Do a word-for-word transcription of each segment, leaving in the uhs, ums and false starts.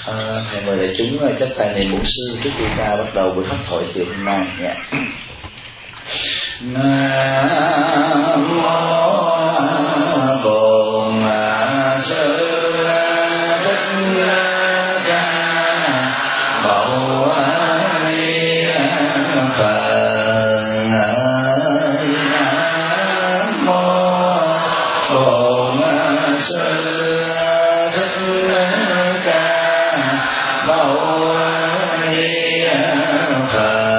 À, thầy mời đại chúng chắp tay niệm bổn sư trước khi ta bắt đầu buổi pháp thoại chiều hôm nay nha. Nam mô Bổn Sư Thích Ca Mâu Ni Phật. Nam mô Bổn Sư Thích Ca Mâu Ni Phật.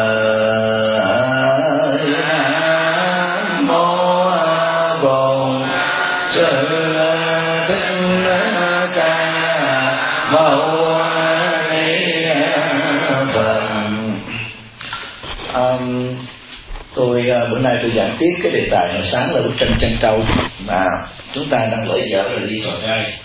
Um, tôi uh, bữa nay tôi giảng tiếp cái đề tài hồi sáng là bức tranh Trân Châu mà chúng ta đang lỗi dở rồi đi vào ngay.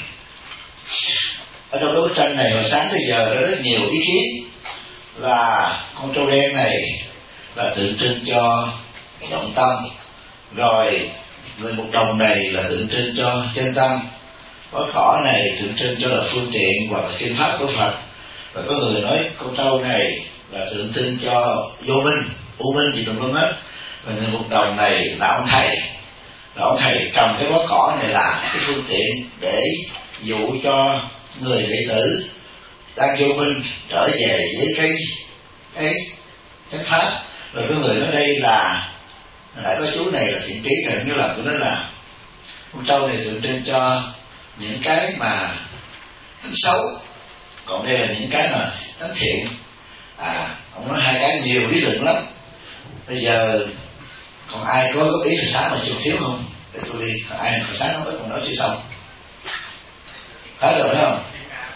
Ở trong cái bức tranh này hồi sáng tới giờ có rất nhiều ý kiến là con trâu đen này là tượng trưng cho vọng tâm, rồi người một đồng này là tượng trưng cho chân tâm, có cỏ này tượng trưng cho là phương tiện hoặc là kinh pháp của Phật, và có người nói con trâu này là tượng trưng cho vô minh, u minh gì tùm lum hết, và người một đồng này là ông thầy, là ông thầy cầm cái bó cỏ này là cái phương tiện để dụ cho người đệ tử đang vô minh trở về với cái cái cái pháp. Rồi có người nói đây là lại có chú này là thiện trí, hình như là tôi nói là con trâu này tượng trưng cho những cái mà tính xấu, còn đây là những cái mà tính thiện. À, ông nói hai cái nhiều lý luận lắm. Bây giờ còn ai có góp ý hồi sáng mà chưa thiếu không? Để tôi đi. Còn ai hồi sáng nói còn nói chưa xong. Hết rồi phải không?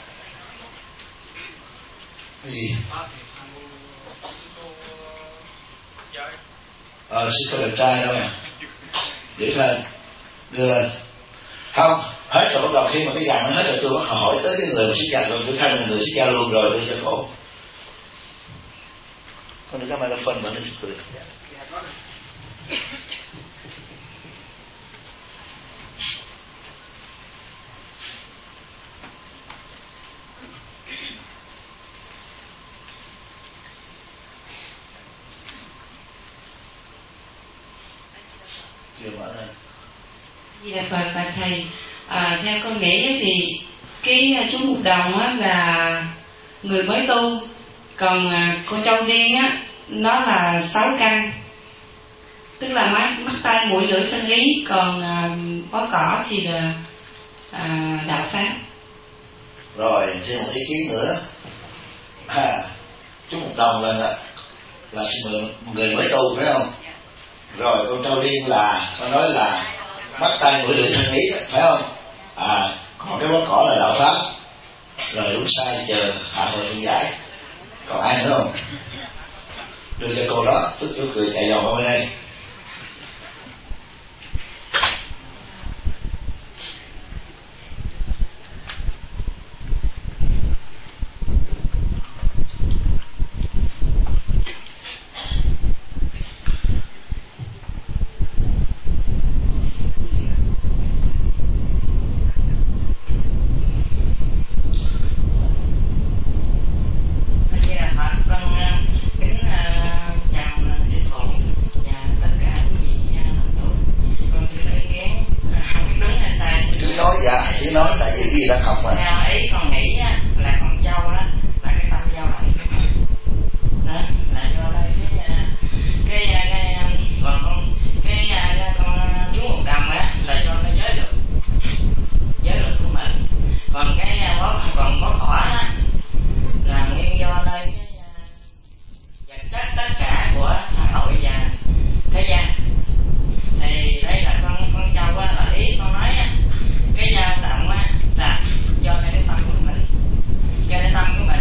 Cái gì? Ờ, sư cô đẹp trai đâu nè. Giữ lên. Đưa lên. Không, hết rồi bắt đầu khi mà cái dàn nó hết rồi tôi bắt hỏi tới cái người mà xích dàn rồi, tôi khai là người xích dàn luôn rồi đi cho cổ. Con đứa cái microphone mà nó cười. Chưa mở lên. Di Đà Phật và thầy, à, theo con nghĩ thì cái chú Mục Đồng á là người mới tu, còn à, con trâu đen á nó là sáu căn, tức là mắt mắt tai mũi lưỡi thân ý, còn à, bó cỏ thì là à, đạo pháp. Rồi thêm một ý kiến nữa, à, chú Mục Đồng là là, là người, người mới tu phải không? Rồi con trâu đen là nó nói là mắt tai mũi lưỡi thân ý phải không? À, còn cái bó cỏ là đạo pháp. Rồi đúng sai chờ hạ hồi phân giải. Còn ai nữa không? Đưa cho cô đó, tức chú cười chạy vòng qua bên đây. Nói tại vì vì đang học mà. Theo ý con nghĩ á, là con trâu đó là cái tâm dao động đó, là do đây cái cái cái còn con cái con chú Một Đồng á là cho cái giới lực giới lực của mình, còn cái bó còn bó cỏ á là nguyên do đây cái vật chất tất cả của xã hội và thế gian. Thì đây là con con trâu á, là ý con nói á, cái dao động á là do cái tâm của mình, do cái tâm của mình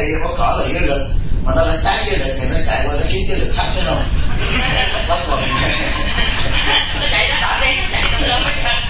bó cỏ là giới lực, mà nó đã trái giới lực thì nó chạy qua nó kiếm giới lực khác, phải không? Bắt còn nó chạy nó đỏ đi, nó chạy trong lớn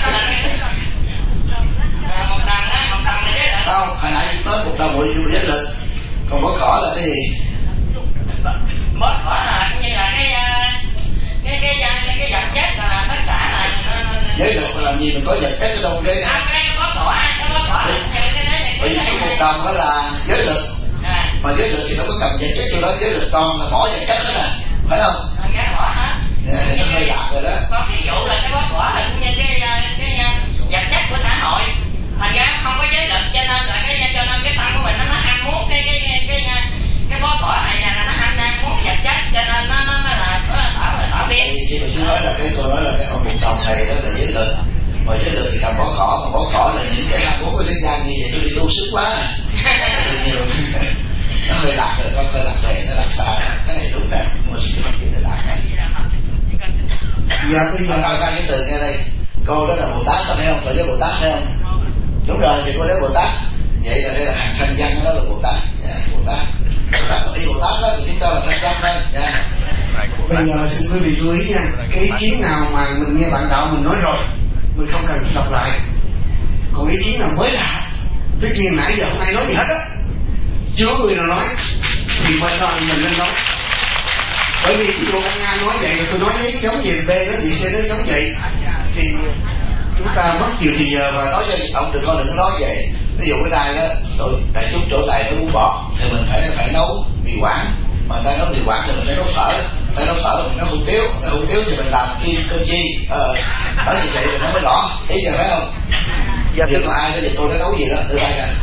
một đằng á, một đằng này đấy không, hồi nãy nói một đồng mùi giới lực, còn bó cỏ là cái gì? Bó cỏ là như là cái cái cái cái cái vật chất là tất cả là giới lực mà làm gì mình có vật chất ở trong cái à, cái bó cỏ, cái bó cỏ bởi vì cái một đồng đó là giới lực, à. Mà giới lực thì nó có cầm vật chất vô đó, giới lực con là bỏ vật chất đó nè, phải không? Cái bỏ hết. Yeah, nó hơi lạc rồi đó. Có cái vụ là cái bó cỏ là cũng như cái cái vật chất của xã hội, thành ra không có giới lực cho nên là cái cho nên cái tâm của mình nó nó ham muốn cái cái cái cái cái bó cỏ này là nó ham ham muốn vật chất cho nên nó nó, nó là tỏ tỏ biến. Thì mình nói là cái tôi nói là cái ông một đồng này đó là giới lực, mà giới lực thì cầm bó cỏ, mà bó cỏ là những cái ham muốn của thế gian như vậy, tôi đi tu sức quá, nhiều nó hơi lạc rồi, con hơi lạc này, nó lạc xa, cái này đúng đẹp, nhưng mà sự phát triển là lạc này. Giờ bây giờ ta ra cái từ nghe đây, cô đó là Bồ Tát phải không? Phải với Bồ Tát phải không? Đúng rồi, thì cô đấy Bồ Tát. Vậy là đây là hàng thanh văn đó là Bồ Tát, dạ, Bồ Tát. Bồ Tát ý Bồ Tát đó thì chúng ta là thanh văn thôi, dạ. Bây giờ xin quý vị chú ý nha, cái ý kiến nào mà mình nghe bạn đạo mình nói rồi, mình không cần đọc lại. Còn ý kiến nào mới lạ, tất nhiên nãy giờ không ai nói gì hết á, chưa có người nào nói, thì mình mình nên nói. Bởi vì ví dụ anh Nga nói vậy rồi tôi nói với giống gì B nói gì C nói giống vậy thì chúng ta mất nhiều thì giờ và nói cho ông đừng con đừng nói vậy. Ví dụ cái đài đó, tôi đại chúng chỗ tài nó uống bọt thì mình phải phải nấu mì quảng, mà ta nấu mì quảng thì mình phải nấu phở, phải nấu phở mình nấu hủ tiếu, nấu hủ tiếu thì mình làm kim cơm chi, ờ, nói như vậy thì nó mới rõ, ý giờ phải không? Dạ, nếu có ai nói vậy tôi đã nấu gì đó, đưa ai ra.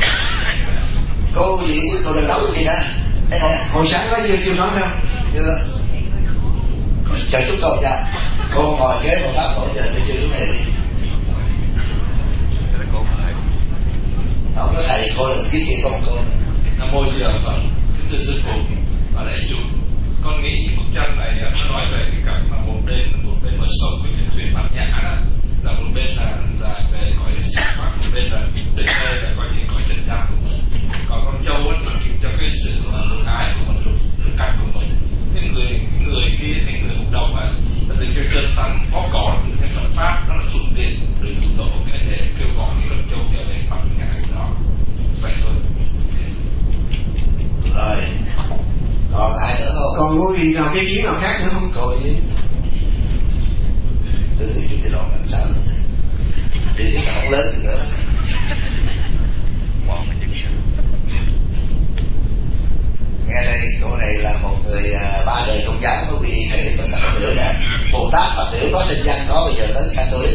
Cô gì tôi đã nấu cái gì đó? Hồi sáng nói chưa chưa nói đâu. Chưa. Chờ chút tôi nha. Cô ngồi ghế một bác ngồi chờ tôi chưa lúc này đi. Không có thầy cô đừng viết chuyện con cô. Nam mô Di Đà Phật. Thưa sư phụ và đại chúng, con nghĩ bức tranh này nó nói về cái cảnh mà một bên một bên mà sống với cái thuyền bát nhã đó, là một bên là là về gọi là sắc và một bên là tình mê là coi như coi trần gian của mình. Còn con trâu ấy thì cho cái sự mà lục ái của mình, lục lục cảnh của mình. Cái người người kia thì người một đồng á, là từ cái chân tánh có cỏ từ cái Phật pháp đó là phương tiện để dụ dỗ cái để kêu gọi những con trâu trở về bát nhã của nó. Vậy thôi. Rồi. Còn ai nữa không? Còn có gì nào cái kiến nào khác nữa không? Cô chứ. Từ từ chuyện cái đoạn làm sao nữa. Đi cái cổng lớn thì nữa. Nghe đây, cô này là một người uh, ba đời công giáo có vị thầy để chúng ta Phật tử nè. Bồ Tát Phật tử có sinh danh có bây giờ tới Catholic.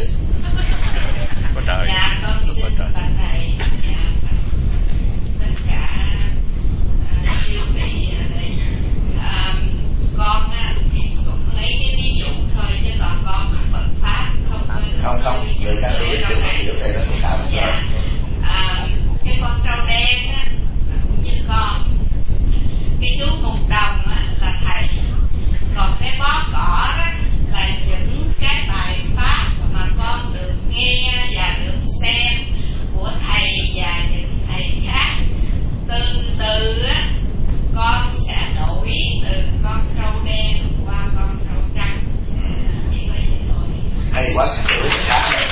Dạ con xin bà thầy và tất cả chư vị ở đây. À, con thì cũng lấy cái ví dụ thôi chứ còn con Phật pháp không không không người Catholic được hiểu thầy là Bồ Tát. Dạ. À, cái con trâu đen á cũng như con, cái chú một đồng á, là thầy, còn cái bó cỏ á, là những cái bài pháp mà con được nghe và được xem của thầy và những thầy khác. Từ từ á, con sẽ đổi từ con trâu đen qua con trâu trắng. Chỉ vậy thôi. Hay quá, Catholic khá này.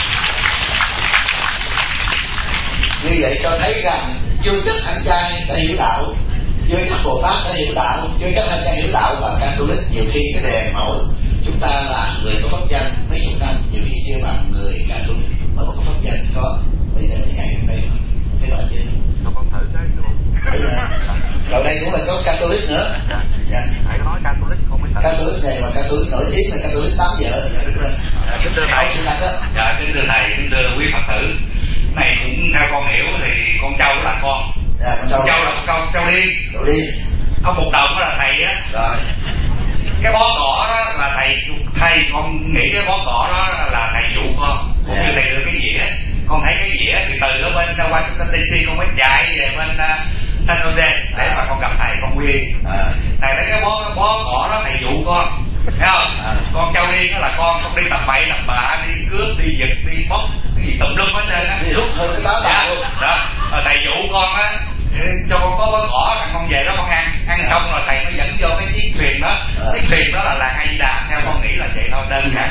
Như vậy cho thấy rằng chưa chắc anh trai đã hiểu đạo, chưa chắc Bồ Tát đã hiểu đạo, chưa chắc anh trai hiểu đạo, và Catholic nhiều khi cái đèn mẫu chúng ta là người có pháp danh mấy chục năm, nhiều khi chưa bằng người Catholic mới có pháp danh có bây giờ ngày hôm nay thấy rõ chưa? Con thử cái được. Rồi đây cũng là có Catholic nữa. Dạ. Thầy có nói Catholic không biết. Catholic này mà Catholic nổi tiếng là Catholic tám giờ. Kính thưa thầy, dạ kính thưa thầy, kính thưa quý Phật tử. Này cũng theo con hiểu thì con trâu là con. Dạ, con trâu. Con trâu là con trâu điên. Trâu điên. Ông một đồng đó là thầy á. Rồi. Cái bó cỏ đó là thầy thầy con nghĩ cái bó cỏ đó là thầy dụ con. Cũng như thầy đưa cái dĩa. Con thấy cái dĩa thì từ ở bên Washington đê xê con mới chạy về bên uh, San Jose để mà con gặp thầy con quy. À. Thầy lấy cái bó bó cỏ đó thầy dụ con. Thấy không? À. Con trâu điên đó là con con đi tập bậy tập bạ, đi cướp, đi giật, đi bóc cái gì tùm lum hết trơn á. Đi rút hơn cái táo dạ. Đó. Rồi thầy dụ con á cho con có bó cỏ con về đó con ăn ăn xong rồi thầy nó dẫn vô cái chiếc thuyền đó, cái thuyền đó là làng A Di Đà, theo con nghĩ là vậy thôi, đơn giản.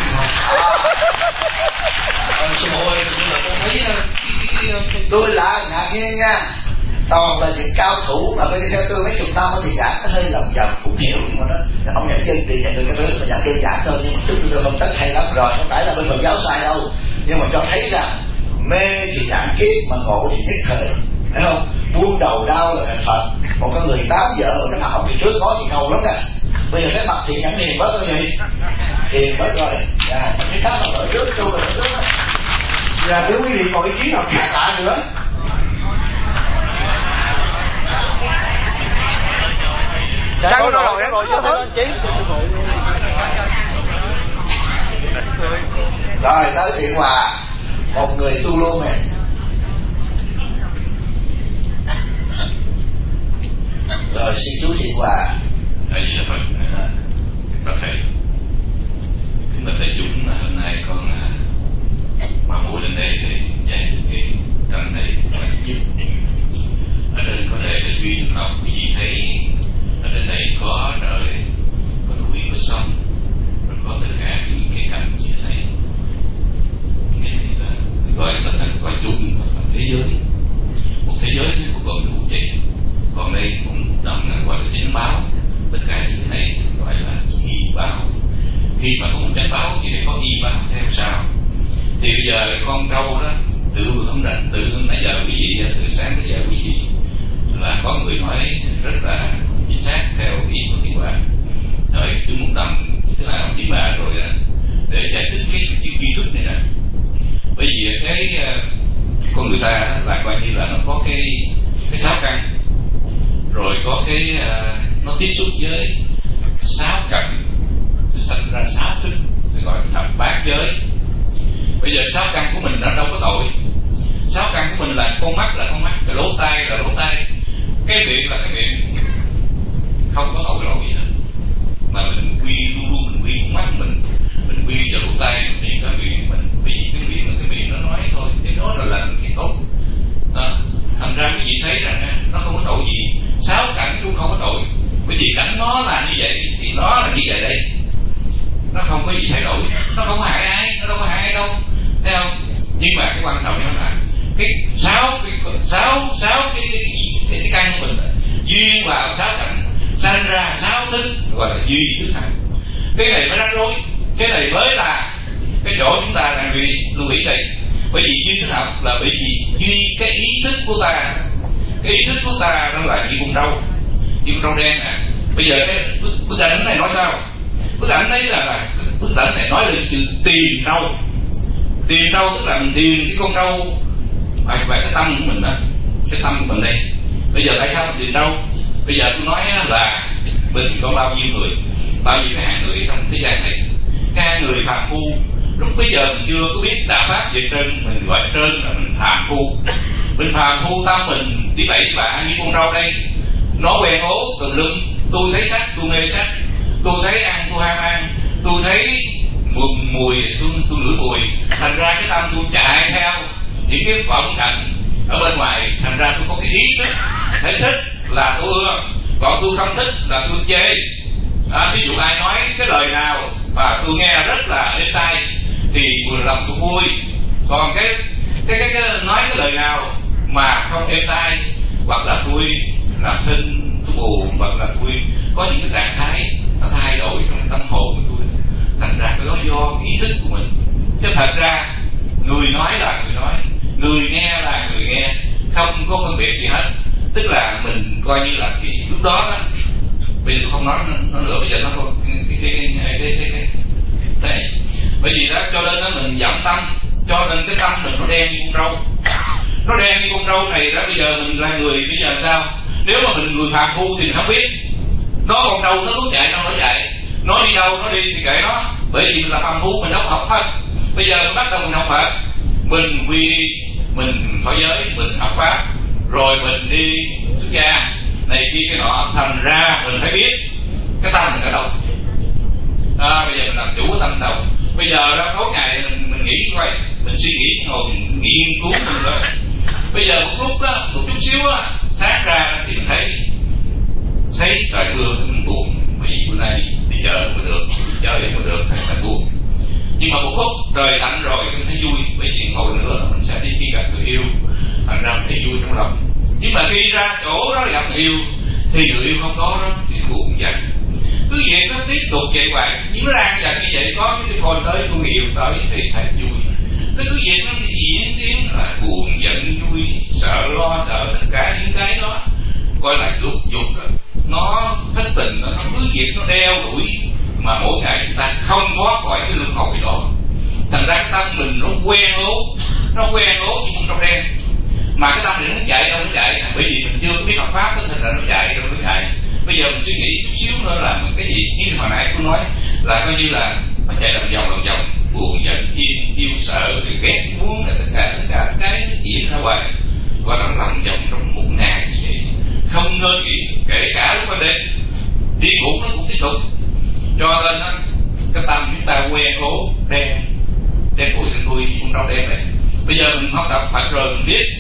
Sư phụ ơi, nhưng mà con thấy tôi là ngạc nhiên nha, toàn là những cao thủ mà bây giờ tôi mấy chục năm thì giảng nó hơi lòng vòng cũng hiểu, nhưng mà nó ông nhận dân thì nhận được cái thứ mà giảng đơn giản thôi, nhưng mà trước tôi phân tích hay lắm rồi, không phải là bên Phật giáo sai đâu, nhưng mà cho thấy rằng mê thì giảng kiếp mà ngộ thì nhất thời, thấy không? Buông đầu đau là thành Phật. Một cái người tám vợ rồi cái mặt ông thì trước có thì ngầu lắm nè, bây giờ cái mặt thì nhẫn hiền bớt rồi gì, hiền bớt rồi, à, cái khác mà ở trước tôi rồi trước. Và nếu quý vị có ý kiến nào khác lạ nữa, Sao rồi rồi rồi chứ thôi chí. Rồi tới Thiện Hòa, một người tu luôn này. Rồi xin chú Thiện Hòa. Tại vì là Phật, Phật thầy, kính bạch thầy chúng là hôm nay con mà muội lên đây để dạy thực hiện trong này là giúp. Ở đây có thể là duy thực học, quý vị thấy ở đây này có trời, có núi, có sông, rồi có tất cả những cái cảnh như thế này. Cái này là gọi là gọi chung là thế giới, một thế giới của con đủ vậy. Còn đây cũng đồng là gọi là chánh báo, tất cả những cái này gọi là y báo. Khi mà có một chánh báo thì phải có y báo theo sau. Thì bây giờ con trâu đó từ hôm nay từ hôm nãy giờ quý vị, từ sáng tới giờ quý vị là có người nói rất là chính xác theo ý của Thiện Hòa. Rồi chúng một đồng tức là đi bà rồi để giải thích cái chữ tri thức này nè. Bởi vì cái con người ta là coi như là nó có cái cái sáu căn, rồi có cái uh, nó tiếp xúc với sáu cảnh, sinh ra sáu thức, gọi là thập bát giới. Bây giờ sáu căn của mình nó đâu có tội. Sáu căn của mình là con mắt là con mắt, cái lỗ tai là lỗ tai, cái miệng là cái miệng, không có tội lỗi gì hết. Mà mình quy luôn luôn mình quy con mắt mình, mình quy vào lỗ tai, mình quy cái miệng mình, vì cái miệng là cái miệng nó nói thôi, để nói là làm thì tốt. À, thành ra quý vị thấy rằng nó không có tội gì. Sáu cảnh cũng không có tội, bởi vì cảnh nó là như vậy thì nó là như vậy đây, nó không có gì thay đổi, nó không có hại ai, nó đâu có hại ai đâu, thấy không? Nhưng mà cái quan trọng đó là cái sáu cái sáu sáu cái cái, cái, cái căn của mình duyên vào sáu cảnh, sinh ra sáu thức, gọi là duy thức hành. Cái này mới rắc rối, cái này mới là cái chỗ chúng ta đang vì lưu ý đây. Bởi vì duy thức học là bởi vì duy cái ý thức của ta, cái ý thức của ta nó là như con trâu, như con trâu đen nè. Bây giờ cái bức, bức ảnh này nói sao? Bức ảnh đấy là, là bức ảnh này nói lên sự tìm trâu. Tìm trâu tức là mình tìm cái con trâu và cái tâm của mình đó, cái tâm của mình đây. Bây giờ tại sao mình tìm trâu? Bây giờ tôi nói là mình có bao nhiêu người, bao nhiêu cái hạng người trong thế gian này. Cái hạng người phàm phu, lúc bây giờ mình chưa có biết đạo pháp về trên, mình gọi trên là mình phàm phu. Mình phàm phu tâm mình đi bậy đi bạ như con trâu đây, nó quen ố từng lưng. Tôi thấy sắc, tôi mê sắc, tôi thấy ăn, tôi ham ăn, tôi thấy mùi, mùi tôi, tôi ngửi mùi. Thành ra cái tâm tôi chạy theo những cái vọng cảnh ở bên ngoài, thành ra tôi có cái ý thức, thể thích là tôi ưa, còn tôi không thích là tôi chê. À, ví dụ ai nói cái lời nào mà tôi nghe rất là êm tai thì vừa lòng tôi vui, còn cái cái, cái cái nói cái lời nào mà không êm tai, hoặc là tôi làm thinh, tôi buồn, hoặc là tôi có những cái trạng thái nó thay đổi trong tâm hồn của tôi, thành ra cái đó do ý thức của mình. Chứ thật ra người nói là người nói, người nghe là người nghe, không có phân biệt gì hết. Tức là mình coi như là cái lúc đó đó, bây giờ tôi không nói nó, nó nữa, bây giờ nó không cái cái cái cái cái cái cái đấy. Bởi vì đó cho nên đó mình giảm tâm, cho nên cái tâm mình nó đen như con trâu, nó đen như con trâu này đó. Bây giờ mình là người, bây giờ sao? Nếu mà mình người phàm phu thì mình không biết, nó con trâu nó muốn chạy đâu nó chạy, nó đi đâu nó đi thì kệ nó, bởi vì mình là phàm phu, mình đâu học pháp. Bây giờ mình bắt đầu mình học pháp, mình quy mình thọ giới, mình học pháp, rồi mình đi xuất gia này kia cái nọ, thành ra mình phải biết cái tâm mình ở đâu. À, bây giờ mình làm chủ cái tâm đâu. Bây giờ đó tối ngày mình, mình nghĩ coi, mình suy nghĩ ngồi mình nghiên cứu mình rồi. Bây giờ một lúc đó, một chút xíu á, sáng ra thì mình thấy thấy trời mưa thì mình buồn, vì bữa nay đi, đi chợ không được, đi chơi không được, thì mình buồn. Nhưng mà một khúc trời lạnh rồi mình thấy vui, bởi vì hồi nữa mình sẽ đi khi gặp người yêu, thành ra mình thấy vui trong lòng. Nhưng mà khi ra chỗ đó gặp người yêu thì người yêu không có đó thì buồn dần. Cứ vậy nó tiếp tục vậy hoài, nhưng nó đang dần như vậy, có cái phone tới của người yêu tới thì thấy vui. Nó cứ vậy nó diễn tiến là buồn giận vui, sợ lo sợ tất cả những cái đó gọi là dục dục đó. Nó thất tình đó, nó cứ việc nó đeo đuổi mà mỗi ngày chúng ta không thoát khỏi cái luân hồi đó. Thành ra cái tâm mình nó quen lố, nó quen lố như con trâu đen. Mà cái tâm này nó chạy đâu nó chạy, bởi vì mình chưa biết học pháp đó, thành ra nó chạy đâu nó chạy. Bây giờ mình suy nghĩ chút xíu nữa là cái gì như hồi nãy tôi nói là coi như là nó chạy lòng vòng lòng vòng, buồn giận yêu yêu sợ thì ghét muốn là tất cả tất cả cái nó diễn ra hoài, và nó lòng vòng trong một ngày như vậy, không ngơi nghỉ, kể cả lúc ban đêm đi ngủ nó cũng tiếp tục. Cho nên đó, cái tâm chúng ta quen cố đen đen thui đen thui con trâu đen này. Bây giờ mình học tập Phật rồi mình biết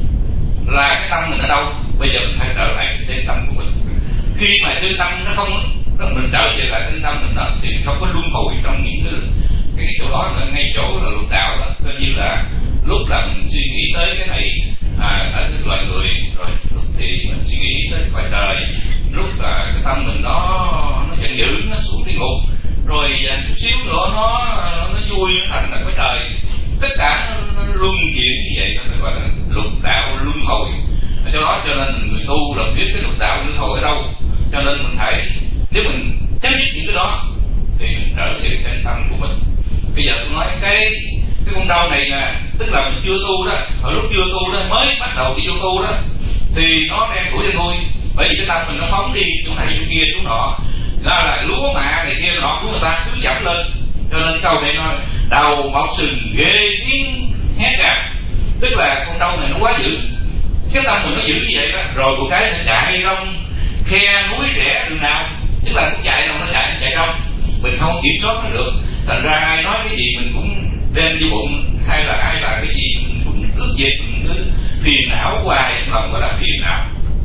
là cái tâm mình ở đâu, bây giờ mình phải trở lại cái chân tâm của mình. Khi mà chân tâm nó không, nó mình trở về lại chân tâm mình đó thì không có luân hồi trong những cái cái chỗ đó, là ngay chỗ là lục đạo đó. Coi như là lúc là mình suy nghĩ tới cái này à, ở cái loài người, rồi lúc thì mình suy nghĩ tới cõi trời, lúc là cái tâm mình nó nó giận dữ, nó xuống địa ngục, rồi à, chút xíu nữa nó nó vui, nó thành là cõi trời. Tất cả nó, nó luân chuyển như vậy, nó gọi là lục đạo luân hồi. Do đó cho nên người tu là biết cái lục đạo luân hồi ở đâu. Cho nên mình phải, nếu mình chấm dứt những cái đó thì mình trở về cái tâm của mình. Bây giờ tôi nói cái cái con trâu này nè, tức là mình chưa tu đó, hồi lúc chưa tu đó, mới bắt đầu đi vô tu đó, thì nó đen tuổi đen thui, bởi vì cái tâm mình nó phóng đi chỗ này chỗ kia chỗ nọ, đó là lúa mạ này kia nọ của người ta cứ giảm lên. Cho nên câu này nói đầu mọc sừng ghê tiếng hét à, tức là con trâu này nó quá dữ, cái tâm mình nó dữ như vậy đó, rồi một cái nó chạy trong khe núi rẽ đường nào, tức là nó chạy đâu nó chạy nó chạy trong, mình không kiểm soát nó được. Thành ra ai nói cái gì mình cũng đem vô bụng, hay là ai làm cái gì mình cũng ước việc, mình cứ phiền não hoài, lòng gọi là phiền não.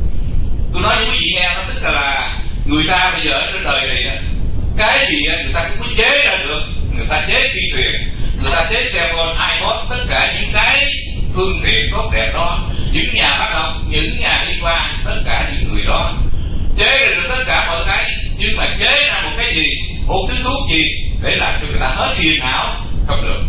Tôi nói với quý vị nghe, nó tức là người ta bây giờ ở trên đời này cái gì người ta cũng có chế ra được. Người ta chế phi thuyền, người ta chế xe con, iPod, tất cả những cái phương tiện tốt đẹp đó, những nhà bác học, những nhà y khoa, tất cả những người đó chế ra được tất cả mọi cái. Nhưng mà chế ra một cái gì, một thứ thuốc gì để làm cho người ta hết phiền não, không được.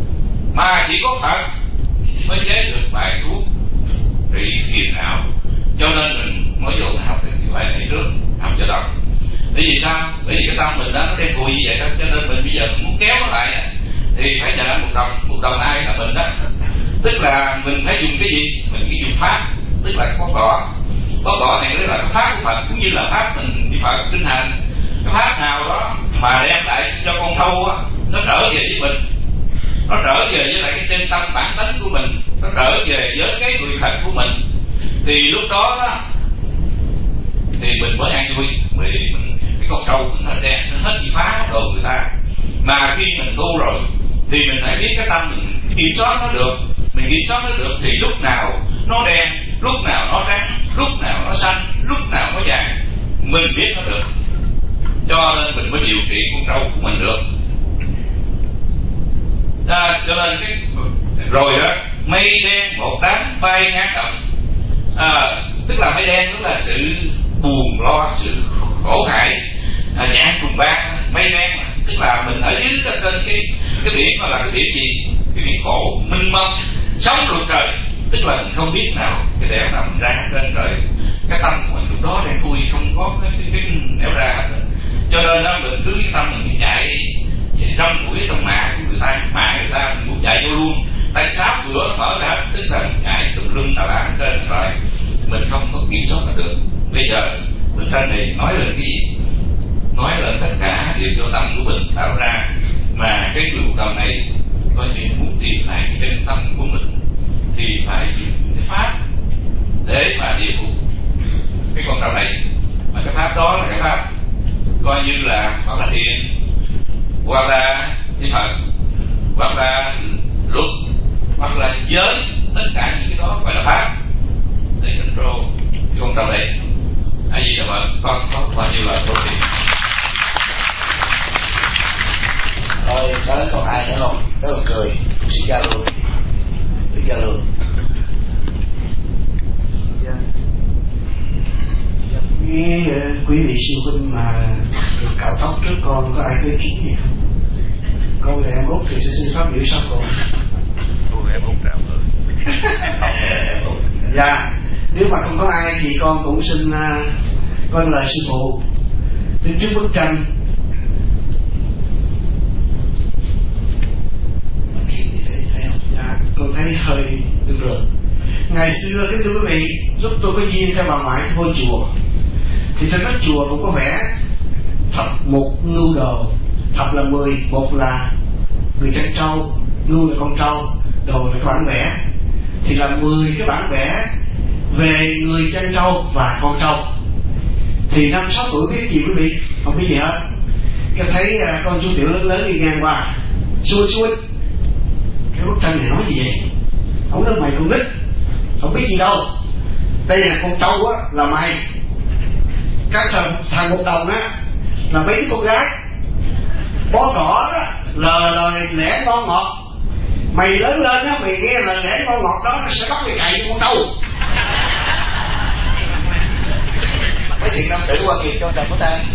Mà chỉ có Phật mới chế được bài thuốc trị phiền não. Cho nên mình mới vô học cái bài này trước, học cho đọc. Bởi vì sao? Bởi vì cái tâm mình đó nó đen thui như vậy đó. Cho nên mình bây giờ mình muốn kéo nó lại thì phải nhận một đồng. Một đồng ai là mình đó. Tức là mình phải dùng cái gì? Mình phải dùng pháp, tức là có cỏ. Có cỏ này đó là cái pháp của Phật, cũng như là pháp mình đi Phật kinh hành. Cái pháp nào đó mà đem lại cho con trâu á, nó trở về với mình, nó trở về với lại cái chân tâm bản tánh của mình, nó trở về với cái người thật của mình, thì lúc đó đó thì mình mới an vui. Vì mình, cái con trâu nó đen, nó hết bị phá đồ người ta. Mà khi mình tu rồi thì mình phải biết cái tâm mình kiểm soát nó được. Mình kiểm soát nó được thì lúc nào nó đen, lúc nào nó trắng, lúc nào nó xanh, lúc nào nó vàng, mình biết nó được. Cho nên mình mới điều trị con trâu của mình được. À, cho nên cái rồi đó, mây đen một đám bay ngang động. À, tức là mây đen tức là sự buồn lo, sự khổ hại, à, nhãn cùng ban. Mây đen tức là mình ở dưới trên cái cái biển, mà là cái biển gì? Cái biển khổ mênh mông, sóng lụt trời, tức là mình không biết nào cái đèo nào mình ra trên trời. Cái tâm của mình lúc đó đen thui, không có cái cái, cái đèo ra hết. Cho nên đó mình cứ cái tâm mình chạy trong mũi trong mạ của người ta, mà người ta mình muốn chạy vô luôn, tay sáp cửa nó mở ra, tức là mình chạy tùm lum tà lá trên rồi, mình không có kiểm soát được. Bây giờ bức tranh này nói lên cái gì? Nói lên tất cả điều do tâm của mình tạo ra. Mà cái lục đồng này coi như muốn tìm lại cái chân tâm của mình thì phải dùng cái pháp để mà điều phục cái con trâu này. Mà cái pháp đó là cái pháp coi như là hoặc là thiền, hoặc là niệm Phật, hoặc là luật, hoặc là giới, tất cả những cái đó gọi là pháp để control cái con trâu này. Tại vì là con mấy quý vị sư huynh mà cạo tóc trước con có ai có ý kiến gì không? Con là em Út thì sẽ xin phát biểu sau con. Tôi em Út nào rồi. Dạ, nếu mà không có ai thì con cũng xin uh, vâng lời sư phụ. Đứng trước bức tranh dạ, con thấy hơi được rồi. Ngày xưa cái thưa quý vị, lúc tôi có duyên theo bà ngoại vô chùa thì trên vách chùa cũng có vẽ thập một ngưu đồ. Thập là mười, một là người chăn trâu, ngưu là con trâu, đồ là cái bản vẽ. Thì là mười cái bản vẽ về người chăn trâu và con trâu. Thì năm sáu tuổi biết gì quý vị? Không biết gì hết. Cái thấy uh, con chú tiểu lớn lớn đi ngang qua, xui xui cái bức tranh này nói gì vậy? Không nói mày con nít, không biết gì đâu. Đây là con trâu á, là mày. Các thằng, thằng một đồng á là mấy con gái. Bó cỏ đó lờ lời lẽ ngon ngọt. Mày lớn lên á, mày nghe lời lẽ ngon ngọt đó, nó sẽ bắt mày cày con trâu. Mấy thiện nam tử Hoa Kiệt cho trần của ta.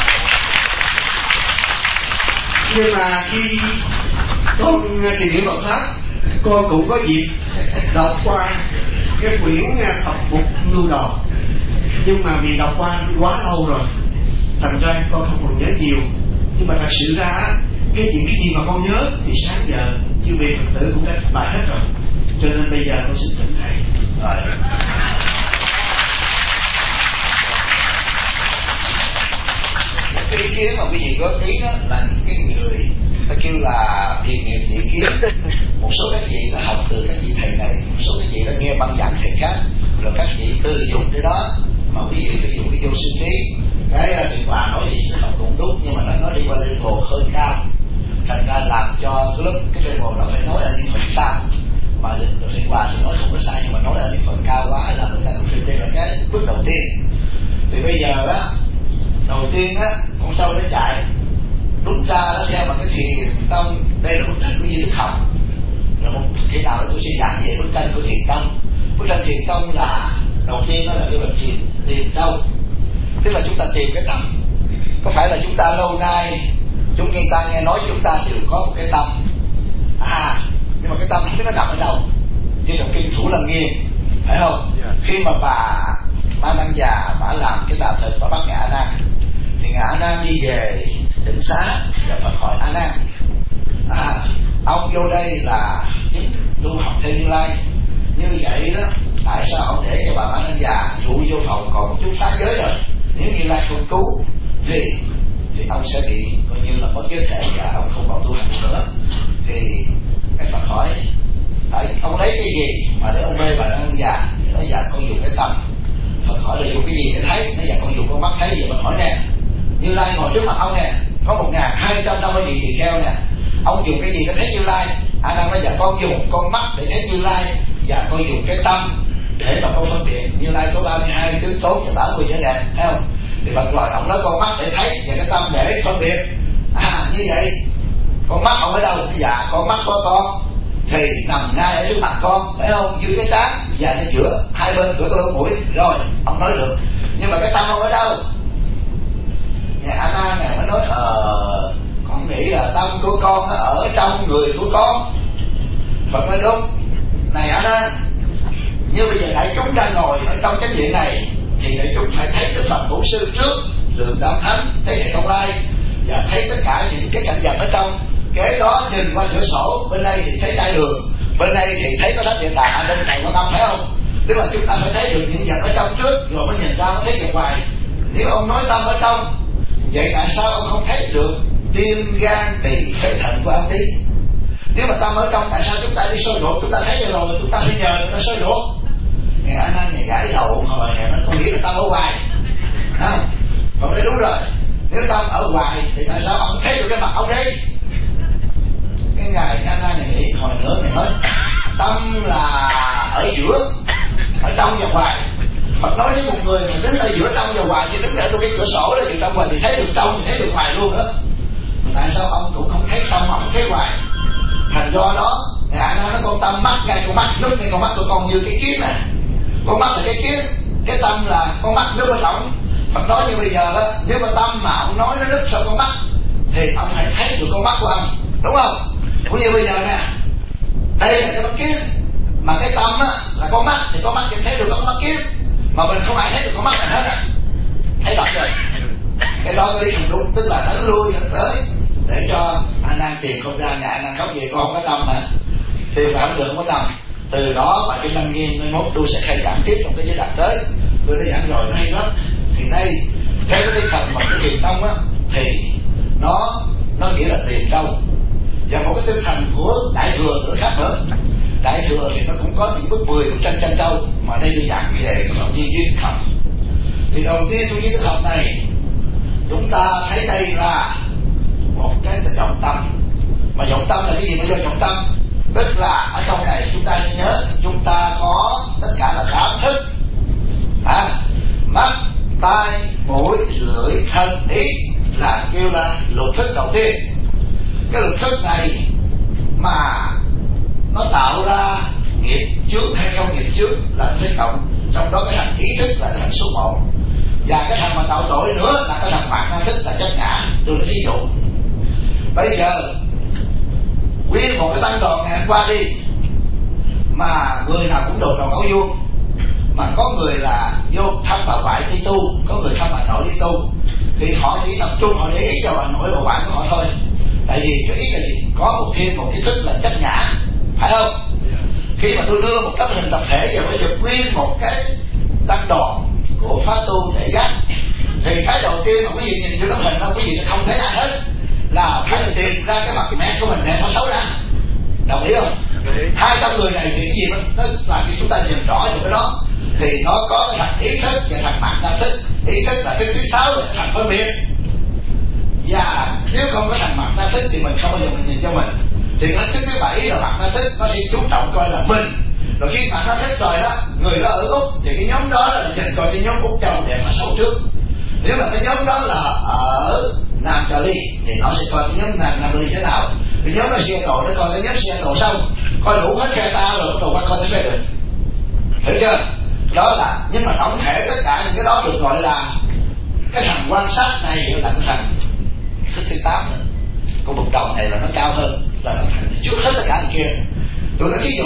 Nhưng mà khi con tìm hiểu Phật pháp, con cũng có dịp đọc qua cái quyển Thập Mục Ngưu Đồ. Nhưng mà vì đọc qua quá lâu rồi, thành ra con không còn nhớ nhiều. Nhưng mà thật sự ra cái những cái gì mà con nhớ thì sáng giờ chư vị Phật tử cũng đã bài hết rồi. Cho nên bây giờ con xin thỉnh thầy. Rồi. Cái ý kiến mà quý vị góp ý đó là những cái người ta kêu là thiền nghiệp địa kiến. Một số các vị là học từ các vị thầy này, một số các vị đã nghe băng giảng thầy khác, rồi các vị tư dụng cái đó. Mà ví dụ ví dụ cái vô sinh trí, cái Thầy Hòa nói gì sẽ học cũng đúng, nhưng mà nó nói đi qua level hơi cao, thành ra làm cho cái lúc cái level nó phải nói ở những phần sau. Mà Thầy Hòa thì nói không có sai, nhưng mà nói ở những phần cao quá là người ta cũng phim. Đây là cái bước đầu tiên. Thì bây giờ đó, đầu tiên á, con trâu nó chạy đúng ra nó theo bằng cái thiền tông. Đây là bức tranh của Di Đức Học, rồi một khi nào tôi sẽ giảng về bức tranh của thiền tông. Bức tranh thiền tông là đầu tiên đó là cái bệnh tìm tìm đâu, tức là chúng ta tìm cái tâm. Có phải là chúng ta lâu nay chúng ta nghe nói chúng ta đều có một cái tâm à, nhưng mà cái tâm không biết nó nằm ở đâu. Như trong kinh Thủ Lăng Nghiêm, phải không? Yeah. Khi mà bà Ma Năng già bà làm cái tà thực và bắt ngã A Nan, thì ngã A Nan đi về Tịnh Xá và Phật hỏi A Nan, à, ông vô đây là tu học theo Như Lai, như vậy đó tại sao ông để cho bà Ma Năng già dụ vô phòng còn một chút phá giới rồi? Nếu Như Lai không cứu thì thì ông sẽ bị coi như là mất giới thể và ông không còn tu hành nữa. Thì cái Phật hỏi tại ông lấy cái gì mà để ông mê bà Ma Năng già? Thì nói dạ con dùng cái tâm. Phật hỏi là dùng cái gì để thấy? Nói dạ con dùng con mắt thấy gì? Phật hỏi nè, Như Lai ngồi trước mặt ông nè, có một ngàn hai trăm năm mươi vị tỳ kheo nè, ông dùng cái gì để thấy Như Lai? A Nan nói dạ con dùng con mắt để thấy Như Lai, và con dùng cái tâm để mà con phân biệt Như Lai có ba mươi hai tướng tốt và tám mươi giới đẹp, thấy không? Thì Phật hỏi ông nói con mắt để thấy và cái tâm để phân biệt. À như vậy con mắt ông ở đâu? Dạ con mắt có con thì nằm ngay ở trước mặt con, phải không? Dưới cái trán và ở giữa hai bên cửa lỗ mũi. Rồi ông nói được, nhưng mà cái tâm ông ở đâu? Nhà A Nan này mới nói ờ con nghĩ là tâm của con nó ở trong người của con. Phật nói đúng. Này A Nan, như bây giờ đại chúng đang ngồi ở trong cái viện này thì đại chúng phải thấy Đức Phật Bổn Sư trước, Lượng Đạo Thánh, thấy Thầy Công Lai và thấy tất cả những cái cảnh vật ở trong. Kế đó nhìn qua cửa sổ, bên đây thì thấy đại đường, bên đây thì thấy có thánh địa tạng, bên này có tâm, phải không? Tức là chúng ta phải thấy được những vật ở trong trước rồi mới nhìn ra mới thấy vật ngoài. Nếu ông nói tâm ở trong, vậy tại sao ông không thấy được tim gan tỳ phế thận của ông đi? Nếu mà tâm ở trong, tại sao chúng ta đi soi ruột? Chúng ta thấy rồi mà chúng ta phải nhờ người ta soi ruột. Ngày A Nan này gãi đầu hồi này nó không nghĩ là tâm ở ngoài, không? Còn đấy đúng rồi. Nếu tâm ở ngoài thì tại sao ông thấy được cái mặt ông đi? Cái ngày A Nan này nghĩ hồi nữa này nói tâm là ở giữa, ở trong và ngoài. Phật nói với một người mình đứng ở giữa trong và ngoài, chứ đứng ở trong cái cửa sổ đó thì trong ngoài thì thấy được trong thì thấy được ngoài luôn đó. Tại sao ông cũng không thấy trong mà không thấy ngoài? Thành do đó Ngài A Nan nói con tâm mắt ngay con mắt nút ngay con mắt của con như cái kiếm này. Con mắt là cái kiếm, cái tâm là con mắt nước ở trong. Phật nói như bây giờ đó, nếu mà tâm mà ông nói nó núp sau con mắt thì ông hãy thấy được con mắt của ông, đúng không? Cũng như bây giờ nè, đây là cái mắt kiến, mà cái tâm á là con mắt, thì con mắt thì thấy được con mắt kiến, mà mình không ai thấy được con mắt này hết á, thấy đọc rồi. Cái đó cái không đúng, tức là đánh lui đánh tới để cho anh đang tiền không ra nhà, anh đang khóc về con không có tâm mà thì phải không được, không có tâm. Từ đó mà cái năm nghiên mai mốt tôi sẽ khai giảng tiếp trong cái giới đạt tới, tôi đã giảng rồi nó hay lắm. Thì đây theo cái tinh thần mà cái thiền tông á thì nó nó nghĩa là tiền đâu, và một cái tinh thần của đại thừa nữa khác nữa. Đại thừa thì nó cũng có những bước mười của tranh tranh châu, mà đây tôi giảng về cái phần duy duyên học. Thì đầu tiên trong cái học này chúng ta thấy đây là một cái vọng tâm, mà vọng tâm là cái gì mà do vọng tâm? Tức là ở trong này chúng ta nhớ chúng ta có tất cả là tám thức, à, mắt, tai, mũi, lưỡi, thân, ý là kêu là lục thức đầu tiên. Cái lục thức này mà nó tạo ra nghiệp trước hay không nghiệp trước là thế cộng, trong đó cái thằng ý thức là thằng số một, và cái thằng mà tạo tội nữa là cái thằng mạng năng thức là chất ngã. Tôi là ví dụ. Bây giờ nguyên một cái tăng đoàn ngày hôm qua đi, mà người nào cũng đồn đầu áo vuông, mà có người là vô thăm bà ngoại đi tu, có người thăm bà nội đi tu, thì họ chỉ tập trung họ để ý cho bà nội bà ngoại của họ thôi. Tại vì cái ý là gì? Có một thêm một ý thức là chất ngã, phải không? Khi mà tôi đưa một tấm hình tập thể vào với được nguyên một cái tăng đoàn của pháp tu để giác, thì cái đầu tiên mà quý vị nhìn vô tấm hình đó, quý vị không thấy ai hết, là phải tìm ra cái mặt mẹ của mình đẹp hay xấu ra. Đồng ý không? Hai trăm người này thì cái gì nó làm cho chúng ta nhìn rõ được cái đó. Thì nó có cái thằng ý thức và thằng mạng năng thức. Ý thức là thức thứ sáu là thằng phân biệt, và nếu không có thằng mạng năng thức thì mình không bao giờ mình nhìn cho mình. Thì cái thức thứ bảy là mạng năng thức, nó sẽ chú trọng coi là mình. Rồi khi mạng năng thức rồi đó, người đó ở Úc thì cái nhóm đó là nhìn coi cái nhóm Úc châu đẹp mà xấu trước. Nếu mà cái nhóm đó là ở Nam Cali thì nó sẽ coi cái nhóm Nam Nam Cali thế nào. Cái nhóm nó Seattle nó coi cái nhóm Seattle xong, coi đủ hết phe tao rồi bắt đầu qua coi cái phe đường. Hiểu chưa? Đó là, nhưng mà tổng thể tất cả những cái đó được gọi là cái thằng quan sát này là cái thằng thứ thứ tám nữa. Con bục đồng này là nó cao hơn, là nó thằng trước hết tất cả thằng kia. Tôi nói ví dụ,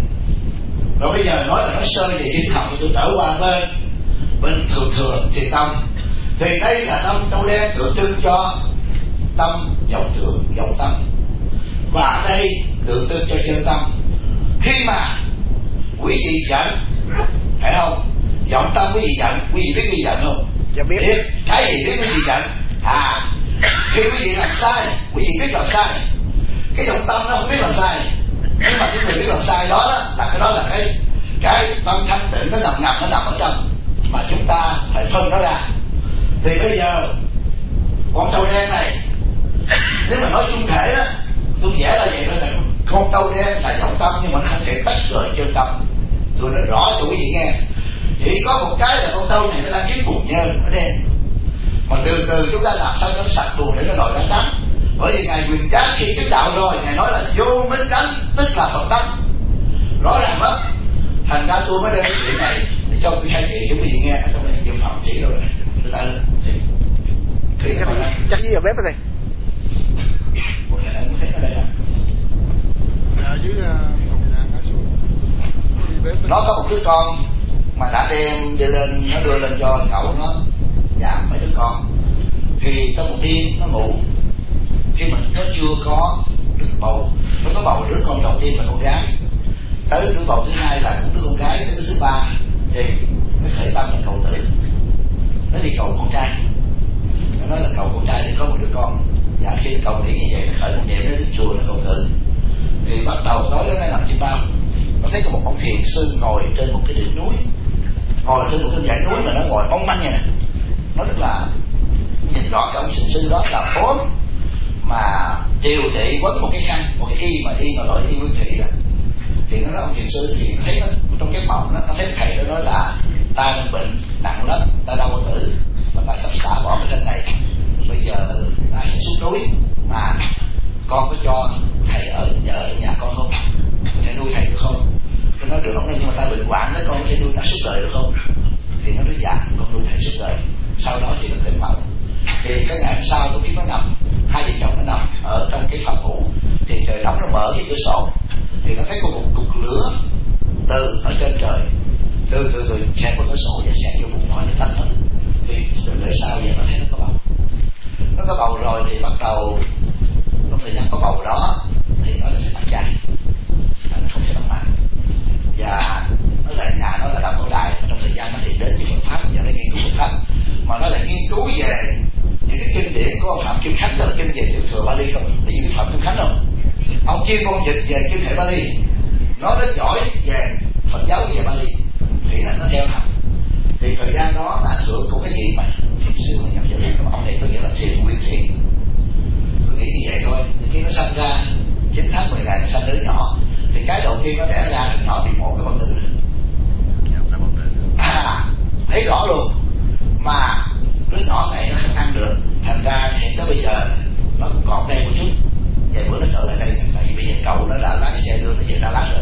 rồi bây giờ nói là nói sơ về triết học thì tôi trở qua bên bên thường thừa thiền tông. Thì đây là tâm châu đen tượng trưng cho tâm vọng tưởng vọng tâm, và ở đây tượng trưng cho chân tâm. Khi mà quý vị giận, phải không? Vọng tâm quý vị giận, quý vị biết quý vị giận không? Dạ biết. Biết. Cái gì biết quý vị giận? À, khi quý vị làm sai, quý vị biết làm sai. Cái vọng tâm nó không biết làm sai, nhưng mà cái người biết làm sai đó, đó là cái đó là cái cái tâm thanh tịnh nó ngầm ngầm nó nằm ở trong, mà chúng ta phải phân nó ra. Thì bây giờ con trâu đen này, nếu mà nói chung thể đó, tôi vẽ là vậy thôi, là con trâu đen là vọng tâm, nhưng mà không thể tách rời chân tâm. Tôi nói rõ cho quý vị nghe. Chỉ có một cái là con trâu này nó đang kiếm bùn nhơ nó đen, mà từ từ chúng ta làm sao cho nó sạch bùn để nó lòi ra đắng. Bởi vì ngài Quyền Trác khi chứng đạo rồi, ngài nói là vô minh đắng tức là Phật đắng, rõ ràng đó. Thành ra tôi mới đem cái chuyện này để cho quý hai chị cho quý vị nghe. Ở trong này dùng phòng chỉ rồi này, chúng ta thì thì các bạn chắc gì ở bếp đây. một ngày này thấy ở đây à? Ở dưới phòng nhà ngã xuống. Nó có một đứa con mà đã đem đi lên, nó đưa lên cho cậu nó giảm mấy đứa con. Thì trong một đêm nó ngủ, khi mà nó chưa có đứa bầu, nó có bầu đứa con đầu tiên là con gái, tới đứa bầu thứ hai là cũng đứa con gái, tới đứa thứ ba thì nó khởi tâm là cầu tử. Nó đi cầu con trai, nó nói là cầu con trai thì có một đứa con. Và khi cầu nghĩ như vậy, nó khởi một niệm, nó đi chùa nó cầu tử. Thì bắt đầu tối đó nó làm chim bao, nó thấy có một ông thiền sư ngồi trên một cái đỉnh núi, ngồi trên một cái dãy núi mà nó ngồi mong manh vậy nè. Nó rất là nhìn rõ cái ông thiền sư đó là bốn mà triều trị quấn một cái khăn, một cái y mà y mà loại y nguyên thị đó. Thì nó nói ông thiền sư thì nó thấy nó trong cái mộng nó, nó thấy thầy nó nói là ta đang bệnh nặng lắm, ta đâu có tử, mà ta sắp xả bỏ cái thân này, bây giờ ta sẽ xuống núi, mà con có cho thầy ở nhờ ở nhà con không, có thể nuôi thầy được không? Tôi nói được không, nhưng mà ta bệnh hoạn đó, con có thể nuôi ta suốt đời được không? Thì nó nói dạ, con nuôi thầy suốt đời. sau đó thì nó tỉnh mộng. Thì cái ngày hôm sau tôi biết nó nằm, hai vợ chồng nó nằm ở trong cái phòng ngủ, thì trời nóng, nó mở cái cửa sổ thì nó thấy có một cục lửa từ ở trên trời từ từ từ xẹt qua cửa sổ và xẹt vô bụng nó để tắt hết. Thì từ đời sau vậy nó thấy nó có bầu, nó có bầu rồi thì bắt đầu trong thời gian có bầu đó thì nó là sẽ tắt trai, nó không thể động mạng, và nó lại nhà nó là đạo cổ đại. Trong thời gian nó thì đến với Phật pháp và nó nghiên cứu Phật pháp, mà nó lại nghiên cứu về những cái kinh điển của ông Phạm Kim Khánh, tức là kinh về tiểu thừa Bali không? Biết gì cái Phạm Kim Khánh không? Ông chuyên môn dịch về kinh hệ Bali, nó rất giỏi về Phật giáo về Bali, thì là nó theo học. Thì thời gian đó là thượng của cái gì mà thiền sư mà nhập vào trong ông này có nghĩa là thiền nguyên thiện. Tôi nghĩ như vậy thôi. Thì khi nó sanh ra chín tháng mười ngày nó sanh đứa nhỏ, thì cái đầu tiên nó đẻ ra thì nó bị mổ cái bao tử. À, thấy rõ luôn. Mà đứa nhỏ này nó không ăn được, thành ra hiện tới bây giờ nó cũng còn đây một chút. Vậy bữa nó trở lại đây, tại vì bây giờ cậu nó đã lái xe đưa nó về Đà Lạt rồi,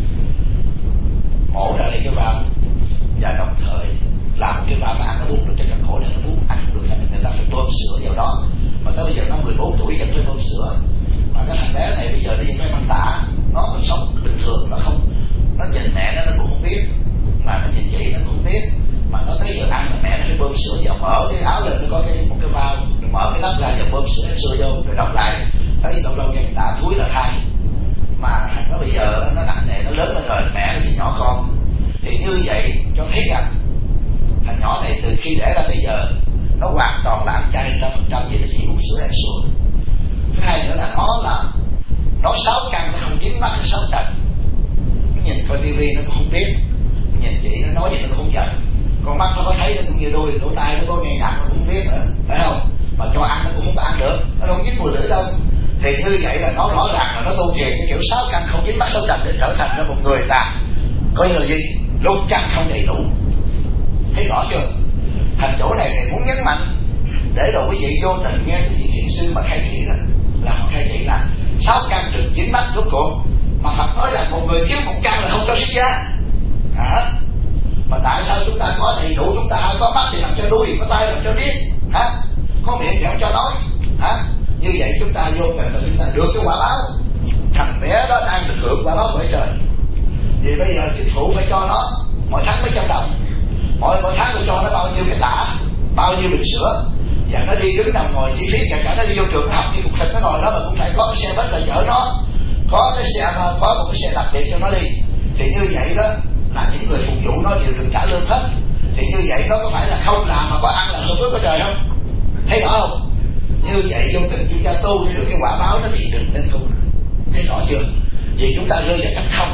mổ ra đây cái bao, và đồng thời làm cái bao nó ăn nó uống được, cho căn khổ là nó uống ăn được, cho nên người ta phải bơm sữa vào đó. Mà tới bây giờ nó mười bốn tuổi vẫn phải bơm sữa. Mà cái thằng bé này bây giờ đi với mang tả, nó còn sống bình thường, nó không, nó nhìn mẹ nó nó cũng không biết, mà nó nhìn chị nó cũng không biết, mà nó tới giờ ăn mà mẹ nó phải bơm sữa vào, mở cái áo lên nó có cái một cái bao, rồi mở cái nắp ra và bơm sữa sữa vô, rồi đọc lại thấy lâu lâu nhân đã thúi là thai. Mà thằng nó bây giờ nó nặng nề, nó lớn lên rồi, mẹ nó thì nhỏ con. Thì như vậy cho thấy rằng thằng nhỏ này từ khi đẻ ra tới giờ nó hoàn toàn là ăn chay trăm phần trăm, vậy nó chỉ uống sữa ăn sữa. Thứ hai nữa là nó là nó sáu căn, nó không dính mắt cái sáu trần. Nó nhìn coi tivi nó cũng không biết, nhìn chị nó nói vậy nó cũng không giận, con mắt nó có thấy nó cũng như đôi, lỗ tai nó có nghe nhạc nó cũng không biết nữa, phải không? Mà cho ăn nó cũng không có ăn được, nó không dính mùi lưỡi đâu. Thì như vậy là nó rõ ràng là nó tu thiền cái kiểu sáu căn không dính mắt sáu trần để trở thành ra một người là coi như là gì, lục căn không đầy đủ. Thấy rõ chưa? Thành chỗ này thì muốn nhấn mạnh để đồ quý vị vô tình nghe cái vị thiền sư mà khai thị đó, là họ khai thị là sáu căn trừ dính mắt rốt cuộc. Mà Phật nói là một người thiếu một căn là không cho xuất gia. Hả? Mà tại sao chúng ta có đầy đủ, chúng ta có mắt thì làm cho đuôi, có tay làm cho điếc, hả? Có miệng thì không cho nói, hả? Như vậy chúng ta vô tình là chúng ta được cái quả báo. Thằng bé đó đang được hưởng quả báo bởi trời. Vì bây giờ chính phủ phải cho nó mỗi tháng mấy trăm đồng, mỗi mỗi tháng tôi cho nó bao nhiêu cái tả, bao nhiêu bình sữa, và nó đi đứng nằm ngồi chi phí, kể cả nó đi vô trường học như cục thịt nó ngồi đó mà cũng phải có cái xe bus là chở nó, có cái xe, có một cái xe đặc biệt cho nó đi. Thì như vậy đó là những người phục vụ nó đều được trả lương hết. Thì như vậy nó có phải là không làm mà có ăn là hưởng phước của trời không? Thấy rõ không? Như vậy vô tình chúng ta tu để được cái quả báo đó thì đừng nên tu. Thấy rõ chưa? Vì chúng ta rơi vào cách không.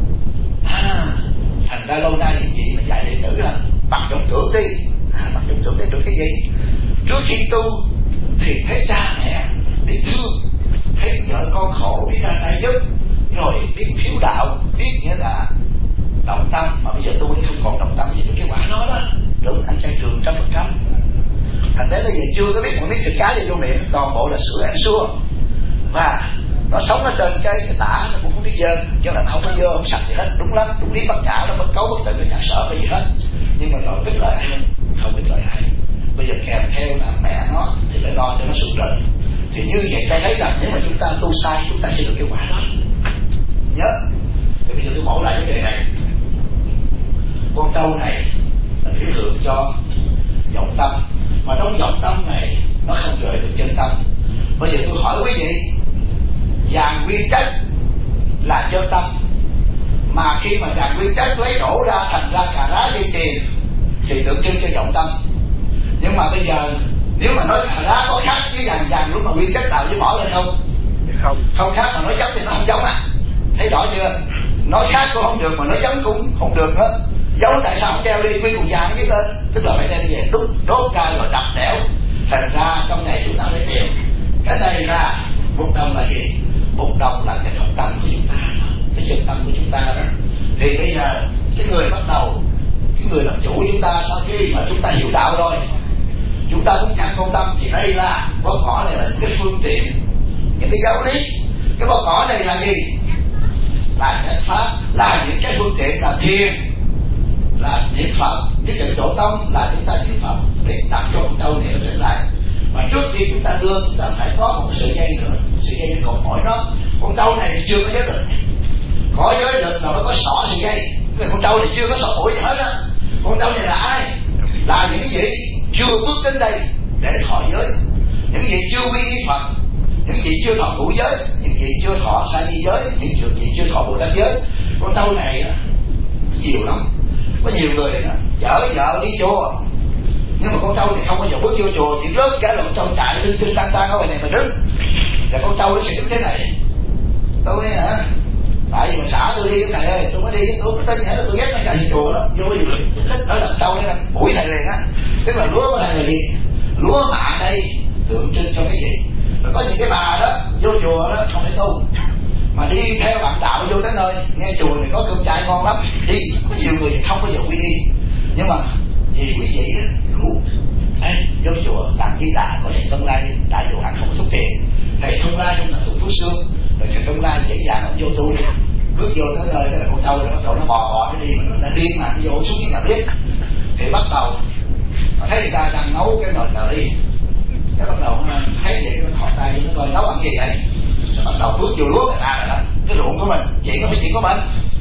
À, thành ra lâu nay những gì mà dạy đệ tử là bằng trong tưởng đi, à, bằng trong tưởng để được cái gì? Trước khi tu thì thấy cha mẹ biết thương, thấy vợ con khổ biết ra tay giúp, rồi biết thiếu đạo, biết nghĩa là động tâm. Mà bây giờ tu thì không còn động tâm gì, cái quả đó đó được ăn chay trường trăm phần trăm. Thành ra bây giờ chưa có biết một miếng thịt cá vô miệng, toàn bộ là sữa ăn xua. Và nó sống ở trên cái, cái tả nó cũng không biết dơ, cho nên nó không có dơ, không sạch gì hết. Đúng lắm, đúng lý bất nhã, nó bất cấu bất tự, nó chẳng sợ cái gì hết. Nhưng mà rồi biết lời ai không? Không biết lời ai. Bây giờ kèm theo là mẹ nó thì phải lo cho nó sụt rừng. Thì như vậy ta thấy rằng nếu mà chúng ta tu sai, chúng ta sẽ được cái quả đó. Nhớ. Thì bây giờ tôi mẫu lại cái đề này. Con trâu này nó biểu tượng cho vọng tâm, mà trong vọng tâm này nó không rời được chân tâm. Bây giờ tôi hỏi quý vị, vàng nguyên chất là chân tâm, mà khi mà vàng nguyên chất lấy đổ ra thành ra cà rá dây chuyền thì tượng trưng cho vọng tâm. Nhưng mà bây giờ nếu mà nói cà rá có khác với vàng, vàng lúc mà nguyên chất tạo với bỏ lên không? Không, không khác, mà nói giống thì nó không giống à. Thấy rõ chưa? Nói khác cũng không được, mà nói giống cũng không được hết. Giống tại sao không treo đi nguyên cùng vàng với lên? Tức là phải đem về đốt đốt ra rồi đập đẽo. Thành ra trong này chúng ta phải tìm cái này là một đồng là gì? Một đồng là cái trọng tâm của chúng ta, cái chân tâm của chúng ta đó. Thì bây giờ cái người bắt đầu, cái người làm chủ của chúng ta, sau khi mà chúng ta hiểu đạo rồi, chúng ta cũng chẳng quan tâm thì đây là bó cỏ này là những cái phương tiện, những cái giáo lý. Cái bó cỏ này là gì? Là chánh pháp, là những cái phương tiện là thiền, là là niệm Phật, cái chữ độ tông là chúng ta niệm Phật để đặt cho con trâu này nó trở lại. Mà trước khi chúng ta đưa, chúng ta phải có một sợi dây nữa, sợi dây để cột mỗi nó. Con trâu này chưa có giới định, có giới định là nó có xỏ sợi dây. Cái con trâu này chưa có xỏ mũi gì hết á. Con trâu này là ai? Là những cái gì chưa bước đến đây để thọ giới, những gì chưa quy y Phật, những gì chưa thọ ngũ giới, những gì chưa thọ sa di giới, những gì chưa thọ bồ tát giới. Con trâu này nhiều lắm, có nhiều người chở vợ đi chùa, nhưng mà con trâu này không bao giờ bước vô chùa thì rớt cái là con trâu chạy lên trên tăng tăng ở ngoài này mà đứng, là con trâu nó sẽ đứng thế này. Tôi nói hả? Tại vì mà xã tôi đi cái này ơi, tôi mới đi, tôi mới tin là tôi ghét nó chạy đi chùa đó, vô gì thích ở làm trâu đấy, mũi thầy liền á. Tức là lúa của thầy là gì? Lúa mạ đây tượng trưng cho cái gì? Rồi có những cái bà đó vô chùa đó không thể tu, mà đi theo bạn đạo vô tới nơi nghe chùa này có cơm chay ngon lắm, đi có nhiều người không bao giờ quy y. Nhưng mà vì quý vị rủ ê vô chùa làm Di Đà có thầy Tương Lai đại độ ăn không có thuốc tiền, thầy Tương Lai trong là thuộc thuốc xương, rồi thầy Tương Lai dễ dàng nó vô tu đi, bước vô tới nơi cái là con trâu rồi bắt đầu nó bò bò nó đi, mà nó điên mà nó vô xuống như là biết. Thì bắt đầu mà thấy người ta đang nấu cái nồi cà ri, cái bắt đầu nó thấy vậy nó thọt tay nó coi nấu ăn gì vậy, rồi bắt đầu bước vô lúa người ta rồi đó, cái ruộng của mình chuyện có phải chuyện của mình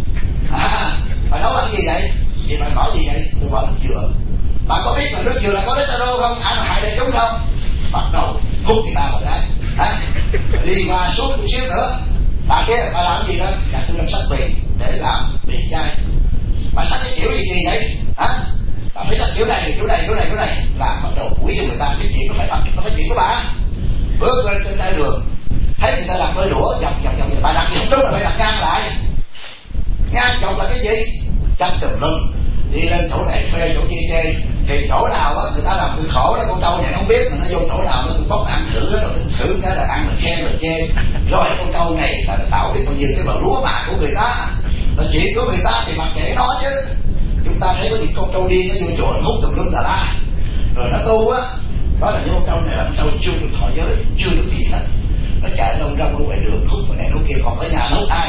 à, mà nấu ăn gì vậy, vậy mà nói gì vậy, tôi bỏ nước dừa. Bạn có biết là nước dừa là có cholesterol không, ai mà hại đại chúng không? Bắt đầu hút người ta một cái hả, đi qua suốt một xíu nữa bà kia bà làm gì đó, dạ tôi làm sắc bì để làm bì chai. Bà sắc cái kiểu gì gì vậy hả? Bà phải sắc kiểu này kiểu này kiểu này kiểu này là bắt đầu quỷ cho người ta. Cái chuyện nó phải làm, nó phải chuyện của bà. Bước lên trên tay đường thấy người ta làm đôi đũa dọc dọc dọc, bà đặt gì không đúng là phải đặt ngang lại. Ngang dọc là cái gì? Chắc tùm lum, đi lên chỗ này phê chỗ kia chê. Thì chỗ nào á người ta làm cực khổ đó, con trâu này không biết mà nó vô chỗ nào nó bóc ăn thử đó, rồi thử cái là ăn là khen rồi chê. Rồi con trâu này là tạo biết bao nhiêu cái bờ lúa mạ của người ta, là chuyện của người ta thì mặc kệ nó chứ. Chúng ta thấy có những con trâu điên nó vô chùa nó hút tùm lum là la, rồi nó tu á, đó là những con trâu này là con trâu chưa được thọ giới, chưa được gì hết, nó chạy lông rong ở ngoài đường hút người này hút kia. Còn ở nhà hút ai?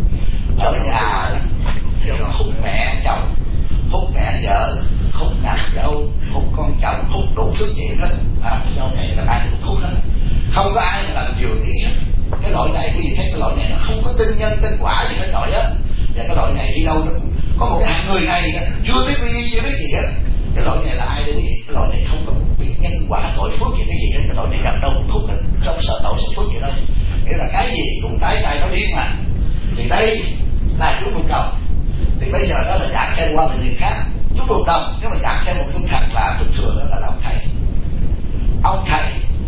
Ở nhà thì nó hút mẹ chồng, hút mẹ vợ, hút nàng dâu, hút con chồng, hút đủ thứ chuyện hết. À, dâu này là ai cũng hút hết, không có ai mà làm điều gì hết. Cái loại này quý vị thấy cái loại này nó không có tin nhân tin quả gì hết rồi á. Và cái loại này đi đâu nó có một cái hạng người này chưa biết quy chưa biết gì hết. Cái loại này là ai đấy? Cái loại này không có biết nhân quả tội phước gì cái gì hết. Cái loại này gặp đâu cũng hút hết, không sợ tội sợ phước gì đâu. Nghĩa là cái gì cũng tái tay nó điên mà. Thì đây là chú Phục Đồng. Thì bây giờ đó là giảng theo qua người khác. Chú Phục Đồng nếu mà giảng theo một tinh thần là thường thường đó là ông thầy. Ông thầy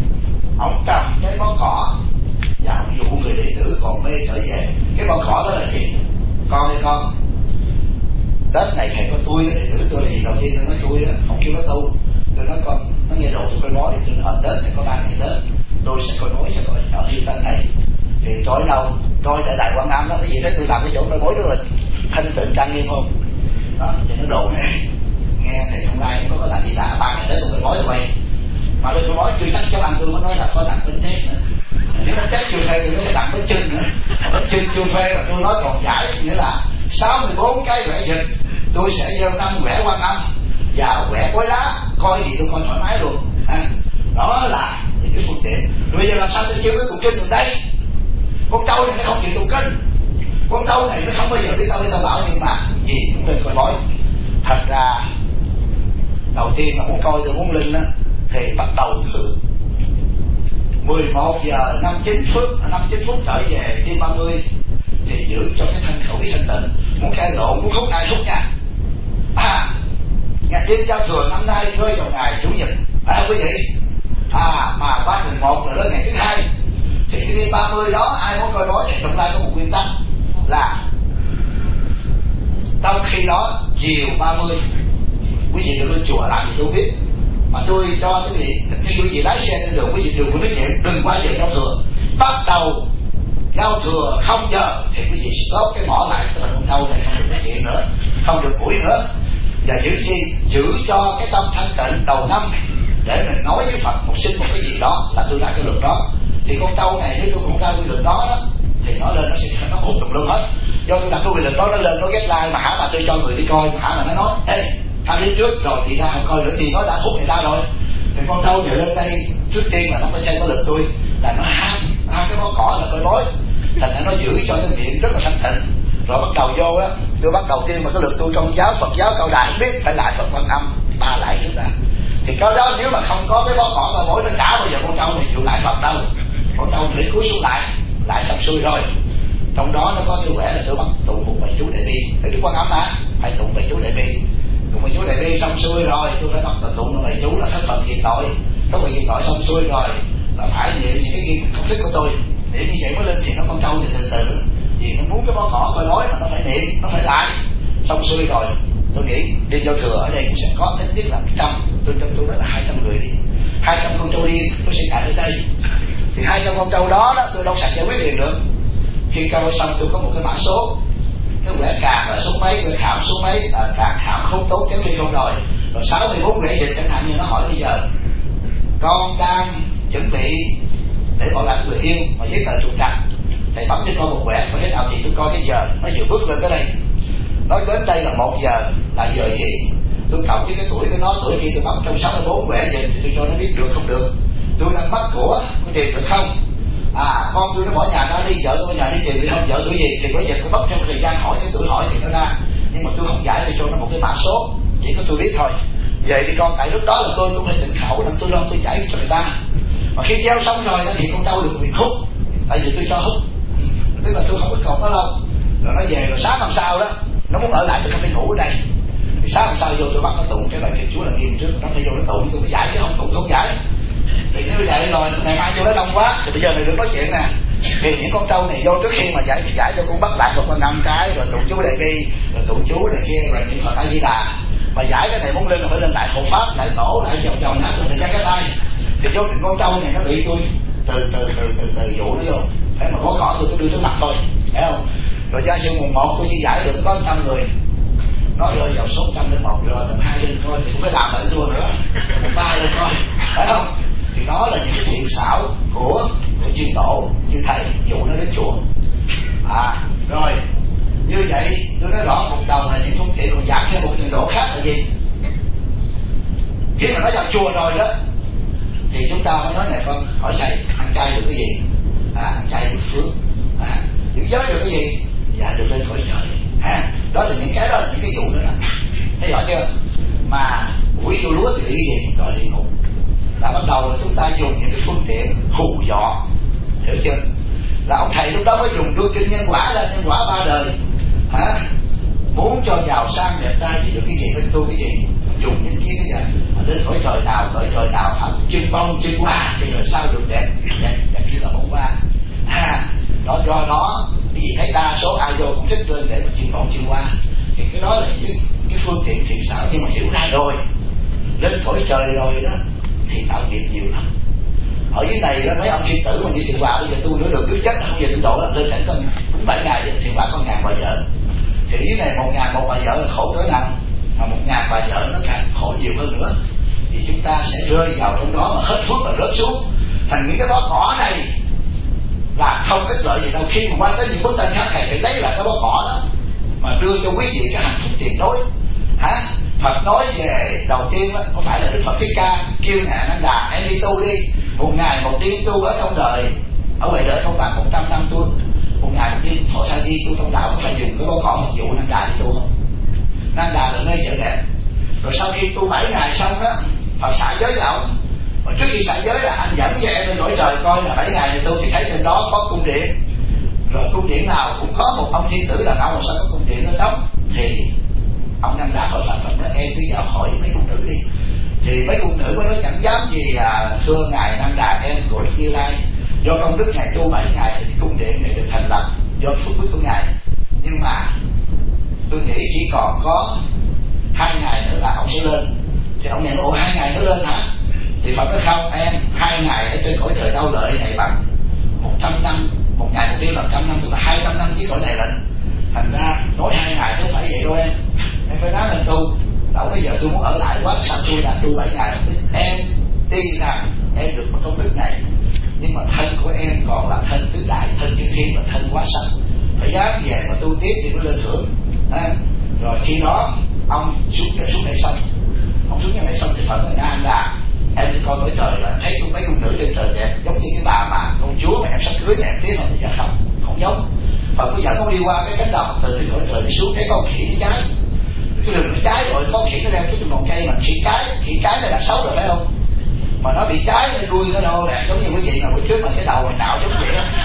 ông trồng cái bó cỏ và ông dụ người đệ tử còn mê trở về. Cái bó cỏ đó là gì? Con hay con? Tết này thầy có tôi, đệ tử tôi là gì? Đầu tiên tôi nói tôi á, không kêu nó tu. Tôi nói con, nó nghe đồ tôi coi bói thì tôi nói Tết này có ba ngày Tết, tôi sẽ coi bói cho coi ở thiên tân này. Thì tối đâu? Coi tại Đại Quảng Nam đó, cái gì đấy tôi làm cái chỗ coi bói đó là thanh tịnh trang nghiêm không? Đó, thì nó đồ này, nghe thầy không lai có có làm gì đã, ba ngày Tết tôi coi bói rồi. Mà tôi coi bói chưa chắc cho ăn tôi mới nói là có tặng bên Tết nữa. Nếu nó Tết chưa phê tôi nói tặng bánh chưng nữa. Bánh chưng chưa phê mà tôi nói còn giải, nghĩa là sáu mươi bốn cái quẻ dịch tôi sẽ gieo năm quẻ Quan Âm và quẻ quái lá, coi gì tôi coi thoải mái luôn à. Đó là những cái phương tiện. Rồi bây giờ làm sao tôi chịu cái cục kinh từ đây? Con trâu này nó không chịu tụng kinh, con trâu này nó không bao giờ đi đâu đi đâu bảo, nhưng mà gì cũng nên coi bói. Thật ra đầu tiên là muốn coi tôi muốn linh á thì bắt đầu từ mười một giờ năm mươi chín phút năm mươi chín phút trở về đêm ba mươi thì giữ cho cái thân khẩu ý thanh tịnh. Muốn cai lộn muốn hút ai hút nha. À, ngày đêm giao thừa năm nay rơi vào ngày chủ nhật à quý vị. À mà ba mười một rồi đó ngày thứ hai thì cái đêm ba mươi đó ai muốn coi bói thì trong đây có một nguyên tắc là trong khi đó chiều ba mươi quý vị đừng lên chùa làm gì tôi biết, mà tôi cho cái gì khi quý vị lái xe trên đường quý vị đừng có nói chuyện, đừng qua giờ giao thừa. Bắt đầu giao thừa không giờ thì quý vị stop cái mỏ lại, tức là con trâu này không được nói chuyện nữa, không được mũi nữa. Và giữ gì? Giữ cho cái tâm thanh tịnh đầu năm để mình nói với Phật một xin một cái gì đó là tôi ra cái luật đó. Thì con trâu này nếu tôi không ra quy luật đó đó thì nói lên nó sẽ nó hút tùm lum hết. do tôi đặt cái quyền lực đó, nó lên nó get like mà hả mà tôi cho người đi coi mà hả mà nó nói ê tao đến trước rồi thì ra không coi nữa thì nó đã hút người ta rồi. Thì con trâu này lên đây trước tiên là nó phải xem có lực tôi là nó ham ham cái bó cỏ là coi bói, thành ra nó giữ cho cái miệng rất là thanh tịnh. Rồi bắt đầu vô á, tôi bắt đầu tiên mà cái lực tôi trong giáo Phật giáo cao đài không biết phải lại Phật Quan Âm ba lại trước đã. Thì cái đó nếu mà không có cái bó cỏ và bói nó chả bao giờ con trâu này chịu lại Phật đâu. Con trâu này cúi xuống lại lại xong xuôi rồi. Trong đó nó có cái quẻ là tôi bắt tụng một bài chú đại bi, cái Đức Quan Âm á phải tụng bài chú đại bi, tụng bài chú đại bi xong xuôi rồi tôi phải bắt tụng một bài chú là thất Phật diệt tội, thất Phật diệt tội xong xuôi rồi là phải niệm những cái gì không thích của tôi, niệm như vậy mới lên thì nó con trâu thì từ từ, vì nó muốn cái bó cỏ coi bói mà nó phải niệm, nó phải lại xong xuôi rồi tôi nghĩ đi giao thừa ở đây cũng sẽ có ít nhất là một trăm, tôi cho tôi nói là hai trăm người đi, hai trăm con trâu điên tôi sẽ chạy đến đây, thì hai trăm con trâu đó đó tôi đâu sạch giải quyết liền được. Khi câu xong tôi có một cái mã số, cái quẻ càng là số mấy, quẻ khảm số mấy, à, càng khảm không tốt kéo ly không rồi, rồi sáu mươi bốn quẻ dịch chẳng hạn như nó hỏi bây giờ con đang chuẩn bị để bảo lãnh người yêu mà giấy tờ trục trặc, thầy bấm cho con một quẻ phải thế nào thì tôi coi cái giờ nó vừa bước lên tới đây, nói đến đây là một giờ là giờ gì, tôi cộng với cái tuổi cái nó tuổi kia tôi bấm trong sáu mươi bốn quẻ dịch thì tôi cho nó biết được không được, tôi đang mất của có tiền được không. À con tôi nó bỏ nhà ra đi, vợ tôi nhà đi tìm, không vợ tuổi gì thì bây giờ tôi bấm trong thời gian hỏi cái tuổi hỏi thì nó ra, nhưng mà tôi không giải tôi cho nó một cái mã số chỉ có tôi biết thôi. Vậy thì con tại lúc đó là tôi cũng phải định khẩu nên tôi lo tôi giải cho người ta, mà khi gieo xong rồi thì con trâu được quyền hút, tại vì tôi cho hút, tức là tôi không có còn nó lâu, rồi nó về rồi sáng hôm sau đó nó muốn ở lại tôi không phải ngủ ở đây, thì sáng hôm sau vô tôi bắt nó tụng cái bài kinh Chúa là nghiêm trước, nó phải vô nó tụng tôi phải giải chứ không tụng không giải. Thì nếu vậy rồi ngày mai vô nó đông quá thì bây giờ mình đừng nói chuyện nè, thì những con trâu này vô trước khi mà giải thì giải cho con bắt lại một con năm cái rồi tụng chú đại bi rồi tụng chú này kia rồi niệm Phật A Di Đà, mà giải cái này muốn lên là phải lên lại hộ pháp lại tổ lại vòng vòng nát rồi thời gian cái tay, thì vô thì con trâu này nó bị tôi từ từ từ từ từ dụ nó vô, phải mà có cỏ tôi tôi đưa trước mặt thôi, thấy không? Rồi gia sư mùng một tôi chỉ giải được có trăm người, nó rơi vào số trăm đến một rồi tầm hai lên coi thì cũng phải làm lại luôn nữa, một ba lên coi, phải không? Thì đó là những cái thiện xảo của của chuyên tổ như thầy dụ nó đến chùa. À rồi như vậy tôi nói rõ một đầu là những phương tiện, còn giảm thêm một trình độ khác là gì? Khi mà nó vào chùa rồi đó thì chúng ta mới nói này con hỏi thầy ăn chay được cái gì? À ăn chay được phước, à giữ giới được cái gì? Dạ được lên khỏi trời. À, đó là những cái đó là những cái dụ nữa đó, thấy rõ chưa? Mà buổi vô lúa thì ý gì? Gọi địa ngục. Là bắt đầu là chúng ta dùng những cái phương tiện hù dọa, hiểu chưa? Là ông thầy lúc đó mới dùng đưa kinh nhân quả ra, nhân quả ba đời, hả? Muốn cho giàu sang đẹp trai thì được cái gì bên tôi cái gì, dùng những cái cái gì mà đến khỏi trời nào khỏi trời nào hả? Chân bông chân hoa thì rồi sao được đẹp đẹp đẹp như là bông hoa, ha? Đó do đó cái gì thấy đa số ai vô cũng thích lên để mà chân bông chân hoa, thì cái đó là những cái, cái phương tiện thiện xảo, nhưng mà hiểu ra rồi lên khỏi trời rồi đó thì tạo nghiệp nhiều lắm. Ở dưới này đó mấy ông sư tử mà như Thiện Hòa bây giờ tu nữa được cứ chết không giờ tu độ là lên cảnh con bảy ngày Thiện Hòa có ngàn bà vợ, thì dưới này một ngàn một bà vợ là khổ tới nặng, mà một ngàn bà vợ nó càng khổ nhiều hơn nữa, thì chúng ta sẽ rơi vào trong đó mà hết phước mà rớt xuống thành những cái bó cỏ này là không ích lợi gì đâu. Khi mà qua tới những bức tranh khác này phải lấy lại cái bó cỏ đó mà đưa cho quý vị cái hạnh phúc tiền đối, hả? Phật nói về đầu tiên đó, có phải là Đức Phật Thích Ca kêu ngài A Nan Đà em đi tu đi, một ngày một đêm tu ở trong đời, ở ngoài đời không bằng một trăm năm tu, một ngày một đêm thọ sa di tu trong đạo, có phải dùng cái bó cỏ một vụ Nan Đà đi tu không? Nan Đà là nơi chợ đẹp. Rồi sau khi tu bảy ngày xong đó Phật xả giới vào, mà trước khi xả giới là anh dẫn về em lên cõi trời coi là bảy ngày này tu thì thấy trên đó có cung điện, rồi cung điện nào cũng có một ông thiên tử đàn ông, mà sao có cung điện nó đóng, thì ông Nan Đà hỏi Phật, Phật nói em bây giờ hỏi mấy cung nữ đi, thì mấy cung nữ mới nói chẳng dám gì à, thưa ngài Nan Đà em của Đức Như Lai, do công đức ngài tu bảy ngày thì cung điện này được thành lập do phước đức của ngài, nhưng mà tôi nghĩ chỉ còn có hai ngày nữa là ông sẽ lên. Thì ông nhận ồ hai ngày nữa lên hả? Thì Phật nói không em, hai ngày ở trên cõi trời đau lợi này bằng một trăm năm, một ngày một đêm là trăm năm, tức là hai trăm năm với cõi này lận. Thành ra nói hai ngày chứ không phải vậy đâu em, em phải nói lên tu. Đâu bây giờ tôi muốn ở lại quá, sao tôi đã tu bảy ngày. Em tin rằng em được một công đức này, nhưng mà thân của em còn là thân tứ đại, thân chư thiên và thân quá sanh, phải dám về mà tu tiếp thì mới lên thưởng. À, rồi khi đó ông xuống xuống này xong, ông xuống này xong thì Phật nói Nga anh Đà, em đi coi cõi trời là thấy mấy cung nữ trên trời đẹp giống như cái bà mà công chúa mà em sắp cưới này, em biết không? Bây giờ không, không giống. Phật có dẫn con đi qua cái cánh đồng từ cái cõi trời đi xuống, thấy con khỉ cái trái, cái đường nó trái rồi con khỉ nó leo xuống ngọn cây mà khỉ cái, khỉ cái nó đã xấu rồi phải không? Mà nó bị trái nó đuôi nó đâu nè, giống như quý vị mà bữa trước mà cái đầu mình tạo giống vậy đó.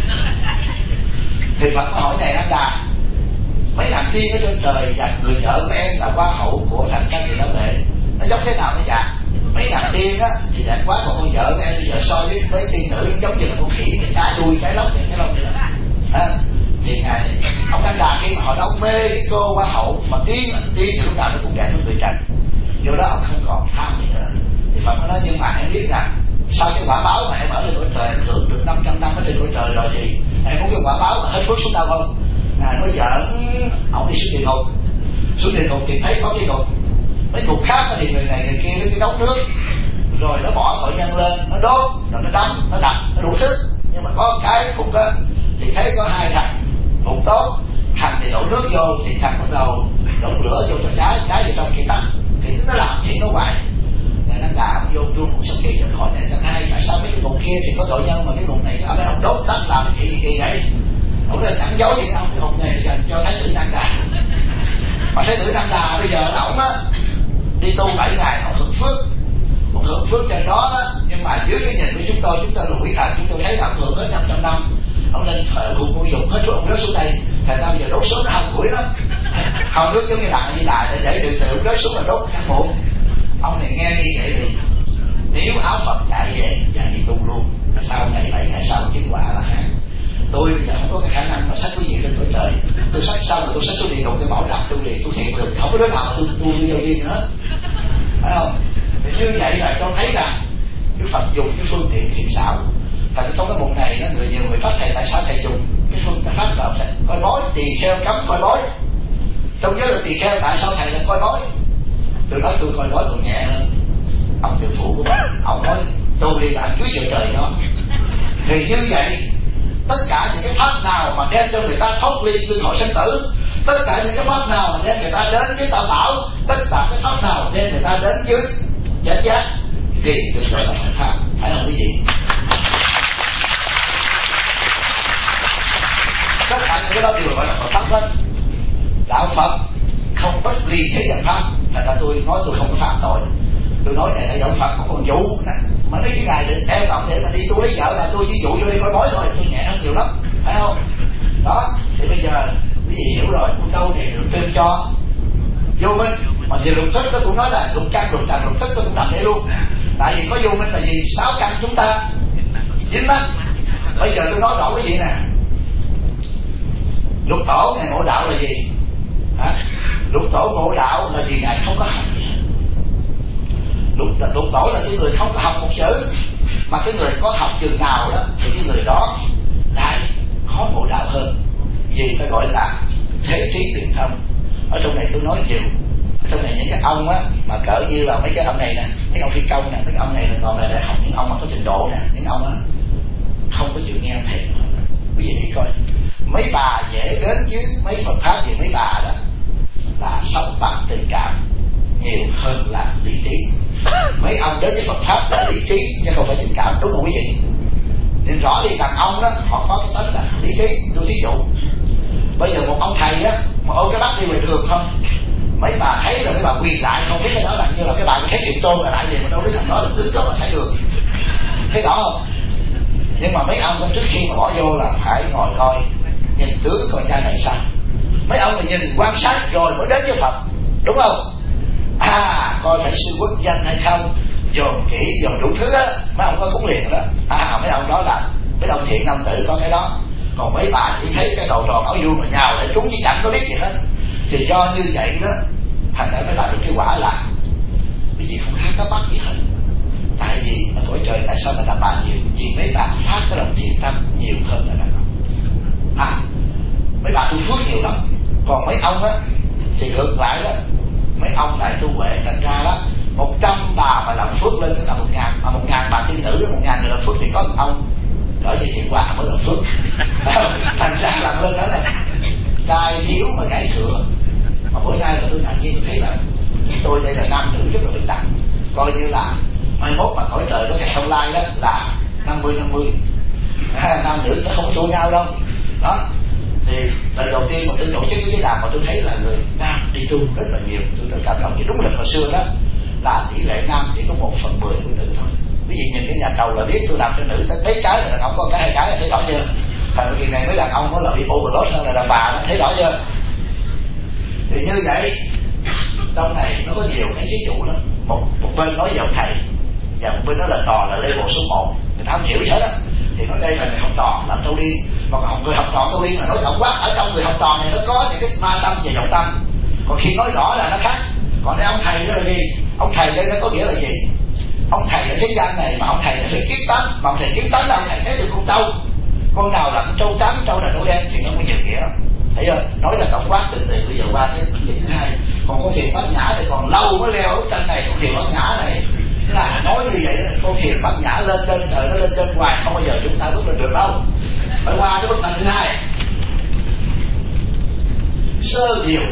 Thì Phật hỏi này anh Đà, mấy nàng tiên ở trên trời và người vợ của em là hoa hậu của thành Canh Thị Lão Lệ, nó giống thế nào vậy? Dạ mấy nàng tiên á thì đẹp quá, còn con vợ của em bây giờ so với mấy tiên nữ giống như là con khỉ, cái đuôi cái lông này cái lông này đó. À, thì ngài ông Anh Đà khi mà họ đâu mê cái cô hoa hậu mà tiên tiên thì lúc nào nó cũng đẹp hơn người trần, do đó ông không còn tham gì nữa. Thì Phật mới nói nhưng mà em biết rằng sau cái quả báo mà em ở trên cõi trời em hưởng được năm trăm năm ở trên cõi trời rồi thì em muốn cái quả báo mà hết phước xuống đâu không? Ngài mới giỡn ông đi xuống địa ngục, xuống địa ngục thì thấy có cái ngục, mấy ngục khác thì người này người kia cái nấu nước rồi nó bỏ tội nhân lên nó đốt rồi nó đấm nó đập nó đủ thứ, nhưng mà có cái cũng có thì thấy có hai thằng một tốt, thằng thì đổ nước vô thì thằng bắt đầu đổ lửa vô cho trái trái vào trong kia tắt, thì nó làm chuyện nó hoài. Ngài Anh Đà vô chuông một sau khi rồi hỏi này thằng hai tại sao mấy cái ngục kia thì có tội nhân mà cái ngục này ở đây ông đốt tắt làm cái gì kỳ vậy? Ông nói chẳng giấu gì đâu, cái ngục này dành cho Thái tử Năng Đà. Mà Thái tử Năng Đà bây giờ ổng á đi tu bảy ngày ông hưởng phước, ông hưởng phước trên đó đó, nhưng mà dưới cái nhìn của chúng tôi, chúng tôi là quỷ thần, chúng tôi thấy ông hưởng hết năm trăm năm, ông lên thợ cùng mua dùng hết số ông rớt xuống đây, thành ra bây giờ đốt số nó không củi lắm, không nước giống như là như là để để từ từ rớt xuống là đốt căn muộn. Ông này nghe như vậy thì nếu áo Phật chạy về và đi tu luôn, sau này bảy ngày sau kết quả là hạn. Tôi bây giờ không có cái khả năng mà sách quý vị lên cõi trời, tôi sách xong rồi tôi sách xuống địa ngục, tôi bảo đảm tu liền, tôi thiện được, không có đứa nào mà tôi tu như giao viên nữa, phải không? Thì như vậy là tôi thấy rằng Đức Phật dùng cái phương tiện thiện xảo. Tại trong cái mục này người nhiều người pháp thầy tại sao thầy dùng cái phương pháp là coi bói, tỳ kheo cấm coi bói. Trong giới là tỳ kheo tại sao thầy lại coi bói? Tôi nói tôi coi bói còn nhẹ hơn. Ông tiểu phụ của mình, ông nói tôi đi làm cưới vợ trời đó. Thì như vậy tất cả những cái pháp nào mà đem cho người ta thoát ly luân hồi sinh tử, tất cả những cái pháp nào mà đem người ta đến với tam bảo, tất cả cái pháp nào đem người ta đến với chánh giác thì được gọi là Phật pháp, phải không quý vị? Tất cả những cái đó đều gọi là Phật pháp hết. Đạo Phật không bất ly thế gian pháp, thành ra tôi nói tôi không có phạm tội. Tôi nói này là đạo Phật không còn vụ mà nói cái ngày để theo tổng để mà đi tôi lấy vợ là tôi ví dụ vô đi coi bói thôi, tôi nhẹ hơn nhiều lắm, phải không? Đó thì bây giờ quý vị hiểu rồi, con câu này được trưng cho vô minh. Mà về lục thức nó cũng nói là lục căn lục trần lục thức tôi cũng nằm đây luôn. Tại vì có vô minh là gì? Sáu căn chúng ta dính mắt. Bây giờ tôi nói rõ cái gì nè, lục tổ ngài ngộ đạo là gì? Hả? Lục tổ ngộ đạo là gì? Ngài không có học gì. Lục, lục tổ là cái người không có học một chữ, mà cái người có học chừng nào đó thì cái người đó lại khó ngộ đạo hơn. Vì ta gọi là thế trí truyền thông. Ở trong này tôi nói nhiều, ở trong này những cái ông á mà cỡ như là mấy cái ông này nè, mấy ông phi công nè, mấy ông này là còn là đại học, những ông mà có trình độ nè, những ông á không có chịu nghe thầy. Quý vị đi coi mấy bà dễ đến với mấy Phật pháp thì mấy bà đó là sống bằng tình cảm nhiều hơn là lý trí. Mấy ông đến với Phật pháp là lý trí chứ không phải tình cảm, đúng không quý vị? Nên rõ đi đàn ông đó họ có cái tính là lý trí. Tôi thí dụ bây giờ một ông thầy á mà ôm cái bát đi ngoài đường không, mấy bà thấy là mấy bà quyền lại không biết cái đó là như là cái bà thấy chuyện tôn là lại gì mà đâu biết thằng đó là cứ cho mà thấy được, thấy rõ không? Nhưng mà mấy ông trước khi mà bỏ vô là phải ngồi coi nhìn tướng coi cha này sao. Mấy ông là nhìn quan sát rồi mới đến với Phật, đúng không? À coi thầy sư quốc danh hay không, dồn kỹ dồn đủ thứ đó, mấy ông có cúng liền đó. À mấy ông đó là mấy ông thiện nam tử có cái đó. Còn mấy bà chỉ thấy cái đầu tròn áo vuông mà nhào để chúng chứ chẳng có biết gì hết. Thì do như vậy đó thành ra mới đạt được cái quả là cái gì không khác có bắt gì hết. Tại vì ở cõi trời tại sao người ta bàn nhiều? Vì mấy bà phát cái lòng thiện tâm nhiều hơn là đàn ông. À mấy bà tu phước nhiều lắm. Còn mấy ông á thì ngược lại đó, mấy ông lại tu huệ, thành ra đó một trăm bà mà làm phước lên là một ngàn, mà một ngàn bà tiên nữ một ngàn người làm phước thì có một ông đỡ như thiện hòa mới làm phước. Thành ra làm lên đó này trai thiếu mà gãy thừa. Mà bữa nay là tôi ngạc nhiên tôi thấy là tôi đây là nam nữ rất là bình đẳng, coi như là mai mốt mà cõi trời có ngày không lai đó là năm mươi năm mươi, nam nữ nó không thua nhau đâu. Đó thì lần đầu tiên mà tôi tổ chức cái diễn đàn mà tôi thấy là người nam đi tu rất là nhiều, tôi rất cảm động. Thì đúng là hồi xưa đó là tỷ lệ nam chỉ có một phần mười của nữ thôi. Ví dụ nhìn cái nhà cầu là biết tôi làm cho nữ tới mấy cái là không có cái hai cái là thấy rõ chưa. Thành kỳ này mấy đàn ông có là bị overload hơn là đàn bà, thấy rõ chưa. Thì như vậy trong này nó có nhiều cái ví dụ lắm. Một một bên nói về ông thầy và một bên nói là trò là level số một, người ta không hiểu gì hết á. Thì nói đây là người học trò làm trâu điên, còn học người học trò trâu điên là nói tổng quát. Ở trong người học trò này nó có những cái ma tâm và vọng tâm, còn khi nói rõ là nó khác. Còn đây ông thầy đó là gì? Ông thầy đây nó có nghĩa là gì? Ông thầy ở thế gian này mà ông thầy là phải kiến tánh, mà ông thầy kiến tánh là ông thầy thấy được con trâu, con nào là con trâu trắng, trâu là trâu đen thì nó mới nhiều nghĩa. Thấy chưa? Nói là tổng quát từ từ bây giờ qua cái việc thứ hai. Còn con thiền bát nhã thì còn lâu mới leo ở trên này. Con thiền bát nhã này là nói như vậy đó, con thiền bát nhã lên trên trời, nó lên trên hoài, không bao giờ chúng ta bước lên được đâu. Phải qua cái bức tranh thứ hai, sơ điều.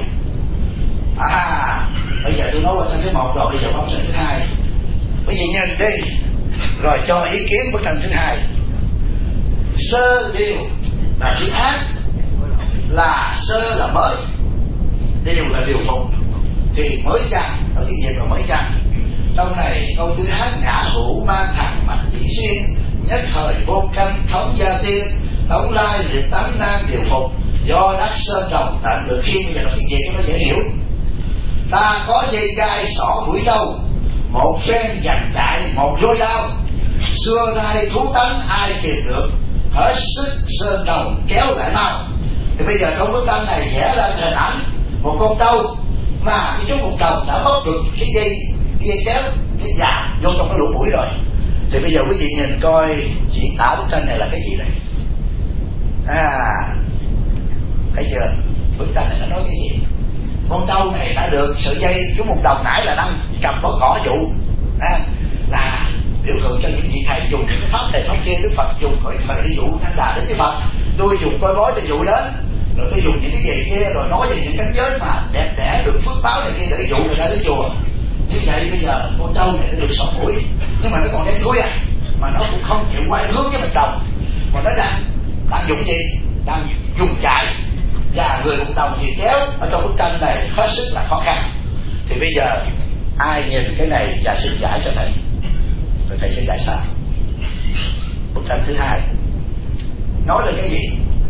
À bây giờ tôi nói bức tranh thứ một rồi, bây giờ bức tranh thứ hai. Bây giờ nhìn đi rồi cho ý kiến bức tranh thứ hai. Sơ điều là chữ ác, là sơ là mới, điều là điều phục, thì mới chăng ở cái gì là mới chăng. Trong này câu thứ hát ngã hữu mang thằng mạnh bị xuyên, nhất thời vô căn thống gia tiên, tống lai liệt tánh nan điều phục, do đắc sơn đồng tận được khiên. Bây giờ là cái gì cho nó dễ hiểu. Ta có dây gai xỏ mũi trâu, một phen giành chạy một roi đao, xưa nay thú tánh ai kìm được, hết sức sơn đồng kéo lại mau. Thì bây giờ trong bức tranh này vẽ ra hình ảnh một con trâu mà cái chú một đồng đã bóc được cái dây cái dây kéo, cái dàn vô trong cái lỗ mũi rồi. Thì bây giờ quý vị nhìn coi diễn tả bức tranh này là cái gì này. À thấy chưa, bức tranh này nó nói cái gì? Con trâu này đã được sợi dây chú một đồng nãy là đang cầm bó cỏ dụ, à, là biểu tượng cho những vị thầy dùng những cái pháp này pháp kia. Đức Phật dùng khỏi thời đi dụ thanh đà đến cái Phật, tôi dùng coi bói để dụ đến, rồi tôi dùng những cái gì kia, rồi nói về những cảnh giới mà đẹp đẽ được phước báo này kia để dụ người ta đến chùa. Như vậy bây giờ con trâu này nó được sọ mũi, nhưng mà nó còn đen thui à, mà nó cũng không chịu quay hướng với mình đồng, mà nó đang đang dùng gì? Đang dùng chạy, và người một đồng thì kéo. Ở trong bức tranh này hết sức là khó khăn. Thì bây giờ ai nhìn cái này và xin giải cho thầy, rồi thầy sẽ giải sao. Bức tranh thứ hai nói là cái gì?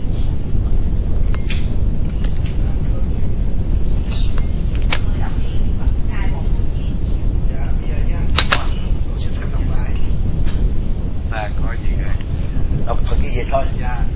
Đọc phần cái gì thôi.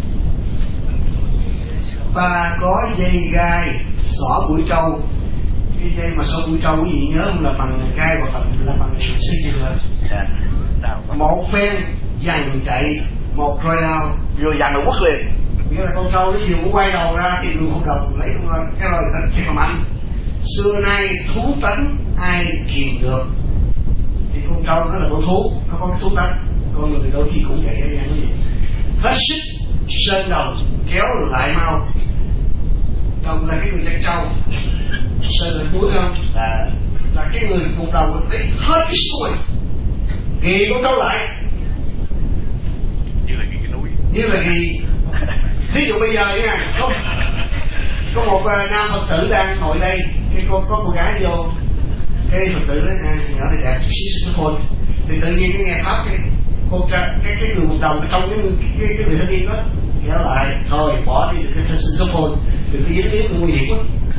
Ta có dây gai xỏ mũi trâu. Cái dây mà xỏ mũi trâu quý vị nhớ không, là bằng gai hoặc là bằng xi dừa. Một phen giành chạy một roi đao. Vừa giành được quất liền. Nghĩa là con trâu nó vừa quay đầu ra thì người không đồng lấy cái roi nó chạy mà mạnh. Xưa nay thú tánh ai kìm được. Thì con trâu nó là con thú, nó có cái thú tánh. Con người đôi khi cũng vậy nha quý vị. Hết sức sơn đồng kéo lại mau. Đồng là cái người chăn trâu, sơn là mũi không? À, là cái người một đầu lấy hết cái xuôi, ghi con trâu lại. Như là ghi cái núi. Như là ghi. Ví dụ bây giờ nha, có, có một uh, nam Phật tử đang ngồi đây, cái cô có cô gái vô, cái Phật tử đó nha, nhỏ này đẹp, xíu xíu thôi, thì tự nhiên cái nghe pháp cái cô cái cái, cái người một đầu trong cái cái cái người thanh niên đó kéo lại, thôi bỏ đi cái thân sinh số phone, đừng có dính líu nguy hiểm quá.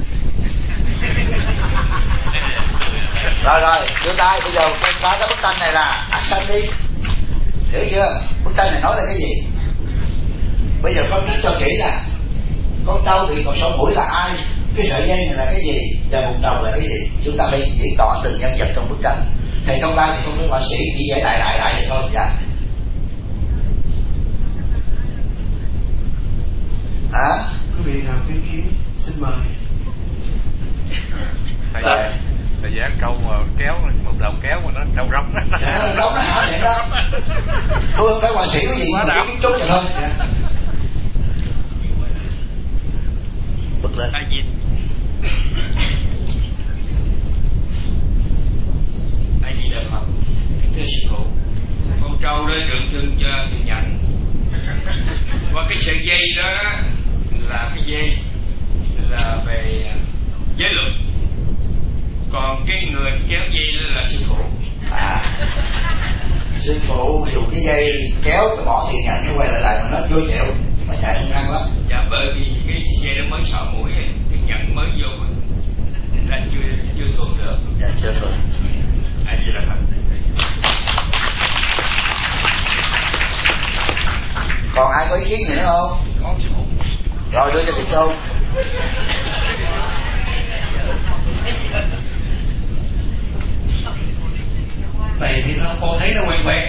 Rồi rồi, đưa tay. Bây giờ qua cái bức tranh này là action đi, hiểu chưa? Bức tranh này nói là cái gì? Bây giờ con nói cho kỹ là con trâu thì còn sổ mũi là ai, cái sợi dây này là cái gì, và một đầu là cái gì. Chúng ta phải diễn tỏ từng nhân vật trong bức tranh. Thầy không ra thì không phải họa sĩ, chỉ giải đại đại đại vậy thôi. Dạ. Hả? Quý vị nào ý kiến xin mời. Thầy thầy vẽ câu mà kéo một đầu kéo mà nó đầu rống đó. Dạ, đầu rống nó hả vậy đó. Tôi không phải họa sĩ cái gì mà biết chút rồi thôi. Dạ. Bức bật lên. Đại diện Đại diện Đạo Phật. Thưa sư phụ, con trâu đó tượng trưng cho sự nhận, và cái sợi dây đó là cái dây là về giới luật, còn cái người kéo dây là sư phụ. À, sư phụ dùng cái dây kéo cái mỏ thiền nhận nó quay lại lại mà nó vô chịu, nó chạy không ăn lắm. Dạ, bởi vì cái dây đó mới sọ mũi, cái nhận mới vô là chưa chưa thuận được. Dạ chưa thuận. Ai gì là Phật. Còn ai có ý kiến gì nữa không? Con sư phụ. Rồi đưa cho Thiện Tôn. Này thì sao con thấy nó quen quen.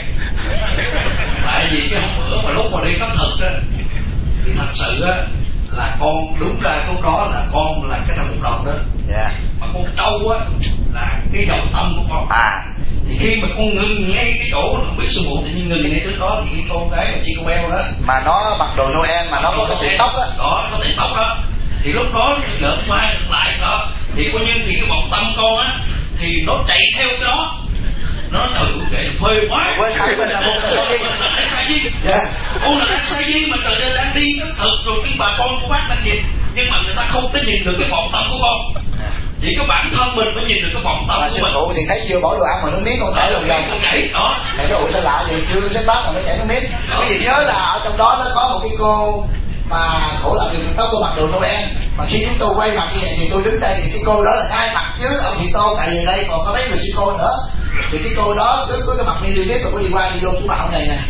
Tại vì cái hôm bữa mà lúc mà đi khất thực á, thì thật sự á là con đúng ra lúc đó là con là cái thằng một đồng đó. Dạ. Mà con trâu á là cái dòng tâm của con. À. Thì khi mà con ngưng ngay cái chỗ không biết sư phụ tự nhiên ngưng ngay trước đó thì cái con gái mà chi con beo đó mà nó mặc đồ Noel mà nó có cái tiện tóc đó. Đó, có tiện tóc đó. Thì lúc đó lỡ vai lại đó thì coi như thì cái vòng tâm con á thì nó chạy theo cái đó. Nó trời ơi kệ phê quá. Quên hẳn mình là một cái sai gì. Đang sai gì? Dạ. Ô là đang sai gì mà trời ơi đang đi cái thực rồi cái bà con của bác đang nhìn, nhưng mà người ta không có nhìn được cái vòng tâm của con. Chỉ có bản thân mình mới nhìn được cái vòng tâm mà của sư mình. Phụ thì thấy chưa bỏ đồ ăn mà nước miếng con thở lòng vòng. Con nhảy đó. Này cái ủa sao lạ vậy? Chưa xếp bát mà nó chảy nước miếng. Cái gì nhớ là ở trong đó nó có một cái cô mà cổ làm việc tóc, cô mặc đồ Noel, mà khi chúng tôi quay mặt như vậy thì tôi đứng đây thì cái cô đó là ai mặc chứ ông Thị Tô, tại vì đây còn có mấy người sư cô nữa thì cái cô đó cứ có cái mặt đi biết mà có đi qua đi vô chú bảo này nè.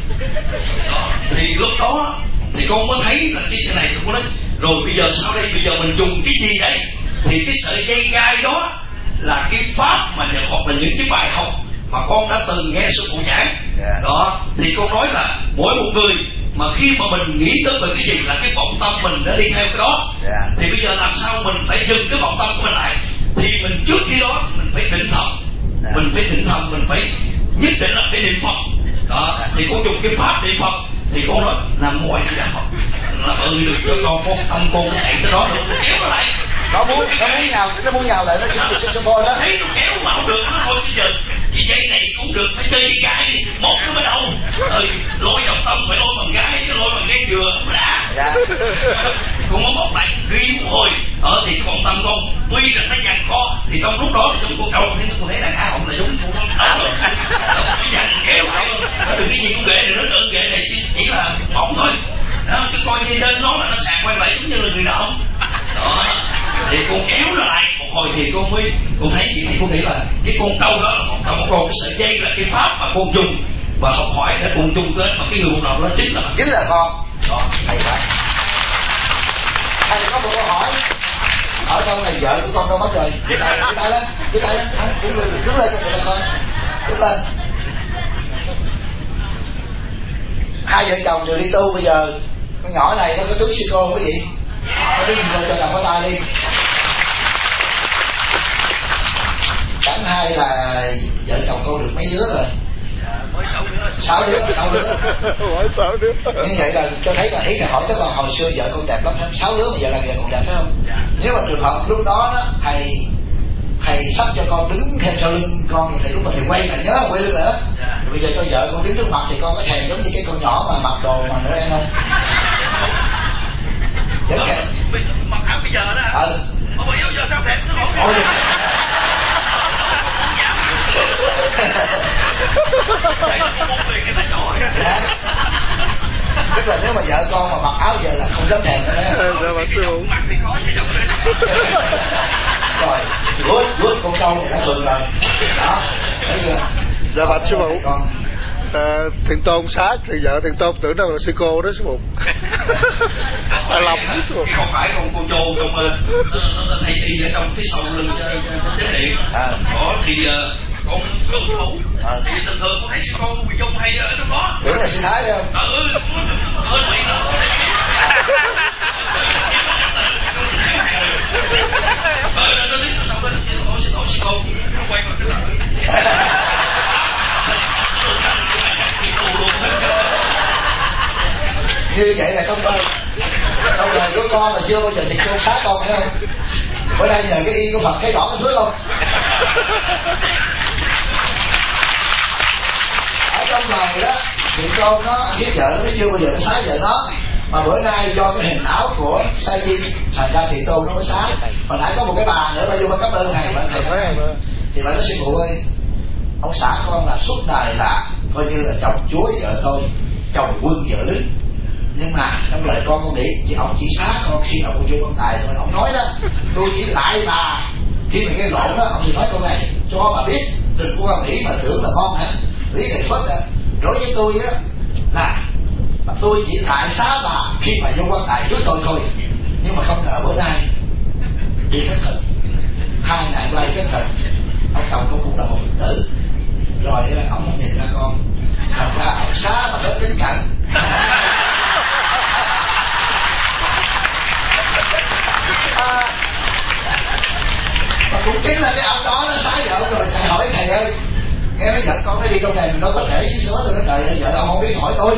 Thì lúc đó thì con mới thấy là cái này thì con nói rồi bây giờ sau đây bây giờ mình dùng cái gì đấy, thì cái sợi dây gai đó là cái pháp mà hoặc là những cái bài học mà con đã từng nghe sư phụ giảng. Yeah. Đó thì con nói là mỗi một người mà khi mà mình nghĩ tới về cái gì là cái vọng tâm mình đã đi theo cái đó. Yeah. Thì bây giờ làm sao mình phải dừng cái vọng tâm của mình lại, thì mình trước khi đó mình phải định thần. Yeah. Mình phải định thần, mình phải nhất định là phải niệm Phật. Đó yeah. Thì con dùng cái pháp niệm Phật thì con nói làm mọi cái Phật là ơn được cho con, con tâm con nó chạy tới đó được, nó kéo nó lại. Nó muốn nó muốn nhào nó muốn nhào lại nó xin xin cho con đó. Thấy nó kéo mà không được nó thôi bây giờ cái dây này cũng được, phải chơi cái gái đi một nó mới đâu. Ừ, lôi dòng tâm phải lôi bằng gái chứ lôi bằng dây dừa mới đã. Dạ. Con có một lại ghi một hồi ở thì còn tâm con tuy rằng nó dằn co thì trong lúc đó thì trong con trâu thì con thấy đàn á hồng là giống con đó rồi. Nó dằn kéo lại đừng cái gì cũng ghệ này nó trơn ghệ này chỉ là bỏng thôi. Đó, cứ coi như lên nó là nó sạc quay lại giống như là người đàn ông. Đó thì con kéo nó lại một hồi thì con mới con thấy vậy thì con nghĩ là cái con trâu đó là con trâu một con, cái sợi dây là cái pháp mà con dùng và học hỏi để con chung tới mà cái người một nào đó chính là chính là con. Đó hay quá. Thầy có một câu hỏi ở trong này vợ của con đâu mất rồi? Cái tay cái tay lên cái tay lên đứng lên đứng lên cho con đứng lên. Hai vợ chồng đều đi tu bây giờ con nhỏ này nó có tướng sư cô cái gì? Nó đi vô cho cầm cái tay đi. Chẳng hai là vợ chồng cô được mấy đứa rồi? Mới sáu đứa. Sáu đứa, sáu đứa. Mới sáu đứa. Như vậy là cho thấy là ý là hỏi tới con hồi xưa vợ con đẹp lắm, sáu đứa bây giờ là vợ con đẹp phải không? Dạ. Nếu mà trường hợp lúc đó đó thầy thầy sắp cho con đứng theo sau lưng con thì thầy lúc mà thầy quay là nhớ quay lưng nữa. Dạ. Bây giờ cho vợ con đứng trước mặt thì con có thèm giống như cái con nhỏ mà mặc đồ mà nữa em không? Vẫn kìa. Mặc áo bây giờ đó hả? Ừ. Ủa bây giờ sao thèm sao không? Ôi. Dạ. Tức là nếu mà vợ con mà mặc áo giờ là không dám thèm nữa đấy. Dạ mà sư phụ. Mặc thì có chứ đâu. Rồi, vuốt vuốt con trâu này đã thường rồi. Đó, thấy chưa? Dạ bạch sư phụ. Con. À, Thiện Tôn sát thì vợ Thiện Tôn tưởng đâu là sư cô đó sư phụ. À, lầm sư phụ. Không phải con cô trâu trong nó thầy y ở trong phía sau lưng chánh điện. À. Đó thì con cư thủ thì thường thường con thấy sư cô bị dung hay ở trong đó. Tưởng là sư thái không? Ừ, hơn vậy đó. Ờ, nó biết sao bên ôi sư tổ sư cô nó quay vào cái thằng. Như vậy là công ơn. Công đời của con là chưa bao giờ thịt cơm xá con, phải không? Bữa nay nhờ cái y của Phật thấy rõ cái phước không? Ở trong đời đó thì con nó với vợ nó chưa bao giờ nó xá vợ nó, mà bữa nay do cái hình áo của Sa Di thành ra Thiện Tôn nó mới xá. Hồi nãy có một cái bà nữa bà vô bà cấp ơn thầy, bạn thầy thì bạn nói sư phụ ơi, ông xã con là suốt đời là coi như là chồng chúa vợ tôi, chồng quân vợ lính, nhưng mà trong lời con con nghĩ thì ông chỉ xá con khi ông vô con tài thôi. Ông nói đó, tôi chỉ lại bà khi mà nghe lộn đó, ông thì nói câu này cho bà biết, đừng có nghĩ mà tưởng là con hả lý thầy Phất đó. Đối với tôi á là mà tôi chỉ lại xá bà khi mà vô quan tài trước tôi thôi, nhưng mà không ngờ bữa nay đi khất thực hai ngày qua đi khất thực, ông chồng con cũng là một Phật tử rồi, ông nhìn ra con thật ra ông xá mà rất kính cẩn. À, mà cũng chính là cái ông đó nó xá vợ rồi. Thầy hỏi thầy ơi, nghe nó giận con nó đi trong này mình đâu có thể chứ số tôi nó đợi vợ ông không biết hỏi tôi.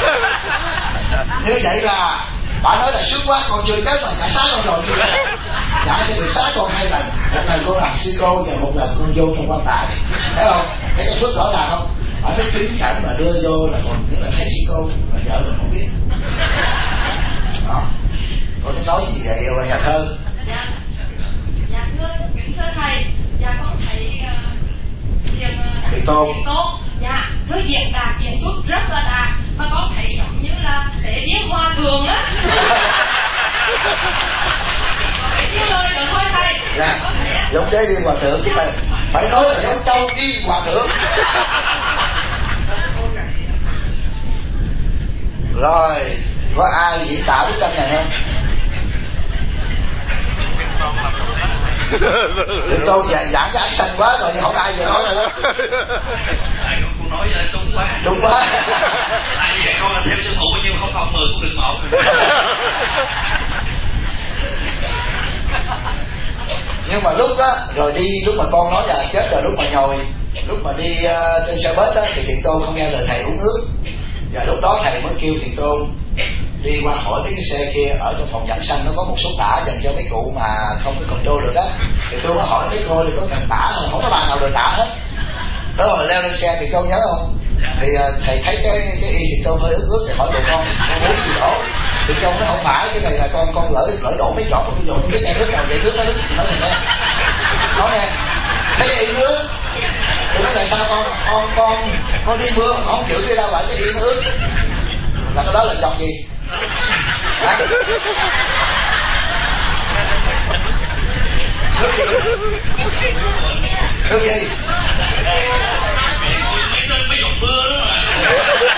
Như vậy là bà nói là sướng quá, con chưa chết mà đã xá con rồi. Dạ sẽ được xá con hai lần, một lần con làm sư cô và một lần con vô trong quan tài, thấy không? Thấy cái phước rõ ràng không? Bà nói kính cảnh mà đưa vô là còn nghĩa là thấy sư cô mà vợ mình không biết. Đó. Cô thấy nói gì vậy nhà thơ? Dạ, dạ thưa, thưa thầy, dạ con thấy thiền Thiện Tôn. Tôn, dạ, thưa diễn đạt diễn xuất rất là đạt, mà con thấy giống như là để điếc hoa thường á. Tiếng lời được thôi thầy. Dạ, giống đế điên hòa thượng chứ phải phải nói là giống trâu điên hòa thượng. Rồi, có ai diễn tả bức tranh này không? Thiện Tôn giảng cái ánh xanh quá rồi nhưng không ai về nói rồi đó. Thầy con nói trung quá. Trung quá. Tại vì con là theo sư phụ nhưng không không mười cũng được một. Nhưng mà lúc đó rồi đi, lúc mà con nói là chết rồi, lúc mà nhồi, lúc mà đi uh, trên xe bus đó thì Thiện Tôn không nghe lời thầy uống nước, và lúc đó thầy mới kêu Thiện Tôn đi qua hỏi mấy cái xe kia ở trong phòng giảm xanh nó có một số tả dành cho mấy cụ mà không có control được á. Thì tôi có hỏi mấy cô thì có cần tả không, không có bàn nào được tả hết. Đó rồi leo lên xe thì Tôn nhớ không? Thì uh, thầy thấy cái cái y thì Tôn hơi ướt ướt thì hỏi tụi con con uống gì đổ. Thì Tôn nó không phải, cái này là con con lỡ lỡ đổ mấy giọt, cái giọt không biết em nước nào vậy, nước nó nước nói này nghe, nói nghe, thấy y nước. Tôi nói tại sao con con con con đi mưa không chịu đi ra lại cái y nó ướt, là cái đó là giọt gì? Hả? Nước gì? Nước gì? Mấy giọt mưa đó mà.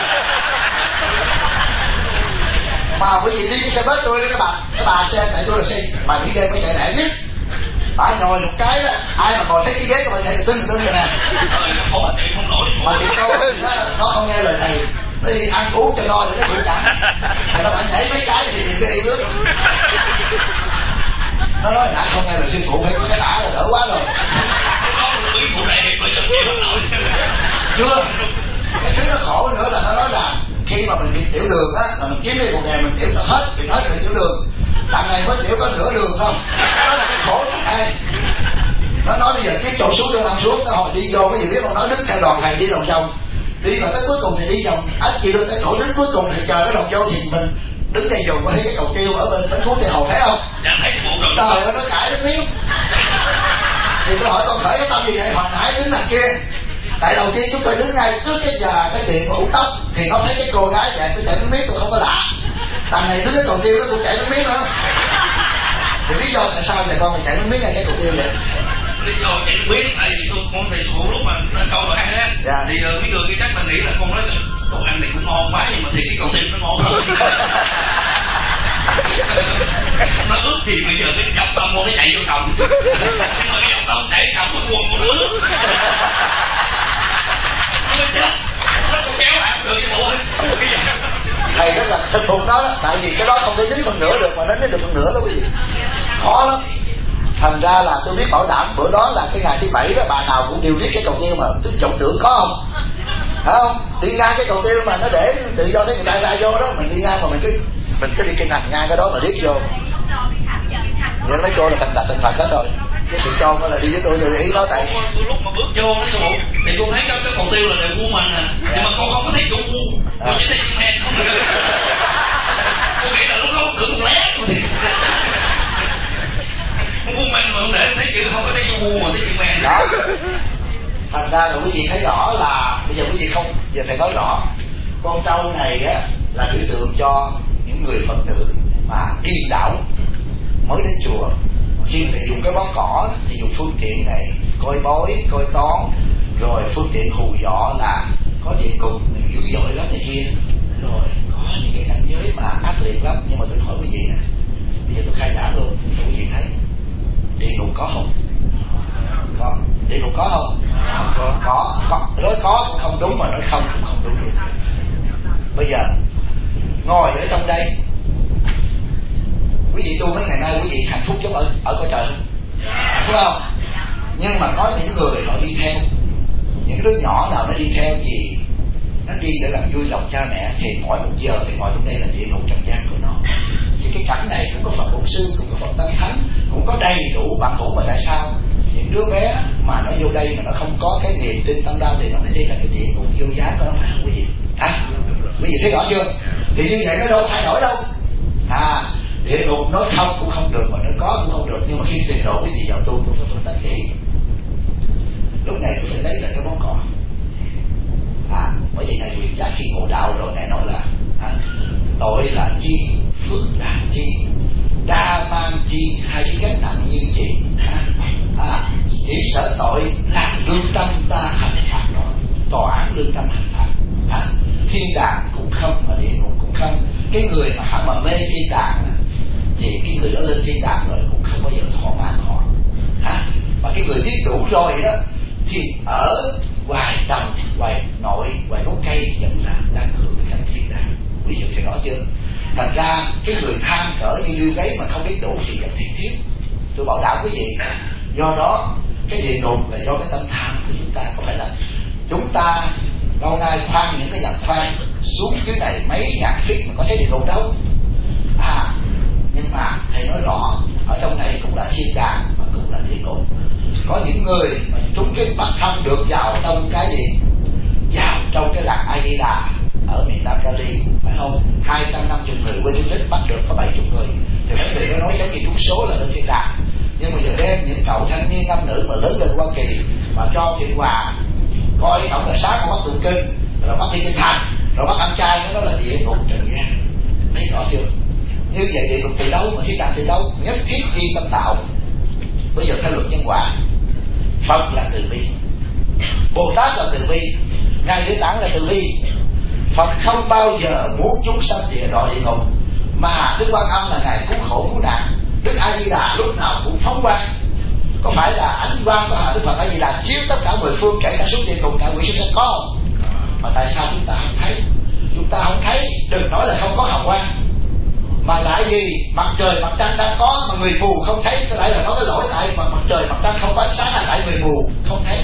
Mà bởi vì đi cái xe bus tôi cái bà cái bà xe tại tôi là xe bà đi đêm mới chạy lẹ nhất, bà ngồi một cái đó ai mà ngồi thấy cái ghế của bà chạy tưng tưng vậy nè, mà chị câu nó, nó không nghe lời thầy, nó đi ăn uống cho no để nó chịu chẳng, thầy nó phải nhảy mấy cái thì đi đi nước, nó nói nãy không nghe lời sư phụ phải có cái tả là đỡ quá rồi. Chưa, cái thứ nó khổ nữa là nó nói là khi mà mình bị tiểu đường á là mình kiếm đi một ngày mình tiểu cho hết thì nói về tiểu đường, đằng này mới tiểu có nửa đường không, đó là cái khổ thứ hai. Nó nói bây giờ cái chỗ xuống cho nằm xuống, nó hồi đi vô cái gì biết không, nói đứng theo đoàn thầy đi vòng vòng, đi mà tới cuối cùng thì đi vòng ách chị đưa tới chỗ đứng cuối cùng thì chờ cái đồng vô thì mình đứng đây dùng có thấy cái cầu tiêu ở bên bánh cuốn thì hồ thấy không? Dạ thấy bộ rồi. Trời ơi nó cãi nước miếng. Thì tôi hỏi con khởi cái tâm gì vậy, hồi nãy đứng đằng kia. Tại đầu tiên chúng tôi đứng ngay trước cái giờ cái tiệm của ủ tóc thì nó thấy cái cô gái chạy tôi chạy nước miếng tôi không có lạ. Thằng này đứng cái cầu tiêu nó cũng chạy nước miếng nữa. Thì lý do tại sao thì con mày chạy nước miếng ngay cái cầu tiêu vậy? Lý do chạy nước miếng tại vì tôi con thầy phụ lúc mà câu đồ ăn á, dạ. Thì uh, mấy người kia chắc là nghĩ là con nói đồ ăn này cũng ngon quá nhưng mà thì cái cầu tiêu nó ngon hơn. Nó ướt thì bây giờ cái dòng tông nó chạy vô cổng, nhưng mà cái dòng tông chạy cổng nó buồn con ướt. Nó chết, nó cũng kéo bạn được cái bộ. Thầy rất là thực phục đó, tại vì cái đó không thể đến phần nửa được mà đến được phần nửa đó quý vị, khó lắm. Thành ra là tôi biết bảo đảm bữa đó là cái ngày thứ bảy đó bà nào cũng đều biết cái cầu tiêu mà tức vọng tưởng có không, phải không? Đi ngang cái cầu tiêu mà nó để tự do thấy người ta ra vô đó, mình đi ngang mà mình cứ mình cứ đi kinh hành ngang cái đó mà liếc vô, vậy mấy cô là thành đạt thành Phật hết rồi. Cái sự cho nó là đi với tôi rồi ý nói tại lúc mà bước vô nó sư thì cô thấy cái cái mục tiêu là đều mua mình à, nhưng mà cô không có thấy chủ mua, cô chỉ thấy chim men không được. Cô nghĩ là lúc đó cưỡng một lé mua men mà không để thấy chữ, không có thấy chủ mua mà thấy chim men đó. Thành ra là quý vị thấy rõ là bây giờ quý vị không, giờ thầy nói rõ con trâu này á là biểu tượng cho những người Phật tử mà điên đảo mới đến chùa. Khi thầy dùng cái bó cỏ thì dùng phương tiện này coi bói, coi toán, rồi phương tiện hù dọ là có địa ngục dữ dội lắm này kia, rồi có những cái cảnh giới mà ác liệt lắm. Nhưng mà tôi hỏi quý vị nè, bây giờ tôi khai giảng luôn cho quý vị thấy địa ngục có không? Có. Địa ngục có không? Có. Có. Có. Nói có cũng không đúng, mà nói không cũng không đúng được. Bây giờ ngồi ở trong đây, quý vị tu mấy ngày nay quý vị hạnh phúc giống ở ở cõi trời không? Đúng không? Nhưng mà có những người họ đi theo, những đứa nhỏ nào nó đi theo gì, nó đi để làm vui lòng cha mẹ, thì mỗi một giờ thì ngồi trong đây là địa ngục trần gian của nó. Thì cái cảnh này cũng có Phật Bổn Sư, cũng có Phật Tăng Thánh, cũng có đầy đủ bản hữu. Mà tại sao những đứa bé mà nó vô đây mà nó không có cái niềm tin tâm đau thì nó mới đi là cái địa ngục vô giá của nó, phải không quý vị? Hả? Quý vị thấy rõ chưa? Thì như vậy nó đâu thay đổi đâu. À, địa ngục nói không cũng không được, mà nói có cũng không được. Nhưng mà khi trình độ quý vị vào tu, tôi phải phân tích kỹ. Lúc này tôi phải lấy lại cái món cỏ. À, bởi vì này quyền giác khi ngộ đạo rồi này nói là à, tội là chi, phước là chi, đa mang chi, hai cái gánh nặng như chị. À, à, chỉ sợ tội là lương tâm ta hành phạt nó, tòa án lương tâm hành phạt. À, thiên đàng cũng không mà địa ngục cũng không. Cái người mà hẳn mà mê thiên đàng thì cái người đó lên thiên đàng rồi cũng không bao giờ thỏa mãn họ. À, mà cái người biết đủ rồi đó thì ở ngoài đồng, ngoài nội, ngoài gốc cây vẫn là đang hưởng cái cảnh thiên đàng. Ví dụ thì rõ chưa? Thành ra cái người tham cỡ như lưu gáy mà không biết đủ thì vẫn thiên thiếu. Tôi bảo đảm quý vị, do đó cái địa ngục là do cái tâm tham của chúng ta. Không phải là chúng ta lâu nay khoan những cái dặm khoan xuống dưới này mấy ngàn feet mà có thấy địa ngục đâu. À, nhưng mà thầy nói rõ ở trong này cũng là thiên đàng mà cũng là địa ngục. Có những người mà trúng cái bậc thăm được vào trong cái gì, vào trong cái làng A Di Đà ở miền Nam Cali, phải không? Hai trăm năm mươi người quên list bắt được có bảy mươi người, thì mấy người nó nói giống như trúng số là lên thiên đàng. Nhưng mà giờ đem những cậu thanh niên nam nữ mà lớn lên Hoa Kỳ mà cho Thiện Hòa coi ổng là sáng bắt tụng kinh, rồi bắt đi kinh thành, rồi bắt ăn chay, nó là địa ngục trần gian. Thấy rõ chưa? Như vậy địa ngục từ đâu mà thiên đàng từ đâu? Nhất thiết đi tâm tạo. Bây giờ theo luật nhân quả, Phật là từ bi, Bồ Tát là từ bi, Ngài Địa Tạng là từ bi. Phật không bao giờ muốn chúng sanh địa đọa địa ngục, mà Đức Quan Âm là Ngài cứu khổ cứu nạn. Đức A Di Đà lúc nào cũng phóng quang. Có phải là ánh quang của Đức Phật A Di Đà chiếu tất cả mười phương, kể cả xuống địa ngục, cả quỷ sinh có không? Mà tại sao chúng ta không thấy? Chúng ta không thấy, đừng nói là không có hào quang, mà tại vì mặt trời mặt trăng đang có mà người mù không thấy. Có lẽ là nói cái lỗi tại mà mặt trời mặt trăng không có ánh sáng là tại người mù không thấy.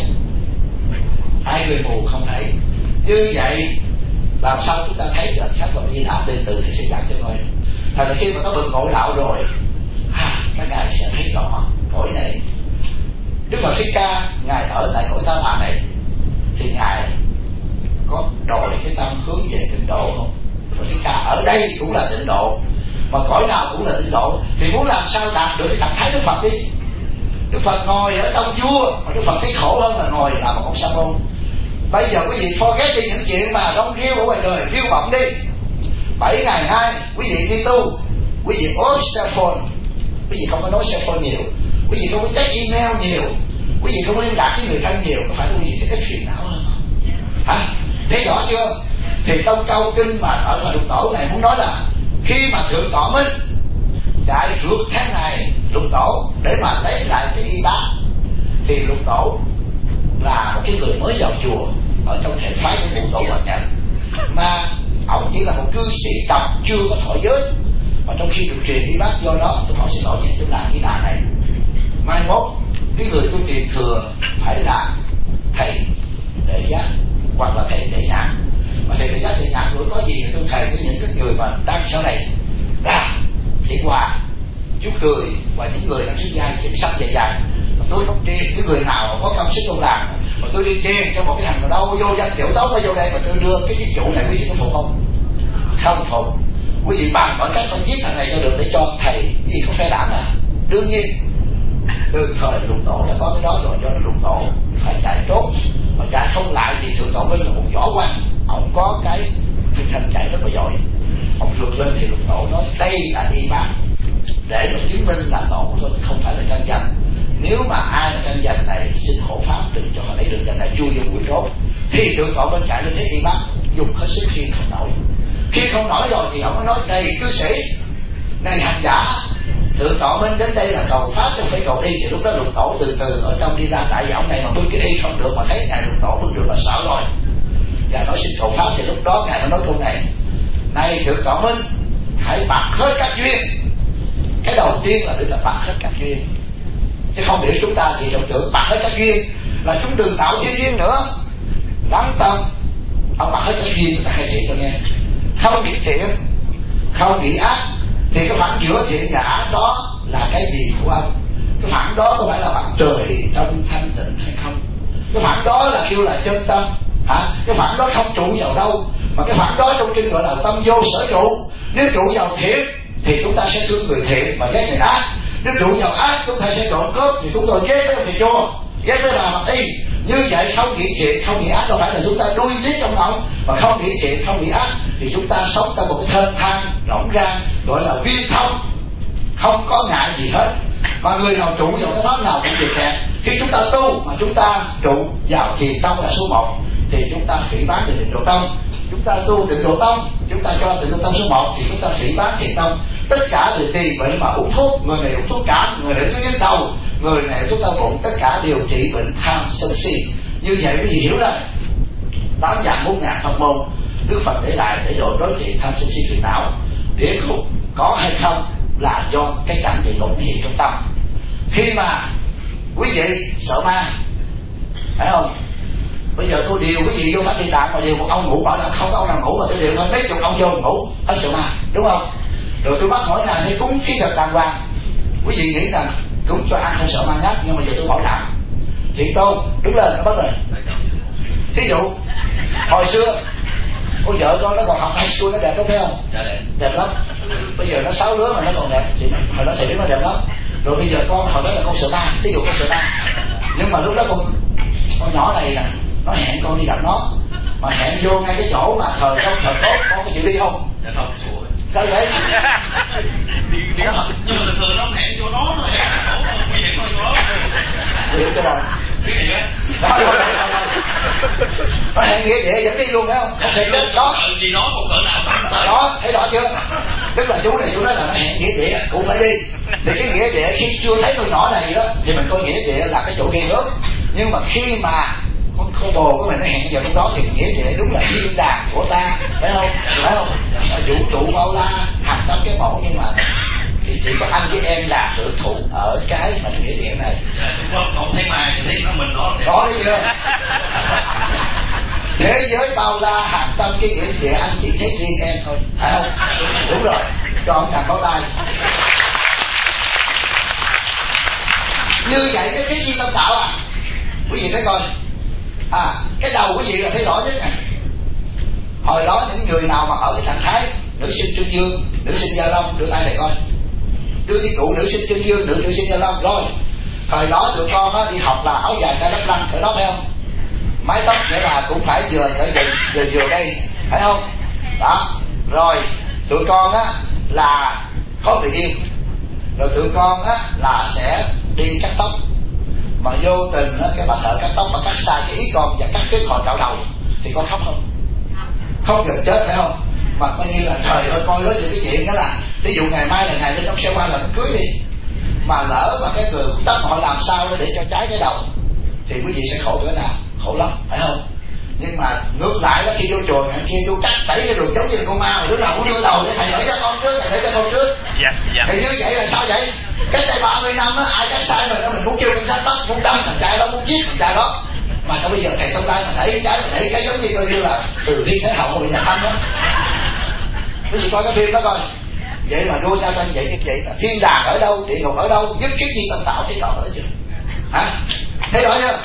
Tại người mù không thấy. Như vậy làm sao chúng ta thấy được sắc Phật Di Đà? Từ từ thì sẽ giảng cho coi. Thành ra khi mà có bậc ngộ đạo rồi, à, các ngài sẽ thấy rõ cõi này. Đức Phật Thích Ca ngài ở tại cõi Ta Bà này thì ngài có đòi cái tâm hướng về tịnh độ không? Đức Phật Thích Ca ở đây cũng là tịnh độ, mà cõi nào cũng là tịnh độ. Thì muốn làm sao đạt được cái trạng thái Đức Phật đi? Đức Phật ngồi ở trong vua, mà Đức Phật thấy khổ hơn là ngồi làm một ông sa môn. Bây giờ quý vị forget đi những chuyện mà đông riêu ở ngoài đời, riêu vọng đi. Bảy ngày nay quý vị đi tu, quý vị ôi cell phone, quý vị không có nói cell phone nhiều, quý vị không có check email nhiều, quý vị không có liên lạc với người thân nhiều, có phải quý vị thấy ít phiền não hơn không? Hả? Thấy rõ chưa? Thì trong câu kinh mà ở thời Lục Tổ này muốn nói là khi mà Thượng Tọa Minh đại vượt tháng ngày Lục Tổ để mà lấy lại cái y bác, thì Lục Tổ là một cái người mới vào chùa ở trong hệ phái của Ngũ Tổ Hoàng Nhân, mà ông chỉ là một cư sĩ tộc chưa có thọ giới, mà trong khi được truyền y bác, do đó tôi hỏi xin lỗi về tương lai cái đà này mai mốt cái người tu truyền thừa phải là thầy đệ giác hoặc là thầy đệ nhãn. Mà thầy đệ giác đệ nhãn tuổi có gì thì tôi thầy với những cái người mà đang sau này Chị Hòa, chú cười và những người đang xuất gia chuyện sắp dài dài. Mà tôi không tri cái người nào có công sức công làm mà tôi đi triền cho một cái thằng nào đâu vô danh tiểu tốt nó vô đây mà tôi đưa cái chức vụ này, quý vị có phục không? Không phục. Quý vị bàn mọi cách tôi giết thằng này cho được để cho thầy gì không phe đảng à? Đương nhiên từ thời lục tổ đã có cái đó rồi, cho nó lục tổ phải chạy trốn mà chạy không lại thì thượng tổ Minh là một võ quan, ông có cái thực hành chạy rất là giỏi. Ông vượt lên thì lục tổ nói đây là y bác để mà chứng minh là tổ thôi, không phải là chân danh. Nếu mà ai là chân danh này xin hộ pháp đừng cho họ lấy đường danh này chui vô bụi trốn. Thì thượng tổ Minh chạy lên thế y bác dùng hết sức khi không nổi. Khi không nổi rồi thì ông mới nói này cư sĩ, này hành giả, thượng tổ Minh đến đây là cầu pháp chứ không phải cầu đi. Thì lúc đó lục tổ từ từ ở trong đi ra, tại vì ông này mà tôi cứ đi không được mà thấy ngài lục tổ không được là sợ rồi và nói xin cầu pháp. Thì lúc đó ngài mới nói câu này: này thượng tổ Minh, hãy bạc hết các duyên. Cái đầu tiên là được là bạc hết các duyên, chứ không để chúng ta thì đồng tưởng bạc hết các duyên là chúng đừng tạo thêm duyên nữa. Lắng tâm, ông bạc hết các duyên người ta khai thị cho nghe. Không nghĩ thiện, không nghĩ ác, thì cái khoảng giữa thiện và ác đó là cái gì của ông? Cái khoảng đó có phải là mặt trời trong thanh tịnh hay không? Cái khoảng đó là kêu là chân tâm hả? Cái khoảng đó không trụ vào đâu, mà cái khoảng đó trong kinh gọi là tâm vô sở trụ. Nếu trụ vào thiện thì chúng ta sẽ thương người thiện mà ghét người ác. Nếu trụ vào ác chúng ta sẽ trộn cướp thì chúng tôi ghét với thầy chua, ghét với bà mặt y. Như vậy không nghĩ thiện không nghĩ ác đâu phải là chúng ta đuôi lý trong lòng, mà không nghĩ thiện không nghĩ ác thì chúng ta sống trong một cái thênh thang rộng ra gọi là viên thông, không có ngại gì hết. Mà người nào trụ vào cái pháp nào cũng được kẹt. Khi chúng ta tu mà chúng ta trụ vào thiền tông là số một thì chúng ta phỉ bán về tịnh độ tông. Chúng ta tu tịnh độ tông, chúng ta cho tịnh độ tông số một thì chúng ta phỉ bán thiền tông. Tất cả đều tùy bệnh mà uống thuốc, người này uống thuốc cảm, người này uống nhức đầu, người này chúng ta bụng, tất cả đều trị bệnh tham sân si. Như vậy quý vị hiểu rồi, tám vạn bốn ngàn pháp môn Đức Phật để lại để độ đối trị tham sân si phiền não. Địa ngục có hay không là do cái cảnh địa ngục hiện trong tâm. Khi mà quý vị sợ ma, phải không? Bây giờ tôi điều quý vị vô Pháp Địa Tạng mà điều một ông ngủ, bảo là không có ông nào ngủ mà tôi điều hơn mấy chục ông vô ngủ, hết sợ ma, đúng không? Rồi tôi bắt mỗi ngày hay cúng khí thật đàng hoàng. Quý vị nghĩ rằng cúng cho ăn không sợ ma ngắt, nhưng mà giờ tôi bảo đảm Thiện Tôn đứng lên nó bắt rồi. Thí dụ hồi xưa cô vợ con nó còn học high school, nó đẹp lắm thấy không? Đẹp lắm. Bây giờ nó sáu đứa mà nó còn đẹp thì hồi đó thầy biết nó đẹp lắm. Rồi bây giờ con hồi đó là con sợ ma, thí dụ con sợ ma, nhưng mà lúc đó con con nhỏ này nè, nó hẹn con đi gặp nó mà hẹn vô ngay cái chỗ mà thờ trong thờ tốt, con có chịu đi không? Dạ không. Sao vậy? Nhưng mà thường thường nó hẹn vô đó rồi hẹn chỗ mà quy định thôi đó. Hiểu cho rồi. Đó, đó, đó, đó. Nó hẹn nghĩa địa dẫn đi luôn phải không? Không thể chết đó. Gì nó một cỡ nào bắt tới. Đó, thấy rõ chưa? Tức là chú này chú nói là nó hẹn nghĩa địa cũng phải đi. Thì cái nghĩa địa khi chưa thấy con nhỏ này đó thì mình coi nghĩa địa là cái chỗ ghen nước. Nhưng mà khi mà con cô bồ của mình nó hẹn vào trong đó thì nghĩa địa đúng là thiên đàng của ta, phải không? Phải không? Vũ trụ bao la hàng trăm cái mẫu, nhưng mà thì chỉ có anh với em là hưởng thụ ở cái mà nghĩa địa này. Không, không thấy mai thì thấy nó mình đó. Có thấy chưa? Thế giới bao la hàng trăm cái nghĩa địa anh chỉ thấy riêng em thôi, phải không? Đúng rồi, cho ông càng có tay. Như vậy cái cái gì tâm tạo à? Quý vị thấy coi. À, cái đầu quý vị là thấy rõ nhất này. Hồi đó những người nào mà ở cái trạng thái nữ sinh trương dương, nữ sinh gia long, đưa tay này coi. Đưa cái cụ nữ sinh trương dương, nữ nữ sinh gia long rồi. Thời đó tụi con á, đi học là áo dài tay đắp lăng, phải đó phải không? Mái tóc nghĩa là cũng phải vừa ở vừa, vừa vừa đây, phải không? Đó. Rồi tụi con á là có người yêu. Rồi tụi con á là sẽ đi cắt tóc. Mà vô tình á, cái bà thợ cắt tóc mà cắt sai cái ý con và cắt cái hồi cạo đầu thì con khóc không? Không gần chết phải không? Mà coi như là trời ơi, coi đó những cái chuyện đó là ví dụ ngày mai là ngày lên trong xe qua là cưới đi, mà lỡ mà cái người cũng tóc họ làm sao để cho trái cái đầu thì quý vị sẽ khổ cỡ nào? Khổ lắm, phải không? Nhưng mà ngược lại đó, khi vô chùa ngày kia tôi cắt bảy cái đường giống như là con ma, mà đứa nào cũng đưa đầu để thầy hỏi cho con trước, thầy hỏi cho con trước. Dạ, dạ. Thì như vậy là sao vậy? Cách đây ba mươi năm á, ai cắt sai rồi đó, mình muốn kêu con sát tóc, muốn đâm thằng trai đó, muốn giết thằng trai đó. Mà sao bây giờ thầy không lai mà đẩy cái mà đẩy cái giống như coi như là từ thi thế hậu bị nhà thanh đó. Quý vị coi cái phim đó coi. vậy mà đua sao tranh vậy như vậy là thiên đàng ở đâu, địa ngục ở đâu, nhất cái gì tao tạo thấy rõ đó chưa? Hả? Thấy rõ chưa?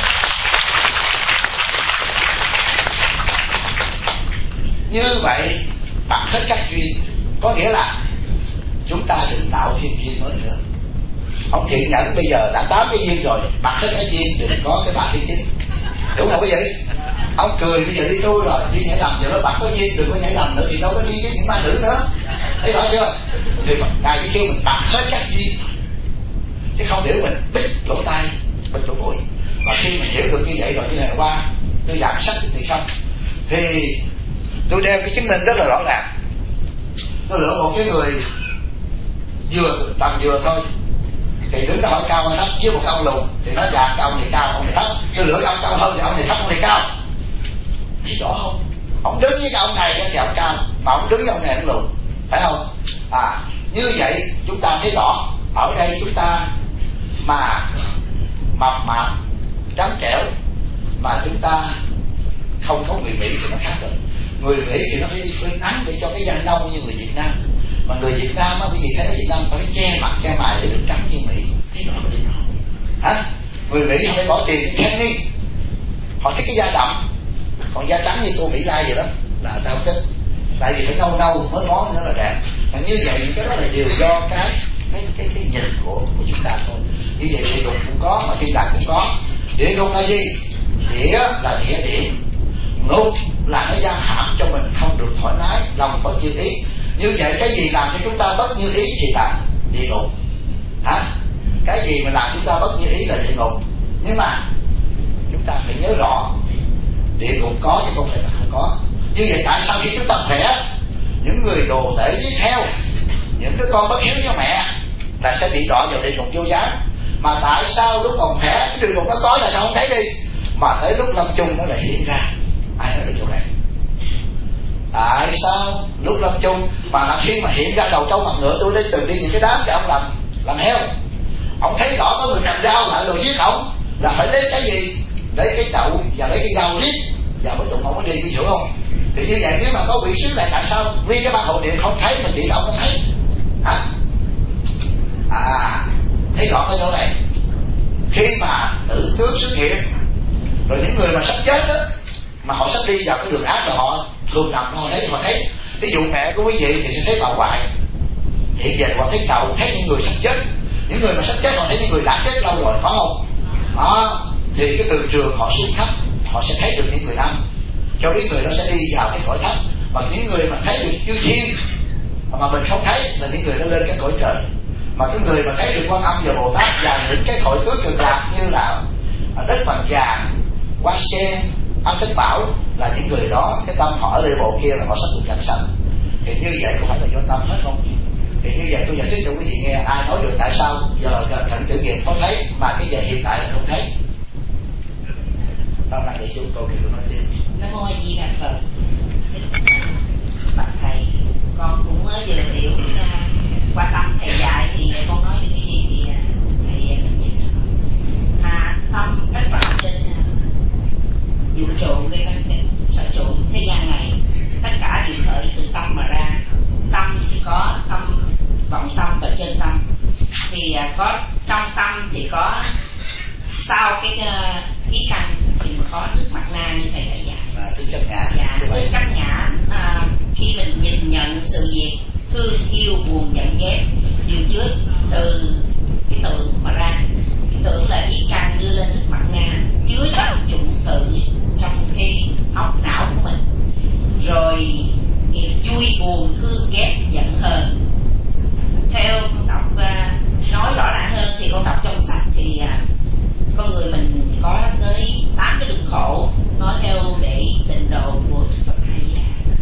Như vậy bạc hết các duyên, có nghĩa là chúng ta đừng tạo thêm duyên mới nữa. Ông thiện nhẫn bây giờ đã tám cái duyên rồi, bạc hết các duyên, đừng có cái bạc thứ chín, đúng không quý vị? Ông cười bây giờ đi tu rồi, đi nhảy lầm giờ nó bạc có duyên, đừng có nhảy lầm nữa thì đâu có đi với những ma nữ nữa. Thấy rõ chưa? Thì ngài chỉ kêu mình bạc hết các duyên, chứ không để mình bít lỗ tai, bít lỗ mũi. Và khi mình hiểu được như vậy rồi, như ngày qua tôi giảm sắc thì không, thì tôi đem cái chứng minh rất là rõ ràng. Tôi lựa một cái người vừa tầm vừa thôi, thì đứng đó hỏi cao hay thấp, với một ông lùn thì nó già cái ông này cao, ông này thấp. Tôi lựa ông cao hơn thì ông này thấp, ông này cao. Thấy rõ không? Ông đứng với cái ông này thì ông cao, mà ông đứng với ông này ông lùn, phải không? À, như vậy chúng ta thấy rõ. Ở đây chúng ta mà mập mạp trắng trẻo mà chúng ta không có người Mỹ thì nó khác rồi. Người Mỹ thì nó phải đi phơi nắng để cho cái da nâu như người Việt Nam, mà người Việt Nam á, quý vị thấy ở Việt Nam phải che mặt che mày để được trắng như Mỹ. Thấy rõ không? Hả? Người Mỹ họ phải bỏ tiền để khen đi, họ thích cái da đậm, còn da trắng như cô Mỹ Lai vậy đó là tao thích, tại vì phải nâu nâu mới ngón nữa là đẹp. Mà như vậy cái đó là đều do cái cái cái, cái nhìn của, của chúng ta thôi. Như vậy địa ngục cũng có mà thiên đàng cũng có. Địa ngục là gì? Địa là địa điểm, ngục là nó giam hãm cho mình không được thoải mái, lòng bất như ý. Như vậy cái gì làm cho chúng ta bất như ý thì là địa ngục. Hả? Cái gì mà làm chúng ta bất như ý là địa ngục. Nhưng mà chúng ta phải nhớ rõ, địa ngục có chứ không phải là không có. Như vậy tại sao khi chúng ta khỏe, những người đồ tể với theo, những đứa con bất hiếu cho mẹ là sẽ bị đọa vào địa ngục vô gián. Mà tại sao lúc còn khỏe cái địa ngục nó có là sao không thấy đi, mà tới lúc lâm chung nó lại hiện ra? Ai nói được chỗ này? Tại sao lúc lâm chung mà là khi mà hiện ra đầu trâu mặt ngựa, tôi đi từng đi những cái đám để ông làm làm heo, ông thấy rõ có người cầm dao lại rồi giết ông là phải lấy cái gì? Lấy cái chậu và lấy cái dao liếc và mới tụng ông có đi, biết hiểu không? Thì như vậy nếu mà có quỷ sứ này tại sao vì cái ban hộ điện không thấy mà chị ông không thấy? Hả? À, thấy rõ cái chỗ này. Khi mà tử tướng xuất hiện rồi những người mà sắp chết đó, mà họ sắp đi vào cái đường ác rồi họ thường nằm họ thấy họ thấy. Ví dụ mẹ của quý vị thì sẽ thấy bà ngoại, hiện giờ họ thấy cầu, thấy những người sắp chết. Những người mà sắp chết họ thấy những người đã chết lâu rồi, có không? Đó, thì cái từ trường họ xuống thấp, họ sẽ thấy được những người năm, cho biết người đó sẽ đi vào cái cõi thấp. Mà những người mà thấy được chư thiên mà mình không thấy là những người đó lên cái cõi trời. Mà cái người mà thấy được Quan Âm và Bồ Tát và những cái cõi tứ cực lạc như là đất bằng vàng, hoa sen, âm thích bảo là những người đó cái tâm họ ở đây bộ kia là họ sắp được cảnh sanh. Thì như vậy có phải là do tâm hết không? Thì như vậy tôi giải thích cho quý vị nghe. Ai nói được tại sao giờ là cảnh tử nghiệp có thấy mà cái giờ hiện tại là không thấy? Đó là để chú câu kia tôi nói tiếp. Nam mô A Di Đà Phật. Bạch thầy, con cũng mới vừa hiểu qua tâm thầy dạy thì con nói được cái gì thì thầy à, tâm tất cả trên vũ trụ cái sở trụ thế gian này tất cả đều khởi từ tâm mà ra. Tâm thì có tâm vọng tâm và chân tâm, thì có trong tâm thì có sau cái uh, ý căn thì có nước mặt na như thầy đã dạy. À, tư chất ngã. Dạ, tư chất ngã. À, khi mình nhìn nhận sự việc thương yêu buồn giận ghét đều chứa từ cái tưởng mà ra. Cái tưởng là ý căn đưa lên nước mặt na, chứa chất chủng tử trong cái óc não của mình. Rồi nghiệp vui buồn thương ghét giận hờn. Theo con đọc uh, nói rõ ràng hơn thì con đọc trong sách thì uh, con người mình có tới tám cái đường khổ, nói theo để tịnh độ của Đức Phật A Di Đà.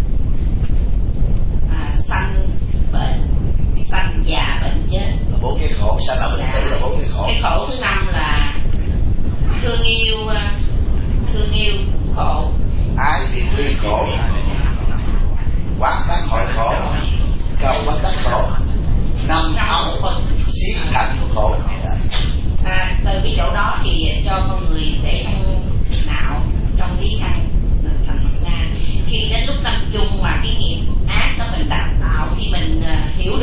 À, sanh bệnh, sanh già bệnh chết. Bốn cái khổ, sanh là bệnh tử là bốn cái khổ. Cái khổ thứ năm là thương yêu, thương yêu khổ. Ai thì thương khổ, quán các hội khổ, cầu bất đắc khổ, năm áo xí thành khổ. À, từ cái chỗ đó thì cho con người để trong não, trong lý căn thành mặt na. Khi đến lúc tâm chung mà cái nghiệp ác đó mình đạt tạo, khi mình uh, hiểu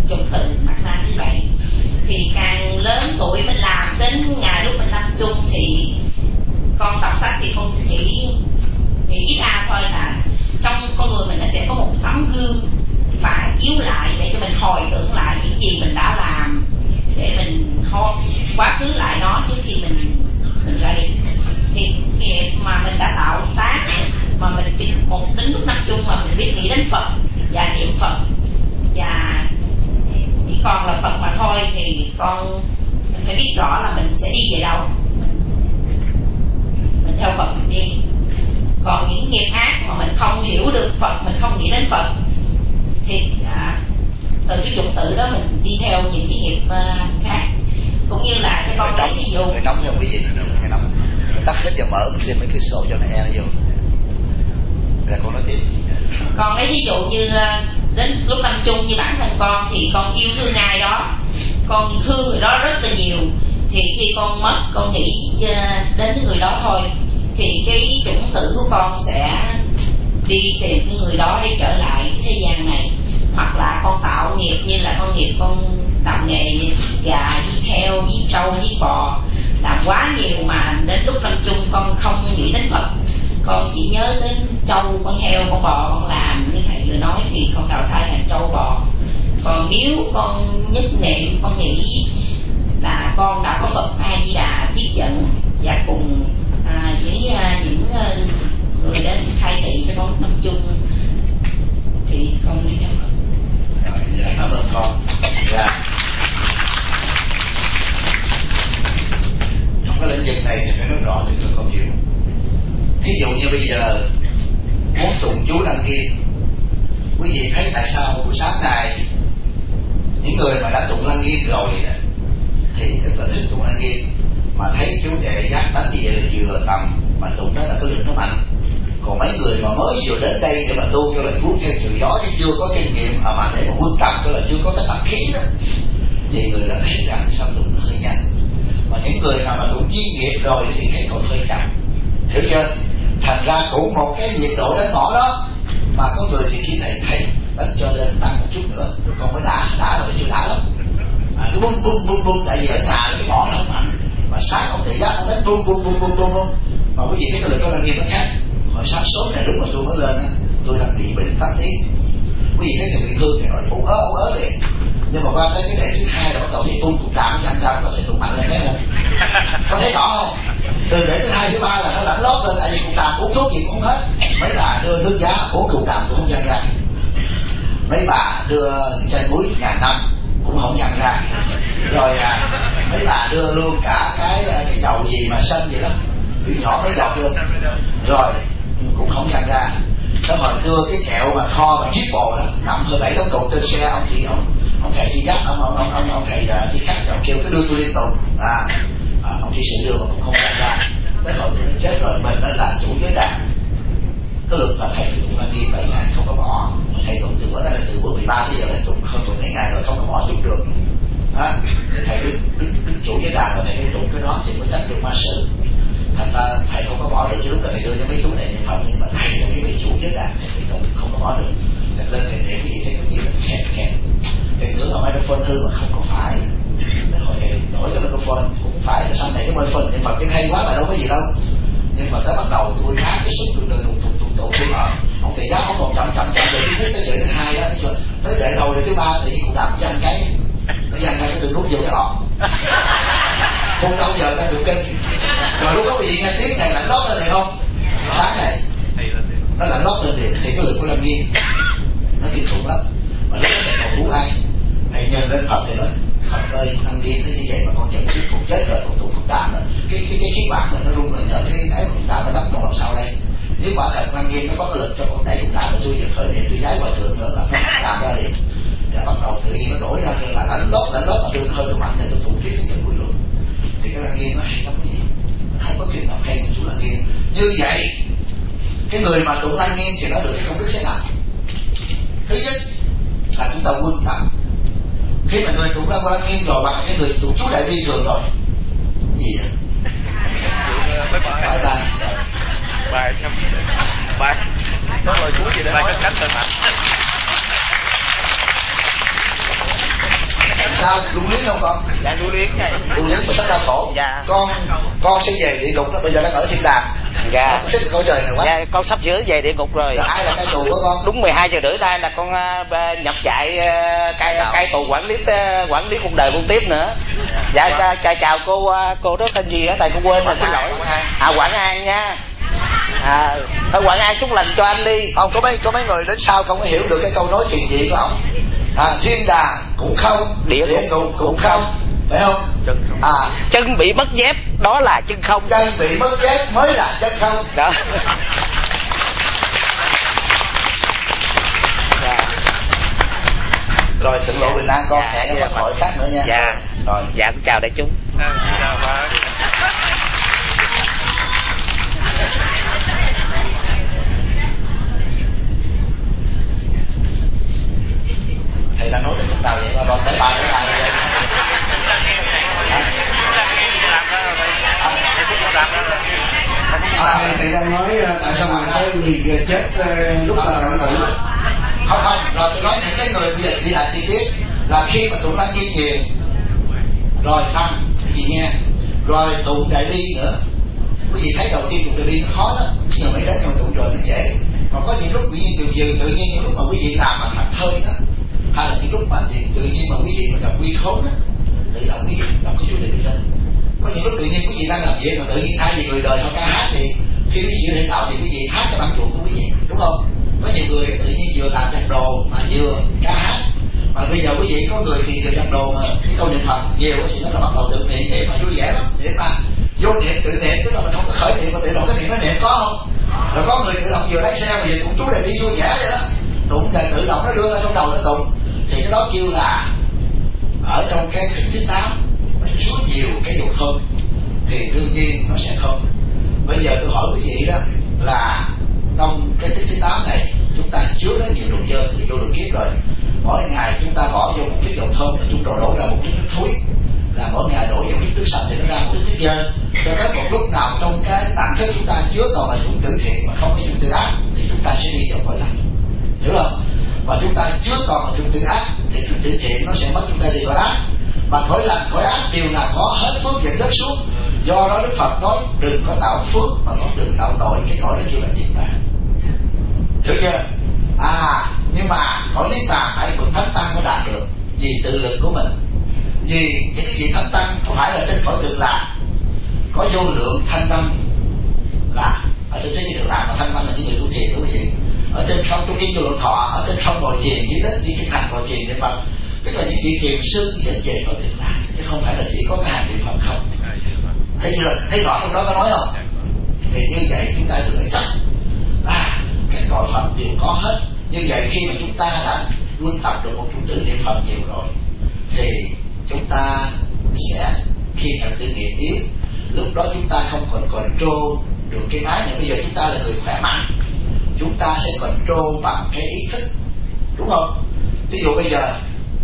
dụng từ mặt na thứ bảy. Thì càng lớn tuổi mình làm đến ngày lúc mình lâm chung thì con đọc sách thì con chỉ nghĩ ít ra thôi là trong con người mình nó sẽ có một tấm gương phải chiếu lại để cho mình hồi tưởng lại những gì mình đã làm, để mình ho quá khứ lại nó trước khi mình mình ra đi. Thì khi mà mình đã tạo tác mà mình biết một tính lúc năm chung mà mình biết nghĩ đến Phật và niệm Phật và chỉ còn là Phật mà thôi, thì con mình phải biết rõ là mình sẽ đi về đâu, mình, mình theo Phật mình đi. Còn những nghiệp ác mà mình không hiểu được Phật, mình không nghĩ đến Phật thì à, từ cái dụng tử đó mình đi theo những cái nghiệp uh, khác. Cũng như là cái con lấy ví dụ cái nóng cho quý vị, cái nóng tắt hết và mở thêm mấy cái sổ cho nó e vô. Rồi con nói tiếp. Còn lấy ví dụ như uh, đến lúc năm chung như bản thân con thì con yêu thương ai đó, con thương người đó rất là nhiều, thì khi con mất con nghĩ uh, đến người đó thôi, thì cái chủng tử của con sẽ đi tìm cái người đó để trở lại cái thế gian này. Hoặc là con tạo nghiệp như là con nghiệp con làm nghề gà, với heo, với trâu, với bò, làm quá nhiều mà đến lúc lâm chung con không nghĩ đến Phật, con chỉ nhớ đến trâu, con heo, con bò con làm như thầy vừa nói, thì con đào thai thành trâu bò. Còn nếu con nhất niệm con nghĩ là con đã có Phật A Di Đà tiếp dẫn và cùng à, với à, những à, người đến khai thị cho con năm chung thì con đi theo Phật. Rồi, dạ, cảm ơn con. Dạ. Trong cái lĩnh vực này thì phải nói rõ thì tôi không hiểu. Thí dụ như bây giờ muốn tụng chú Lăng Nghiêm, quý vị thấy tại sao buổi sáng này những người mà đã tụng Lăng Nghiêm rồi đó, thì rất là thích tụng Lăng Nghiêm, mà thấy chú đệ giác đánh như vậy là vừa tầm, mà tụng đó là cái lực nó mạnh. Còn mấy người mà mới vừa đến đây để mà tu cho là cuốn theo chiều gió chứ chưa có kinh nghiệm à mà để mà quân tập cho là chưa có cái tập khí đó, thì người đã thấy rằng sao tụng nó hơi nhanh. Mà những người nào mà tụng chuyên nghiệp rồi thì cái còn hơi chậm, hiểu chưa? Thành ra cũng một cái nhiệt độ đánh ngõ đó, mà có người thì khi thầy thầy đánh cho lên tăng một chút nữa rồi con mới đã đã rồi chưa đã lắm. À, cứ bung bung bung bung, tại vì ở nhà cái mỏ nó không mạnh, mà sáng ông tự giác ông đánh bung bung bung bung bung bung, mà quý vị thấy cái lực có Lăng Nghiêm nó khác. Hồi sáng sớm này đúng mà tôi mới lên á, tôi đang bị bệnh tắc tiếng, quý vị thấy người bị thương thì nói ú ớ ú ớ liền, nhưng mà qua tới cái đệ thứ hai là bắt đầu thấy tung cục trạm dặn ra có thể tụng mạnh lên thấy không? Có thấy rõ không? Từ đệ thứ hai thứ ba là nó lẫn lót lên, tại vì cục trạm uống thuốc gì cũng không hết. Mấy bà đưa nước giá uống cục trạm cũng không dặn ra, mấy bà đưa chai muối ngàn năm cũng không dặn ra, rồi à, mấy bà đưa luôn cả cái cái dầu gì mà xanh vậy đó, bị nhỏ mấy giọt luôn, rồi cũng không dặn ra. Xong rồi đưa cái kẹo mà kho mà chip bò đó, nằm hơi bảy tấm cột trên xe, ông chị ông ông thầy chị dắt ông ông ông ông, ông thầy chị khác ông kêu cứ đưa tôi liên tục, à, à ông chị sự đưa mà cũng không dặn ra. Cái hồi tôi chết rồi, mình nó là chủ giới đàn, cái lực là thầy tụng Lăng Nghiêm bảy ngày không có bỏ, thầy tụng từ bữa nay là từ bữa mười ba tới giờ là tụng hơn mười mấy ngày rồi không có bỏ tụng được. Đó, thì thầy đứng đứng đứng chủ giới đàn và thầy phải tụng cái đó thì mới tránh được ma sự. Thành ra thầy không có bỏ được, chứ lúc đó thầy đưa cho mấy chú này niệm Phật, nhưng mà thầy là cái vị chủ giới đàn thầy phải tụng không có bỏ được. Thầy lên thầy niệm cái gì thầy cũng biết là khen khen. Thầy tưởng là microphone hư mà không có phải. Nên hồi thầy đổi cái microphone cũng phải là sau này cái microphone niệm Phật cái hay quá mà đâu có gì đâu. Nhưng mà tới bắt đầu tôi hát cái sức tôi lên tụng tụng tụng tụng tôi ở ông thầy giáo không còn chậm chậm chậm từ thứ nhất tới chữ thứ hai đó, tới đệ đầu đệ thứ ba thì cũng làm cái anh cái nó dằn ra cái từ nút vô cái lọ không đâu giờ ta được kinh. Rồi lúc đó quý vị nghe tiếng này lạnh lót lên này không? Sáng này nó lạnh lót lên thì, thì cái lực của Lăng Nghiêm nó kinh khủng lắm. Mà lúc đó thầy còn cứu ai? Thầy nhân lên Phật thì nói Phật ơi Lăng Nghiêm nó như vậy mà con chừng biết phục chết rồi, con tụ phục đàm rồi, cái cái cái khí bản này nó rung rồi, nhờ cái cái phục đàm nó đắp trong làm sao đây? Nếu quả thật Lăng Nghiêm nó có cái lực cho con đẩy phục đàm mà tôi giờ khởi niệm tôi giái hòa thượng nữa là nó phục đàm ra liền. Và bắt đầu tự nhiên nó đổi ra là lạnh lót lạnh lót mà tôi hơi tôi mạnh này tôi tụ trí cái chân cuối luôn. Thì cái Lăng Nghiêm nó hay lắm cái gì? Nó không có chuyện nào hay của chủ Lăng Nghiêm. Như vậy cái người mà tụng Lăng Nghiêm thì nó được cái công đức thế nào? Thứ nhất là chúng ta quân tập. Khi mà người tụng Lăng Nghiêm rồi bằng cái người tụng chú Đại Bi thường rồi gì vậy? Bài bài bài trong bài nói lời chú gì đó, bài cách cách thôi mà. Sao lưu luyến không con? Dạ lưu luyến này. Lưu luyến mà rất đau khổ. Dạ. Con con sẽ về địa ngục đó, bây giờ đang ở thiên đàng. Dạ. Con thích câu trời này quá. Dạ con sắp sửa về địa ngục rồi. Là ai là cai tù của con? Đúng mười hai giờ rưỡi nay là con uh, nhập trại uh, cai cai tù quản lý uh, quản lý cuộc đời con tiếp nữa. Dạ chào, chào, chào cô uh, cô đó tên gì á, tại con quên rồi xin lỗi. À Quảng An nha. À thôi Quảng An chúc lành cho anh đi. Không có mấy có mấy người đến sau không có hiểu được cái câu nói kỳ dị của ông. À, thiên đàng cũng không, địa ngục cũng không, phải không? À, chân bị mất dép đó là chân không. Chân bị mất dép mới là chân không. Đó. Dạ. Rồi thượng lộ bình an con, hẹn dạ, các hội khác nữa nha. Dạ. Rồi, dạ cũng chào đại chúng. Thầy đang nói đến lúc nào vậy mà còn tới ba cái này vậy? À, thầy đang nói tại sao mà thấy người chết lúc là đoạn tử. Không không, rồi tôi nói những cái người bây giờ đi lại chi tiết là khi mà tụng lăng nghiêm nhiều, rồi thăng cái gì nghe, rồi tụng đại bi nữa. Quý vị thấy đầu tiên tụng đại bi nó khó đó, nhưng mà mấy đến nhau tụng rồi nó dễ. Mà có những lúc tự nhiên từ từ tự nhiên những lúc mà quý vị làm mà thành thơi đó, hay là những lúc mà tự nhiên mà quý vị mà gặp quy khốn đó, tự động quý vị đọc cái chú đề đi lên. Có những lúc tự nhiên quý vị đang làm việc mà tự nhiên thay vì người đời họ ca hát thì khi quý vị lên đạo thì quý vị hát cái bản chuột của quý vị, đúng không? Có nhiều người tự nhiên vừa làm giặt đồ mà vừa ca hát. Mà bây giờ quý vị có người thì vừa giặt đồ mà cái câu niệm Phật nhiều thì nó là bắt đầu tự niệm để mà vui vẻ lắm, để mà vô niệm tự niệm, tức là mình không có khởi niệm mà tự động cái niệm nó niệm có không? Rồi có người tự động vừa lái xe mà vừa cũng chú đề đi vui vẻ vậy đó, đụng là tự động nó đưa ra trong đầu nó tụng, thì cái đó kêu là ở trong cái thích thứ tám nó chứa nhiều cái dầu thơm thì đương nhiên nó sẽ thơm. Bây giờ tôi hỏi quý vị đó là trong cái thích thứ tám này chúng ta chứa rất nhiều đồ dơ thì vô được kiếp rồi. Mỗi ngày chúng ta bỏ vô một lít dầu thơm thì chúng ta đổ ra một lít nước thúi, là mỗi ngày đổ vô một lít nước sạch thì nó ra một lít nước dơ. Cho đến một lúc nào trong cái tạng thức chúng ta chứa toàn là dụng tử thiện mà không có dụng tử ác thì chúng ta sẽ đi vào cõi lành, hiểu không? Và chúng ta chứa toàn là dụng tử ác thì dụng tử thiện nó sẽ mất chúng ta đi cõi ác. Mà cõi lành cõi ác đều là có hết phước dẫn đất xuống. Do đó Đức Phật nói đừng có tạo phước mà cũng đừng tạo tội, cái cõi đó kêu là niết bàn, hiểu chưa? À nhưng mà cõi niết bàn phải bậc thánh tăng mới đạt được, vì tự lực của mình. Vì những cái vị thánh tăng không phải là trên cõi cực lạc có vô lượng thanh văn là ở trên thế giới cực lạc, mà thanh văn là những người tu thiền, đúng không chị? Ở trên không tu đi vô lượng thọ, ở trên không ngồi thiền dưới đất đi kinh thành ngồi thiền niệm Phật, tức là những vị thiền sư dẫn về cõi cực lạc, chứ không phải là chỉ có cái hàng niệm Phật không. Thấy chưa? Thấy rõ trong đó có nói không? Thì như vậy chúng ta tự chắc à cái cõi Phật đều có hết. Như vậy khi mà chúng ta đã luôn tập được một chút tự niệm Phật nhiều rồi thì chúng ta sẽ khi thật tự niệm yếu, lúc đó chúng ta không còn control được cái máy này. Bây giờ chúng ta là người khỏe mạnh, chúng ta sẽ control bằng cái ý thức, đúng không? Ví dụ bây giờ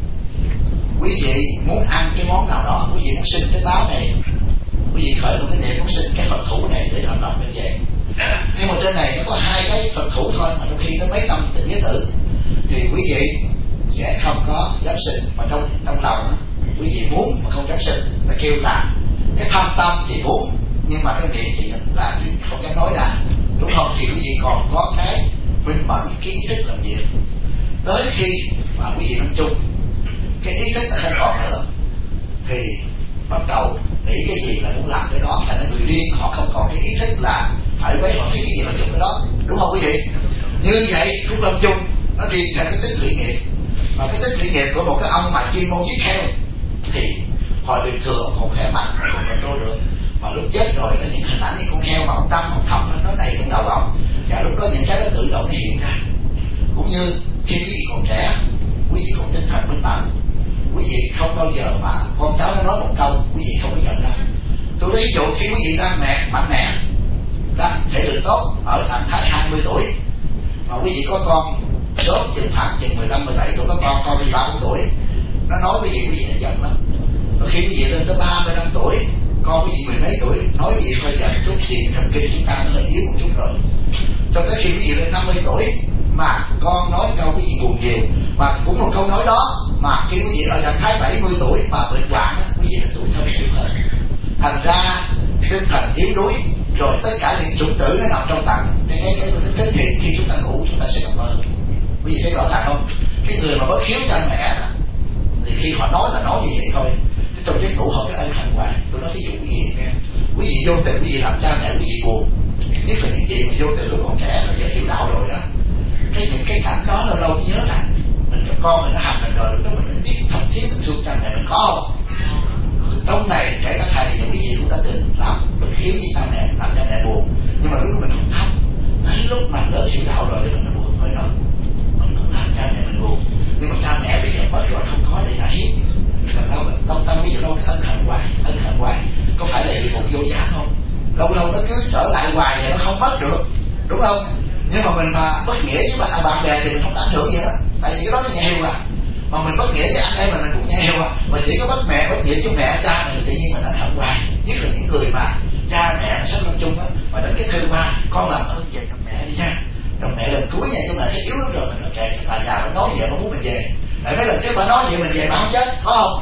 quý vị muốn ăn cái món nào đó, quý vị muốn xin cái táo này, quý vị khởi một cái niệm muốn xin cái Phật thủ này để làm làm như vậy. Nhưng mà trên này nó có hai cái Phật thủ thôi, mà trong khi nó mấy năm tự giới tử thì quý vị sẽ không có dám xin, mà trong trong lòng quý vị muốn mà không dám xin, nó kêu là cái tham tâm thì muốn nhưng mà cái miệng thì là không dám nói ra, đúng không? Thì quý vị còn có cái minh mẫn cái ý thức làm việc. Tới khi mà quý vị nằm chung cái ý thức nó không còn nữa thì bắt đầu nghĩ cái gì là muốn làm cái đó, thành ra người điên họ không còn cái ý thức là phải với họ thấy cái gì là chung cái đó, đúng không quý vị? Như vậy cũng lâm chung nó đi theo cái tích lũy nghiệp, mà cái tích lũy nghiệp của một cái ông mà chuyên môn giết heo thì hồi bình thường còn khỏe mạnh không control được, mà lúc chết rồi nó những hình ảnh như con heo mà ông đâm ông thọc nó nói này trong đầu ông, và lúc đó những cái đó tự động nó hiện ra. Cũng như khi quý vị còn trẻ, quý vị còn tinh thần minh mẫn, quý vị không bao giờ mà con cháu nó nói một câu quý vị không có nhận ra. Tôi ví dụ khi quý vị đang mẹ mạnh mẽ, đang thể lực tốt ở trạng thái hai mươi tuổi, mà quý vị có con sớm chừng khoảng chừng mười lăm mười bảy tuổi, có con con đi ba mươi tuổi, nó nói quý vị quý vị là giận lắm. Rồi khi quý vị lên tới ba mươi lăm tuổi, con quý vị mười mấy tuổi nói quý vị phải giận chút thì thần kinh chúng ta nó hơi yếu một chút rồi. Cho tới khi quý vị lên năm mươi tuổi mà con nói câu quý vị buồn nhiều, mà cũng một câu nói đó mà khi quý vị ở trạng thái bảy mươi tuổi mà bệnh hoạn á, quý vị là tuổi thơ chịu hơn. Thành ra tinh thần yếu đuối, rồi tất cả những chủng tử nó nằm trong tạng cái cái cái nó thực hiện khi chúng ta ngủ chúng ta sẽ nằm mơ. Quý vị thấy rõ ràng không? Cái người mà bất hiếu cha mẹ thì khi họ nói là nói như vậy thôi, trong giấc ngủ họ cái ân hận hoài. Tôi nói ví dụ quý vị nghe, quý vị vô tình quý vị làm cha mẹ quý vị buồn, nhất là những gì mà vô tình lúc còn trẻ rồi giờ hiểu đạo rồi đó, cái những cái cảnh đó lâu lâu nhớ lại mình cho con mình nó hành rồi, lúc đó mình mới biết thậm chí mình thương cha mẹ mình có không? Trong này kể cả thầy những cái gì cũng đã từng làm bất hiếu với cha mẹ, làm cha mẹ buồn, nhưng mà lúc mình không thấm, thấy lúc mà lớn hiểu đạo rồi thì mình buồn rồi đó, mình cũng làm cha mẹ mình buồn, nhưng mà cha mẹ bây giờ mất rồi không có để là hiếp, đâu đâu tâm bây giờ đâu cái ân hận hoài, ân hận hoài, có phải là địa ngục vô giá không? Lâu lâu nó cứ trở lại hoài thì nó không mất được, đúng không? Nhưng mà mình mà bất nghĩa với bạn bạn bè thì mình không ảnh hưởng gì đó, tại vì cái đó nó nhẹ hiu à. Mà mình bất nghĩa với anh em mình mình cũng nhẹ hiu à. Mình chỉ có bất mẹ bất nghĩa với mẹ cha mình tự nhiên mình ảnh hưởng hoài. Nhất là những người mà cha mẹ nó sống lâm chung á, mà đến cái thứ ba con làm ơn về gặp mẹ đi nha. Gặp mẹ lần cuối nha, nhưng mà thấy yếu lắm rồi mình nói kệ, bà già nó nói vậy nó muốn mình về. Tại mấy lần trước bà nói vậy mình về bà không chết, có không?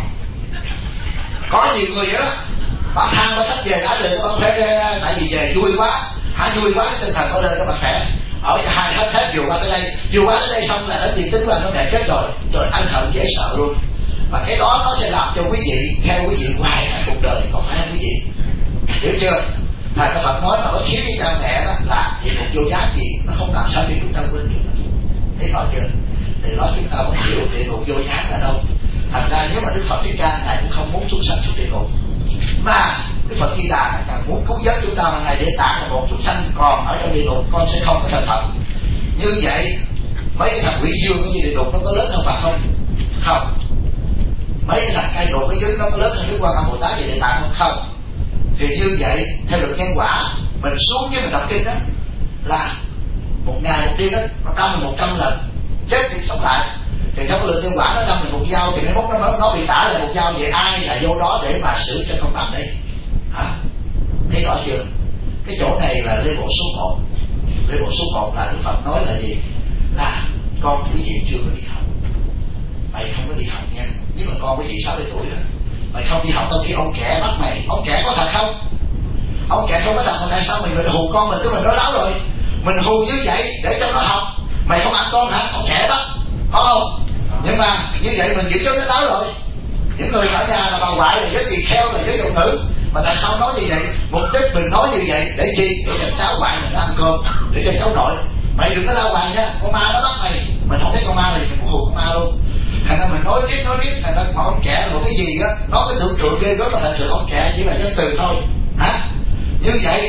Có nhiều người vậy đó. Bà than bà thách về đã được, bà phải tại vì về vui quá, hả vui quá tinh thần có lên các bà khỏe. Ở hai hết hết dù qua tới đây, dù qua tới đây xong là đến việc tính qua nó mẹ chết rồi, rồi anh hận dễ sợ luôn. Và cái đó nó sẽ làm cho quý vị theo quý vị hoài cả cuộc đời, có phải không quý vị? Hiểu chưa? Thầy các bạn nói mà có thiếu với cha mẹ đó là địa ngục vô giá gì, nó không làm sao để chúng ta quên được. Thấy rõ chưa? Từ đó chúng ta mới hiểu địa ngục vô giá là đâu. Thành ra nếu mà Đức Phật Thích Ca ngài cũng không muốn chúng sanh xuống địa ngục, mà Đức Phật Di Đà càng muốn cứu vớt chúng ta mà ngài để tạng là một chúng sanh còn ở trong địa ngục con sẽ không có thành Phật. Như vậy mấy cái thằng quỷ dương cái gì địa ngục nó có lớn hơn Phật không? Không. Mấy cái thằng cai ngục ở dưới nó có lớn hơn Đức Quan Âm Bồ Tát về địa tạng không? Không. Thì như vậy theo luật nhân quả mình xuống với mình đọc kinh đó là một ngày một đêm đó nó đâm mình một trăm lần, chết thì sống lại. Thì trong cái luật nhân quả nó đâm mình một dao thì mấy mốt nó nó, nó bị tả lại một dao, vậy ai là vô đó để mà xử cho công bằng đây? Hả? Thấy rõ chưa? Cái chỗ này là lê bộ số một. Lê bộ số một là Đức Phật nói là gì? Là con quý vị chưa có đi học, mày không có đi học nha. Nếu mà con quý vị sáu mươi tuổi rồi mày không đi học, tao khi ông kẻ bắt mày. Ông kẻ có thật không? Ông kẻ không có thật mà tại sao mình mình hù con mình? Tức mình nói láo rồi, mình hù như vậy để cho nó học. Mày không ăn con hả? Ông kẻ bắt, có không? Nhưng mà như vậy mình giữ cho nó láo rồi. Những người ở nhà là bà ngoại là giới tỳ kheo là giới dụng nữ, mà tại sao nói như vậy? Mục đích mình nói như vậy để chi? Để cho cháu ngoại mình ăn cơm, để cho cháu nội mày đừng có lao hoàng nha, con ma nó bắt mày. Mình không thấy con ma thì mình cũng hù con ma luôn. Thành ra mình nói biết nói biết thành ra mà ông trẻ là một cái gì đó, nó cái tưởng tượng ghê gớm là thành sự ông trẻ chỉ là danh từ thôi, hả? Như vậy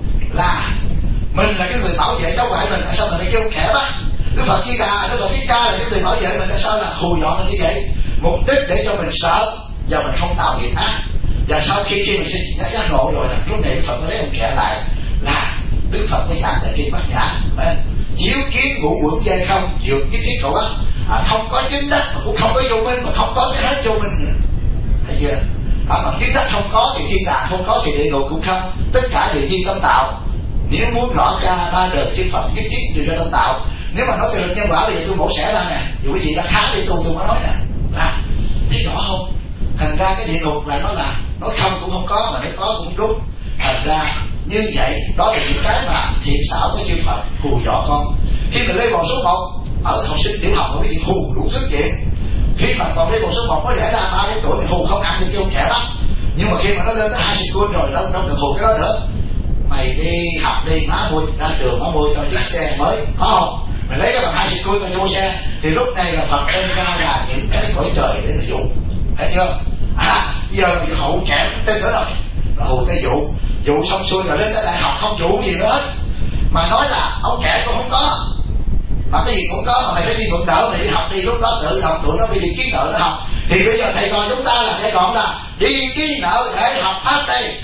là mình là cái người bảo vệ cháu ngoại mình, tại sao mình lại kêu ông trẻ bắt? Đức Phật Di Đà, Đức Phật Thích Ca là cái người bảo vệ mình, tại sao là hù dọa mình như vậy? Mục đích để cho mình sợ và mình không tạo nghiệp ác. Và sau khi khi mình sẽ giác ngộ rồi là lúc này Đức Phật mới lấy ông trẻ lại, là Đức Phật mới giảng tại kinh Bát Nhã, chiếu kiến ngũ uẩn dây không, dược cái thiết cầu ác, à, không có chính đất mà cũng không có vô minh, mà không có cái hết vô minh nữa. Thấy chưa? À, mà chính đất không có thì thiên đàng không có thì địa ngục cũng không, tất cả đều di tâm tạo. Nếu muốn rõ ra ba đời chư Phật nhất thiết đều cho tâm tạo. Nếu mà nói về luật nhân quả bây giờ tôi mổ xẻ ra nè, dù quý vị đã khá đi tu tôi mới nói nè, là thấy rõ không? Thành ra cái địa ngục là nó là nói không cũng không có, mà nói có cũng đúng. Thành ra như vậy đó là những cái mà thiện xảo của chư Phật hù dọa con. Khi mình lên vòng số một ở học sinh tiểu học mà quý vị hù đủ thứ chuyện, khi mà còn lên vòng số một có lẽ ra ba bốn tuổi thì hù không ăn thì kêu trẻ bắt. Nhưng mà khi mà nó lên tới hai school rồi đâu đâu được hù cái đó nữa. Mày đi học đi, má mua ra trường má mua cho chiếc xe mới, có không? Mình lấy cái bằng hai school cho mua xe thì lúc này là Phật đem ra là những cái cõi trời để mà dụ, thấy chưa? À giờ mình hụ trẻ tên nữa rồi, là hù cái dụ, dụ xong xuôi rồi lên tới đại học không dụ gì nữa hết, mà nói là ông trẻ cũng không có, mà cái gì cũng có, mà mày phải đi mượn nợ, mày đi học đi, lúc đó tự động tụi nó đi đi ký nợ nó học. Thì bây giờ thầy trò chúng ta là thầy còn là đi ký nợ để học hết đây.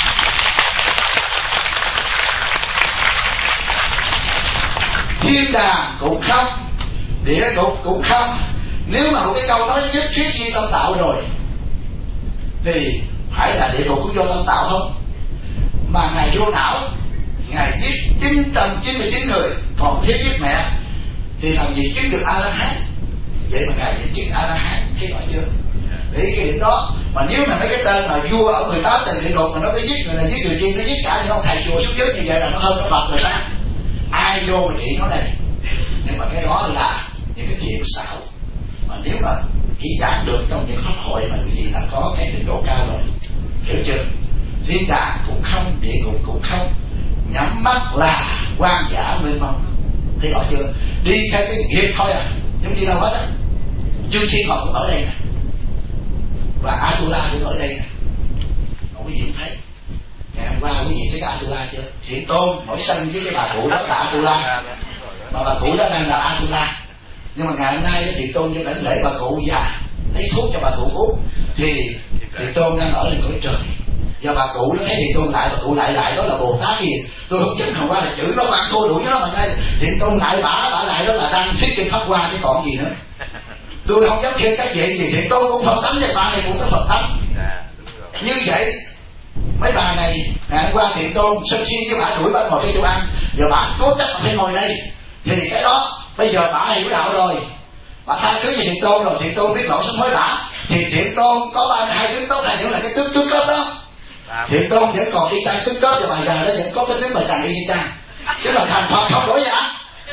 Thiên đàng cũng không, địa ngục cũng không. Nếu mà một cái câu nói nhất thiết di tâm tạo rồi thì phải là địa ngục cũng vô tâm tạo không? Mà ngài vô não, ngài giết chín trăm chín mươi chín người, còn thiếu giết mẹ thì làm gì chứng được A La Hán? Vậy mà ngài chỉ chứng A La Hán. khi nói chưa để cái điểm đó. Mà nếu mà mấy cái tên mà vua ở mười tám tầng địa ngục mà nó có giết người này giết người kia, nó giết cả những ông thầy chùa xuống dưới như vậy là nó hơn cả Phật rồi sao? Ai vô mà trị nó đây? Nhưng mà cái đó là những cái thiện xảo mà nếu mà chỉ giảng được trong những pháp hội mà quý vị đã có cái trình độ cao rồi, hiểu chưa? Thiên đàng cũng không, địa ngục cũng không, nhắm mắt là quan giả mênh mông, thấy rõ chưa? Đi theo cái nghiệp thôi à, giống như đâu hết á. Dương Thiên Phật cũng ở đây nè, và Atula cũng ở đây nè. Quý vị cũng thấy ngày hôm qua quý vị thấy cái Atula chưa? Thiện Tôn mỗi sân với cái bà cụ đó là Atula, mà bà cụ đó đang là Atula. Nhưng mà ngày hôm nay Thiện Tôn cho đảnh lễ bà cụ già, lấy thuốc cho bà cụ uống, thì Thiện Tôn đang ở lên cõi trời. Và bà cụ nó thấy Thiện Tôn lại, bà cụ lại lại đó là Bồ Tát gì? Tôi không chứng hôm qua là chữ nó ăn thua đuổi nó, mà đây Thiện Tôn lại bả bả lại đó là đang thuyết kinh pháp hoa chứ còn gì nữa. Tôi không dám kêu cái gì gì Thiện Tôn cũng Phật tánh, và bà này cũng có Phật tánh. Như vậy mấy bà này ngày hôm qua Thiện Tôn sân si với bà đuổi bà ngồi cái chỗ ăn, giờ bà cố chấp phải ngồi đây, thì cái đó bây giờ bà hiểu đạo rồi, bà tha thứ với Thiện Tôn rồi, Thiện Tôn biết lỗi sám hối bà, thì Thiện Tôn có ba hai tướng tốt này, những là cái tướng tướng cấp đó. Thiện Tôn vẫn còn y chang tướng cấp, và bà già đó vẫn có cái tướng bà chàng y chang, tức là thành Phật không đổi giả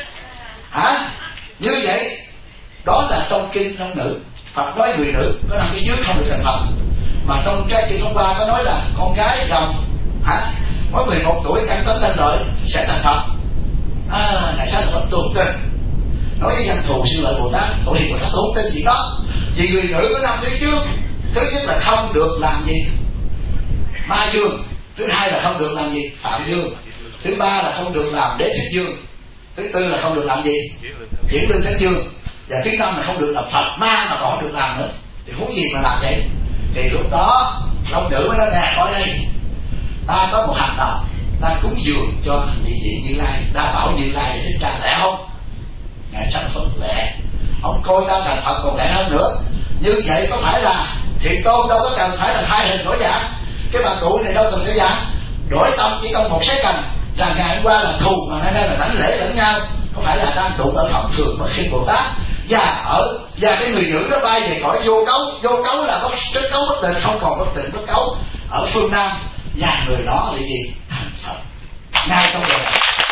hả? Như vậy đó là trong kinh trong nữ Phật nói người nữ có năm cái trước không được thành Phật, mà trong cái kinh hôm qua có nói là con gái chồng hả mới mười một tuổi căn tánh lên rồi sẽ thành Phật. À, tại sao là Phật tôn tin nói với dân thù sư lợi Bồ Tát, tội hiền Bồ Tát tôn tin gì đó, vì người nữ có năm thứ trước. Thứ nhất là không được làm gì ma dương, thứ hai là không được làm gì phạm dương, thứ ba là không được làm đế thích dương, thứ tư là không được làm gì chuyển lương thánh dương, và thứ năm là không được làm Phật ma mà còn không được làm nữa. Thì huống gì mà làm vậy? Thì lúc đó long nữ mới nói nè, coi đây ta có một hành động, ta cúng dường cho vị vị Như Lai, ta bảo Như Lai để thích ca lẽ không? Ngài sanh Phật lẽ, ông coi ta thành Phật còn lẽ hơn nữa. Như vậy có phải là Thiện Tôn đâu có cần phải là thay hình đổi dạng, cái bà cụ này đâu cần cái dạng đổi tâm chỉ trong một second, là ngày hôm qua là thù mà nay là đảnh lễ lẫn nhau, có phải là đang tụng ở Phật thường mà khi Bồ Tát và ở và cái người nữ đó bay về cõi vô cấu. Vô cấu là có kết cấu bất định, không còn bất định bất cấu ở phương Nam, và người đó là gì? Thành Phật ngay trong đời.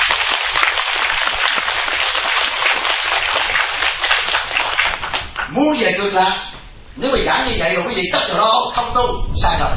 Muốn về cực lạc, nếu mà giảng như vậy rồi quý vị tất rồi đó không tu, sai rồi.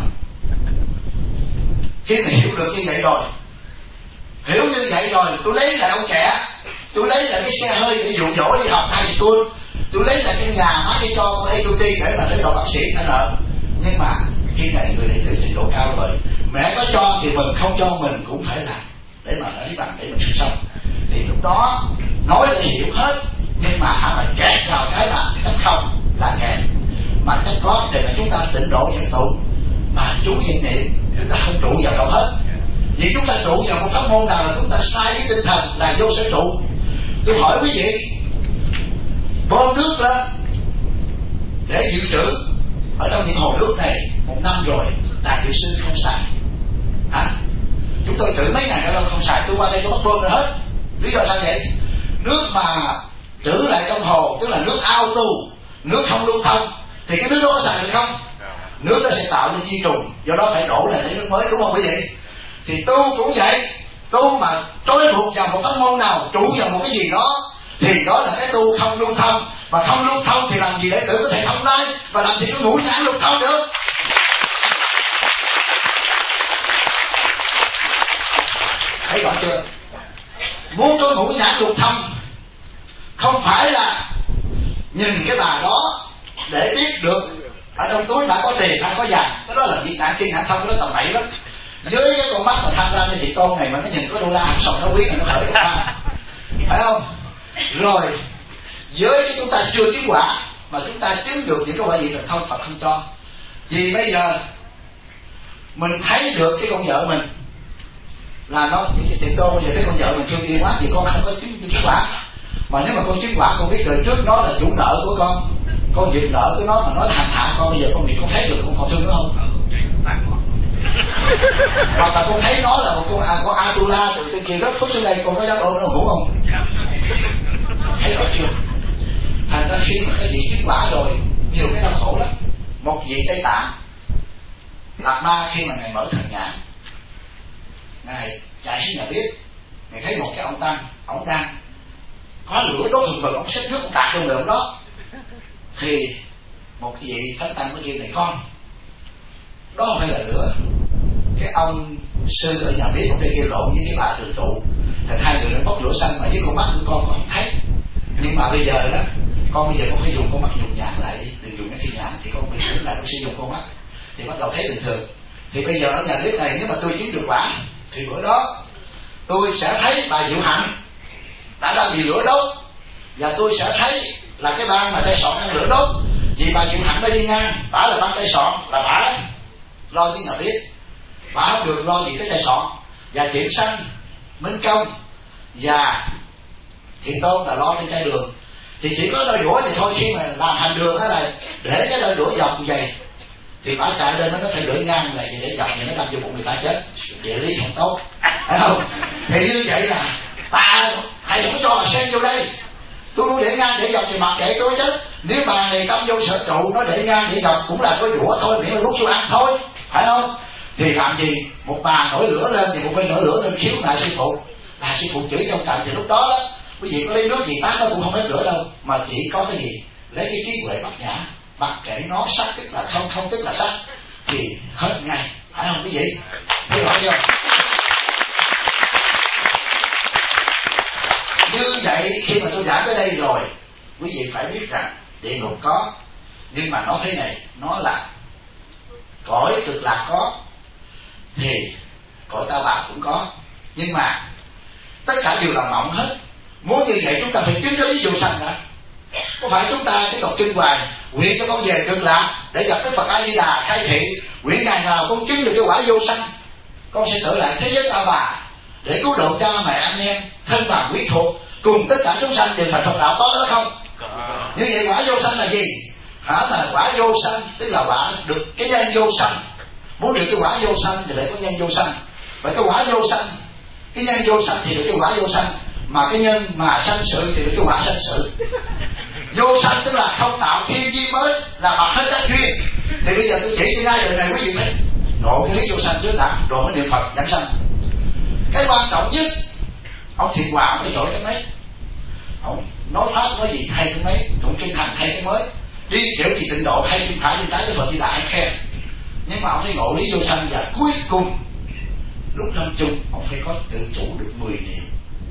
Khi mà hiểu được như vậy rồi, hiểu như vậy rồi, tôi lấy lại ông trẻ, tôi lấy lại cái xe hơi để dụ dỗ đi học high school, tôi lấy lại cái nhà má sẽ cho con a tê tê để mà lấy đồ bác sĩ hay nợ. Nhưng mà khi này người đệ tử trình độ cao rồi, mẹ có cho thì mình, không cho mình cũng phải làm để mà lấy bằng để mình sinh sống. Thì lúc đó nói để hiểu hết, nhưng mà hả mà kẹt vào cái là cách không là kẹt, mà cách có để mà chúng ta tịnh độ nhận tụ mà chú nhận niệm, chúng ta không trụ vào đâu hết. Vì chúng ta trụ vào một pháp môn nào là chúng ta sai với tinh thần là vô sở trụ. Tôi hỏi quý vị, bơm nước lên để dự trữ ở trong những hồ nước này một năm rồi, đại vị sư không xài hả? Chúng tôi trữ mấy ngày nữa đâu không xài, tôi qua đây tôi bắt bơm rồi hết. Lý do sao vậy? Nước mà trữ lại trong hồ tức là nước auto, nước không lưu thông, thì cái nước đó có xài được không? Nước nó sẽ tạo nên vi trùng, do đó phải đổ lại lấy nước mới, đúng không quý vị? Thì tu cũng vậy, tu mà trói buộc vào một pháp môn nào, trụ vào một cái gì đó, thì đó là cái tu không lưu thông. Mà không lưu thông thì làm gì để tự có thể thông lai, và làm gì có ngũ nhãn lưu thông được? Thấy rõ chưa? Muốn có ngũ nhãn lục thông không phải là nhìn cái bà đó để biết được ở trong túi đã có tiền hay có vàng, cái đó là việc ngã kinh ngã thông, cái đó tầm bậy lắm. Với cái con mắt mà tham gia cái thị tôn này mà nó nhìn có đô la sòng nó quý là nó khởi ra, phải không? Rồi với cái chúng ta chưa chứng quả mà chúng ta chứng được những cái quả gì là không, Phật không cho. Vì bây giờ mình thấy được cái con vợ mình là nó cái thiện tôn, bây giờ cái con vợ mình thương yêu quá thì con không có chứng chứng quả. Mà nếu mà con chứng quả con biết đời trước nó là chủ nợ của con, con việc nợ của nó mà nó hành hạ con, bây giờ con việc con thấy được con còn thương nó không? Hoặc là con thấy nó là một con à, con Atula từ cái kia rất phức xuống đây, con có dám ôm nó ngủ không? Thấy rõ chưa? Thành ra khi mà cái gì chứng quả rồi nhiều cái đau khổ lắm. Một vị Tây Tạng Đạt Ma khi mà ngài mở thần nhãn, ngài chạy xuống nhà bếp, ngài thấy một cái ông tăng, ông đang có lửa đốt hừng hực, ông xếp nước ông tạt trong miệng đó. Thì một vị thánh tăng mới kêu này con, đó không phải là lửa. Cái ông sư ở nhà bếp ông đây kêu lộn với cái bà trường trụ, thành hai người nó bốc lửa xanh mà với con mắt của con con không thấy. Nhưng mà bây giờ đó, con bây giờ con phải dùng con mắt dùng nhãn lại đi, đừng dùng cái thiên nhãn, thì con bình tĩnh lại con sẽ dùng con mắt thì bắt đầu thấy bình thường. Thì bây giờ ở nhà bếp này nếu mà tôi chứng được quả thì bữa đó tôi sẽ thấy bà Diệu Hạnh đã đang bị lửa đốt, và tôi sẽ thấy là cái băng mà tay sọn đang lửa đốt, vì bà Diệu Hạnh mới đi ngang, bà là băng tay sọn, là bà lo với nhà bếp, bà không được lo gì cái tay sọn. Và Thiện Sanh, Minh Công và Thiện Tôn là lo trên chai đường, thì chỉ có đôi đũa thì thôi. Khi mà làm hành đường đó là để cái đôi đũa dọc như vậy thì bà chạy lên nó phải lưỡi ngang này để dọc thì nó đâm vô bụng người ta chết, địa lý không tốt, phải không? Thì như vậy là ta thầy không cho bà sen vô đây, tôi muốn để ngang để dọc thì mặc kệ tôi chứ. Nếu bà này tâm vô sợ trụ nó để ngang để dọc cũng là cái đũa thôi, miễn là lúc vô ăn thôi, phải không? Thì làm gì một bà nổi lửa lên thì một bên nổi lửa lên khiếu lại sư phụ, là sư phụ chửi trong trần. Thì lúc đó đó quý vị có lấy nước gì tát nó cũng không hết lửa đâu, mà chỉ có cái gì lấy cái trí huệ bát nhã, mặc kệ nó sắc tức là không, không tức là sắc thì hết ngay, phải không quý vị? Hiểu rõ chưa? Như vậy khi mà tôi giảng tới đây rồi, quý vị phải biết rằng địa ngục có, nhưng mà nó thế này, nó là cõi cực lạc có, thì cõi ta bà cũng có, nhưng mà tất cả đều là mộng hết. Muốn như vậy chúng ta phải chứng cái lý vô sanh đã. Có phải chúng ta tiếp tục kinh hoài nguyện cho con về cực lạc để gặp Đức Phật A Di Đà khai thị, nguyện ngày nào con chứng được cái quả vô sanh, con sẽ trở lại thế giới ta bà để cứu độ cha mẹ anh em thân bằng quý thuộc cùng tất cả chúng sanh đều thành Phật đạo, có đó không? Như vậy quả vô sanh là gì? Hả, mà quả vô sanh tức là quả được cái nhân vô sanh. Muốn được cái quả vô sanh thì phải có nhân vô sanh. Vậy cái quả vô sanh, cái nhân vô sanh thì được cái quả vô sanh, mà cái nhân mà sanh sự thì được cái quả sanh sự. Vô sanh tức là không tạo thiên nhiên mới, là bạc hết các duyên. Thì bây giờ tôi chỉ cho ngay đời này quý vị phải ngộ cái lý vô sanh trước đã, rồi mới niệm Phật giảng sanh. Cái quan trọng nhất, ông Thiện Hòa ông phải giỏi cái mấy, ông nói pháp nói gì hay cái mấy, tụng kinh hành hay cái mới, đi kiểu gì tịnh độ hay kinh phải kinh trái với Phật Di Đà anh khen. Nhưng mà ông phải ngộ lý vô sanh, và cuối cùng lúc lâm chung ông phải có tự chủ được mười niệm,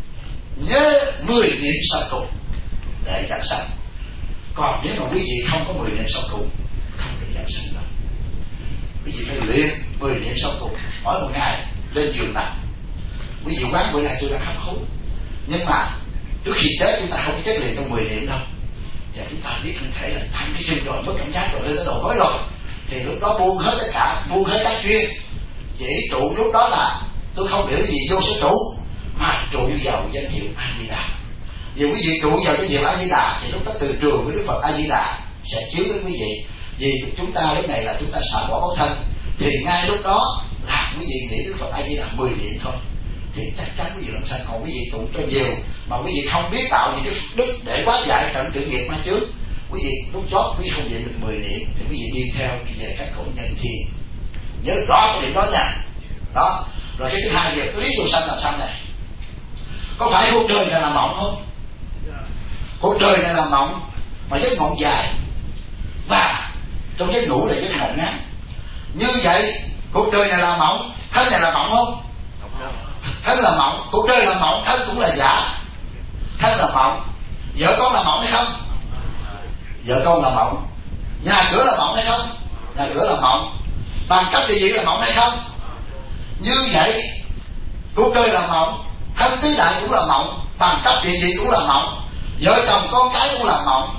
nhớ mười niệm sau cùng để giảng sanh. Còn nếu mà quý vị không có mười niệm sau cùng không được giảng sanh đâu. Quý vị phải luyện mười niệm sau cùng mỗi một ngày lên giường nằm. Quý vị quán bữa nay tôi đã khắp khối, nhưng mà trước khi chết chúng ta không có chết liền trong mười niệm đâu. Và chúng ta biết thân thể là thanh cái chân rồi, mất cảm giác rồi, lên tới đầu gối rồi, thì lúc đó buông hết tất cả, buông hết các duyên, chỉ trụ lúc đó là tôi không biểu gì vô số trụ, mà trụ vào danh hiệu A Di Đà. Vì quý vị trụ vào danh hiệu A Di Đà thì lúc đó từ trường với Đức Phật A Di Đà sẽ chiếu đến quý vị. Vì chúng ta lúc này là chúng ta xả bỏ báo thân, thì ngay lúc đó là quý vị nghĩ Đức Phật A Di Đà mười niệm thôi thì chắc chắn quý vị làm sanh. Còn quý vị tụng cho nhiều mà quý vị không biết tạo những cái đức để quá giải tận tự nghiệp ma trước, quý vị lúc chót quý vị không niệm được mười niệm thì quý vị đi theo về các cõi nhân thiên. Nhớ rõ cái điểm đó nha. Đó. Rồi cái thứ hai về cái lý vô sanh làm sao này? Có phải cuộc đời này là mộng không? Cuộc đời này là mộng, mà giấc mộng dài, và trong giấc ngủ là giấc mộng ngắn. Như vậy cuộc đời này là mộng, thân này là mộng không? Thân là mộng, cuộc đời là mộng, thân cũng là giả. Thân là mộng, vợ con là mộng hay không? Vợ con là mộng. Nhà cửa là mộng hay không? Nhà cửa là mộng. Bằng cấp địa vị là mộng hay không? Như vậy cuộc đời là mộng, thân tứ đại cũng là mộng, bằng cấp địa vị cũng là mộng, vợ chồng con cái cũng là mộng,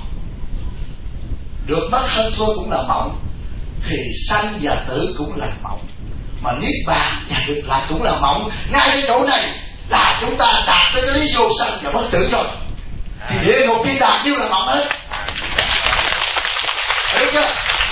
được mất hơn thua cũng là mộng, thì sanh và tử cũng là mộng, mà niết bàn và được lạc cũng là mộng. Ngay cái chỗ này là chúng ta đạt tới cái lý vô sanh và bất tử rồi, thì địa ngục thiên đàng đều là mộng hết. Được chưa?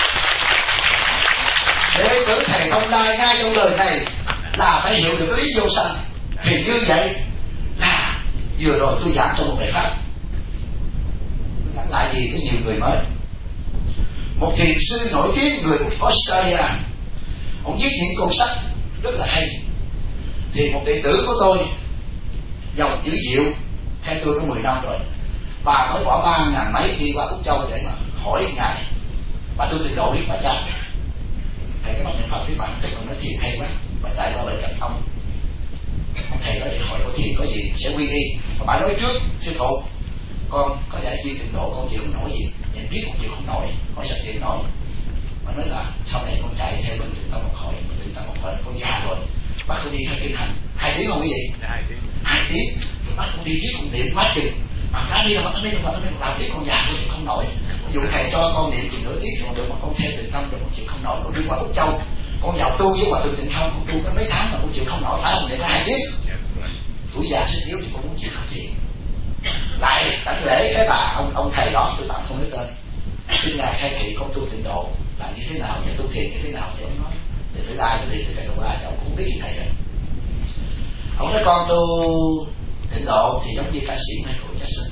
Đệ tử thầy Thông Lai ngay trong đời này là phải hiểu được cái lý vô sanh. Thì như vậy là vừa rồi tôi giảng cho một bài pháp, tôi giảng lại gì với nhiều người mới. một thiền sư nổi tiếng người Australia, ông viết những câu sách rất là hay. Thì một đệ tử của tôi giàu dữ diệu, theo tôi có mười năm rồi, bà mới bỏ ba ngàn mấy đi qua Úc Châu để mà hỏi ngài, bà tôi từ độ biết bà cha thầy cái mặt niệm Phật với bạn, thầy còn nói thiền hay quá, bà tại bà lại cạnh ông ông thầy đó để hỏi có thiền có gì sẽ quy y. Mà bà nói trước, sư phụ con có giải chuyên trình độ, con chịu không nổi gì, nhận biết con chịu không nổi, hỏi sao chịu nổi. Bà nói là sau này con chạy theo bên Trung Tâm Học Hội, bên Trung Tâm Học Hội con già rồi, bà cứ đi theo kinh hành hai tiếng không cái gì, hai tiếng, hai tiếng rồi bắt con đi viết con niệm quá chừng, mà cái đi đâu mà đi đâu mà đi đâu làm biết con già con chịu không nổi. Ví dụ thầy cho con niệm chừng nửa tiếng còn được, mà con theo Tịnh Tâm rồi con chịu không nổi, con đi qua Úc Châu con vào tu với hòa thượng Tịnh Không, con tu có mấy tháng mà con chịu không nổi, phải không? Để có hai tiếng tuổi già sức yếu thì con muốn chịu không thiền. Lại đảnh lễ cái bà ông ông thầy đó, tôi tạm không nói tên, xin ngài khai thị con tu tịnh độ là như thế nào, và tu thiền như thế nào thì ông nói để thử ai cái gì thầy không ai thì ông cũng biết gì thầy rồi. Ông nói con tu tịnh độ thì giống như ca sĩ Michael Jackson.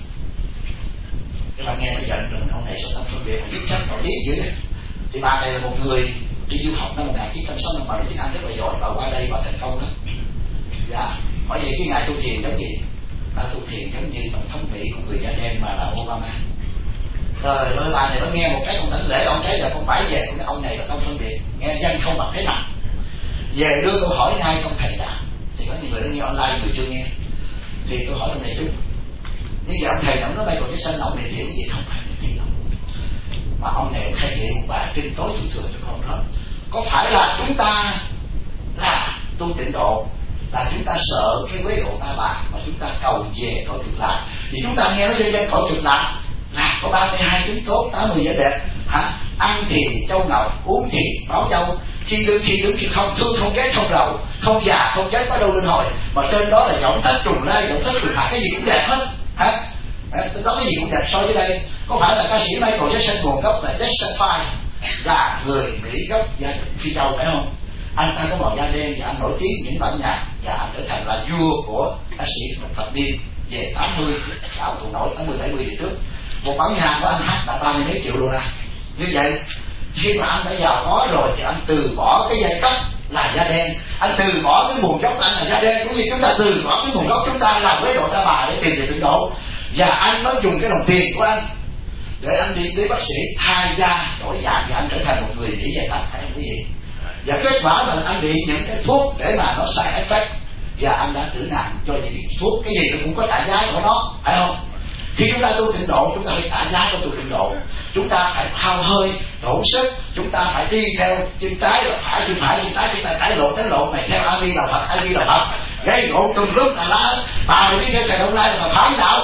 Các bạn nghe bây giờ rồi ông này sao tâm phân biệt mà viết sách nổi tiếng dữ đấy. Thì bà này là một người đi du học năm một nghìn chín trăm sáu mươi, bà nói tiếng Anh rất là giỏi, bà qua đây bà thành công đó. Dạ, hỏi vậy cái ngài tu thiền giống gì? Ta tu thiền giống như tổng thống Mỹ của người da đen mà là Obama. Rồi ơi bà này nó nghe một cái con đánh lễ, ông thấy là con phải về, con ông này là không phân biệt, nghe danh không bằng thế nào. Về đưa tôi hỏi ngay con thầy đã, thì có nhiều người nó nghe online, người chưa nghe. Thì tôi hỏi ông này chút, như vậy ông thầy ông nói Michael Jackson ông này hiểu gì? Không phải hiểu gì đâu. Mà ông này khai thị một bài kinh tối thượng thừa cho con đó. Có phải là chúng ta là tu tịnh độ, là chúng ta sợ cái quế độ ta bà mà chúng ta cầu về cõi cực lạc? Thì chúng ta nghe nói dân dân cõi cực lạc là có ba mươi hai tiếng tốt, tám mươi vẻ đẹp, hả? Ăn thì châu ngọc, uống thì báo châu, khi đứng khi đứng khi không, thương không ghét không rầu, không già không chết có đâu luân hồi, mà trên đó là giọng thất trùng lai, giọng thất trùng hạ, cái gì cũng đẹp hết, hả? Tôi nói cái gì cũng đẹp so với đây. Có phải là ca sĩ Michael Jackson nguồn gốc là Jackson Five, là người Mỹ gốc gia Phi Châu phải không? Anh ta có màu da đen và anh nổi tiếng những bản nhạc, và anh trở thành là vua của ca sĩ một thập niên về tám mươi, đạo tù nổi tám mươi bảy mươi về trước. Một bản nhạc của anh hát là ba mươi mấy triệu đô la. Như vậy khi mà anh đã giàu có rồi thì anh từ bỏ cái giai cấp là da đen, anh từ bỏ cái nguồn gốc anh là da đen, cũng như chúng ta từ bỏ cái nguồn gốc chúng ta là quế độ ta bà để tìm về tịnh độ. Và anh nói dùng cái đồng tiền của anh để anh đi với bác sĩ thay da đổi dạng, và anh trở thành một người Mỹ giải tập, phải không quý vị? Và kết quả là anh bị những cái thuốc để mà nó sai effect, và anh đã tử nạn cho những cái thuốc, cái gì nó cũng có trả giá của nó, phải không? Khi chúng ta tu tịnh độ, chúng ta phải trả giá cho tu tịnh độ. Chúng ta phải hao hơi, tổn sức, chúng ta phải đi theo chân trái và phải, chân phải, chân trái, chúng ta cải lộ, cải lộ này theo A Di Đà Phật, A Di Đà Phật, gây gỗ tùm lúc là lá. Bà mình đi theo thầy Đông Lai là bà phản đạo,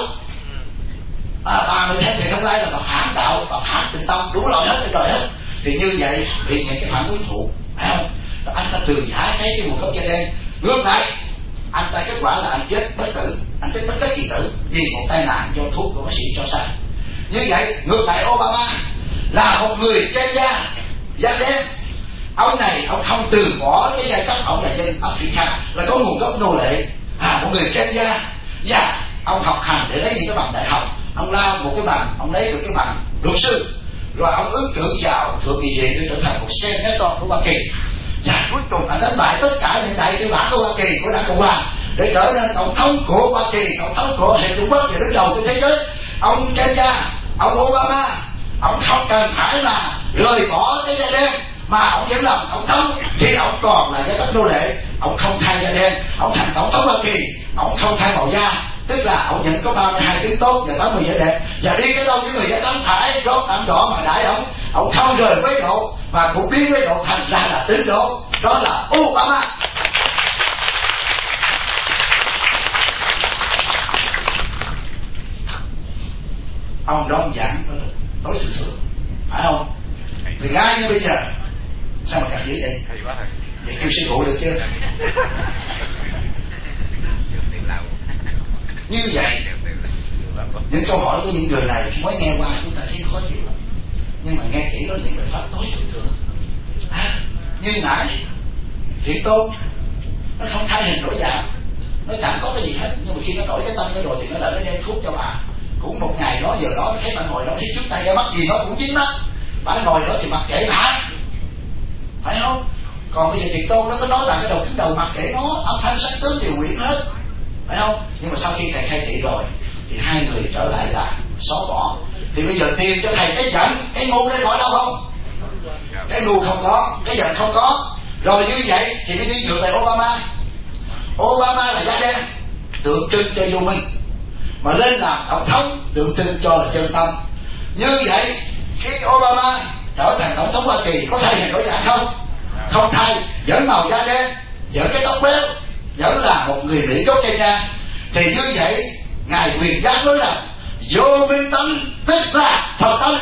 à, bà mình theo thầy Đông Lai là bà phản đạo, bà phản tịnh tâm, đủ loại hết trên đời hết. Thì như vậy bị những cái phản ứng phụ, phải không? Rồi anh ta từ giả thấy cái nguồn gốc da đen. Ngược lại, anh ta kết quả là anh chết bất tử, anh chết bất đắc kỳ tử vì một tai nạn do thuốc của bác sĩ cho sai. Như vậy ngược lại Obama là một người trên da da đen, ông này ông không từ bỏ cái giai cấp, ông là dân Africa, là có nguồn gốc nô lệ, à, một người trên da, và ông học hành để lấy những cái bằng đại học, ông lao một cái bằng, ông lấy được cái bằng luật sư, rồi ông ứng cử vào thượng nghị viện để trở thành một senator của Hoa Kỳ, và cuối cùng anh đánh bại tất cả những đại tư bản của Hoa Kỳ, của đảng Cộng hòa, để trở nên tổng thống của Hoa Kỳ, tổng thống của Liên Hiệp Quốc và đứng đầu trên thế giới. Ông Kenya, ông Obama, ông không cần phải là rời bỏ cái da đen, mà ông vẫn làm tổng thống khi ông còn là giai cấp nô lệ. Ông không thay da đen, ông thành tổng thống Hoa Kỳ, ông không thay màu da, tức là ông nhận có ba mươi hai tiếng tốt và tám mươi vẻ đẹp, và đi cái đâu những người da trắng phải rót tạm đỏ mà đại ông, ông không rời quế độ mà cũng biến quế độ thành ra là tín đồ. Đó là Obama. Ông đó ông giảng tối thượng thượng, phải không? Thì ngay như bây giờ sao mà cảm nghĩ vậy? Vậy kêu sư phụ được chưa? Như vậy những câu hỏi của những người này mới nghe qua chúng ta thấy khó chịu, nhưng mà nghe kỹ đó những lời pháp tối thượng thượng. À, như nãy Thiện Tôn nó không thay hình đổi dạng, nó chẳng có cái gì hết, nhưng mà khi nó đổi cái tâm nó rồi thì nó lại nó đem thuốc cho bà. Cũng một ngày đó giờ đó nó thấy bà ngồi đó thấy trước tay ra mắt gì nó cũng dính mắt, bả ngồi đó thì mặc kệ bả, phải không? Còn bây giờ Thiền Tôn nó có nói là cái đầu kính đầu mặc kệ nó, âm thanh sắc tướng đều quyển hết, phải không? Nhưng mà sau khi thầy khai thị rồi thì hai người trở lại là xóa bỏ. Thì bây giờ tìm cho thầy cái giận, cái ngu đấy khỏi đâu không? Cái ngu không có, cái giận không có. Rồi như vậy thì mới đi ngược lại Obama. Obama là da đen, tượng trưng cho vô minh, mà lên làm tổng thống tượng trưng cho là chân tâm. Như vậy khi Obama trở thành tổng thống Hoa Kỳ có thay hình đổi dạng không? Không thay, vẫn màu da đen, vẫn cái tóc béo, vẫn là một người Mỹ gốc Kenya. Thì như vậy ngài quyền giác nói rằng vô minh tánh tức là thật tánh.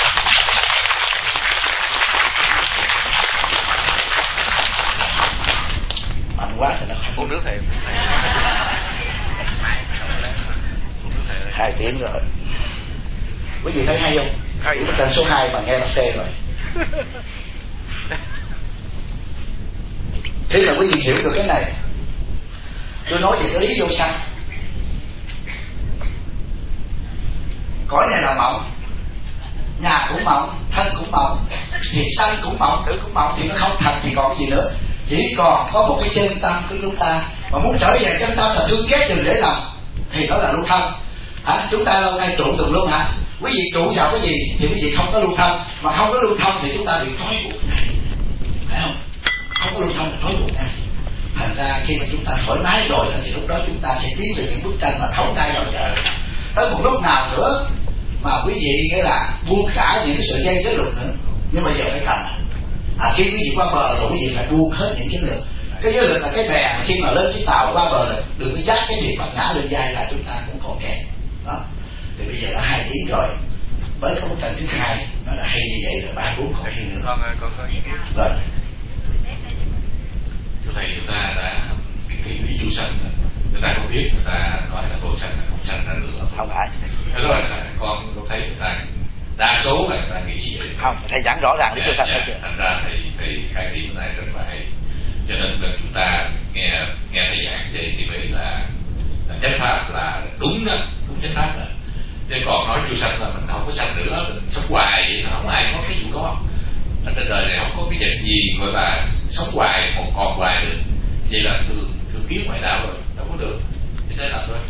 Mạnh quá thì nó uống nước thầy. Hai tiếng rồi. Quý vị thấy hay không? Hay. Bức tranh số hai mà nghe nó phê rồi. Khi mà quý vị hiểu được cái này, tôi nói về cái lý vô sanh. Cõi này là mộng, nhà cũng mộng, thân cũng mộng, thì sanh cũng mộng, tử cũng mộng, thì nó không thật thì còn cái gì nữa. Chỉ còn có một cái chân tâm của chúng ta, mà muốn trở về chân tâm là thương ghét đừng để lòng, thì đó là lưu thông. Hả? Chúng ta lâu nay trụ từng luôn hả? Quý vị trụ vào cái gì thì quý vị không có lưu thông, mà không có lưu thông thì chúng ta bị trói buộc này, phải không? Không có lưu thông là trói buộc này. Thành ra khi mà chúng ta thoải mái rồi thì lúc đó chúng ta sẽ tiến về những bức tranh mà thấu tay vào chợ. Tới một lúc nào nữa mà quý vị nghĩa là buông cả những cái sợi dây giới luật nữa, nhưng mà giờ phải cầm. À, khi quý vị qua bờ rồi quý vị phải buông hết những cái luật. Cái giới luật là cái bè, khi mà lên cái tàu qua bờ rồi đừng có dắt cái việc bắt ngã lên vai là chúng ta cũng còn kẹt. Đó. Thì bây giờ đã hai tiếng rồi, mới có bức tranh thứ hai nó là hay như vậy rồi, ba bốn còn gì nữa. Con ơi, con có ý kiến. Rồi. Thầy người ta đã cái lý du sanh, người ta có biết, người ta nói là vô sanh là không sanh ra nữa. Không phải. Cái đó là con có thấy người ta đa số là người ta nghĩ như vậy. Không, thầy giảng rõ ràng lý du sanh dạ, hết chưa? Thành ra thầy thầy khai thị cái này rất là hay. Cho nên là chúng ta nghe nghe thầy giảng vậy thì mới là, là chánh pháp là đúng đó, đúng chánh pháp đó. Chứ còn nói vô sanh là mình không có sanh nữa, mình sống hoài vậy, không ai có cái vụ đó. Ở trên đời này không có cái vật gì gọi là sống hoài một còn hoài được. Vậy là thường thường kiến ngoại đạo rồi, đâu có được. Thế là thôi.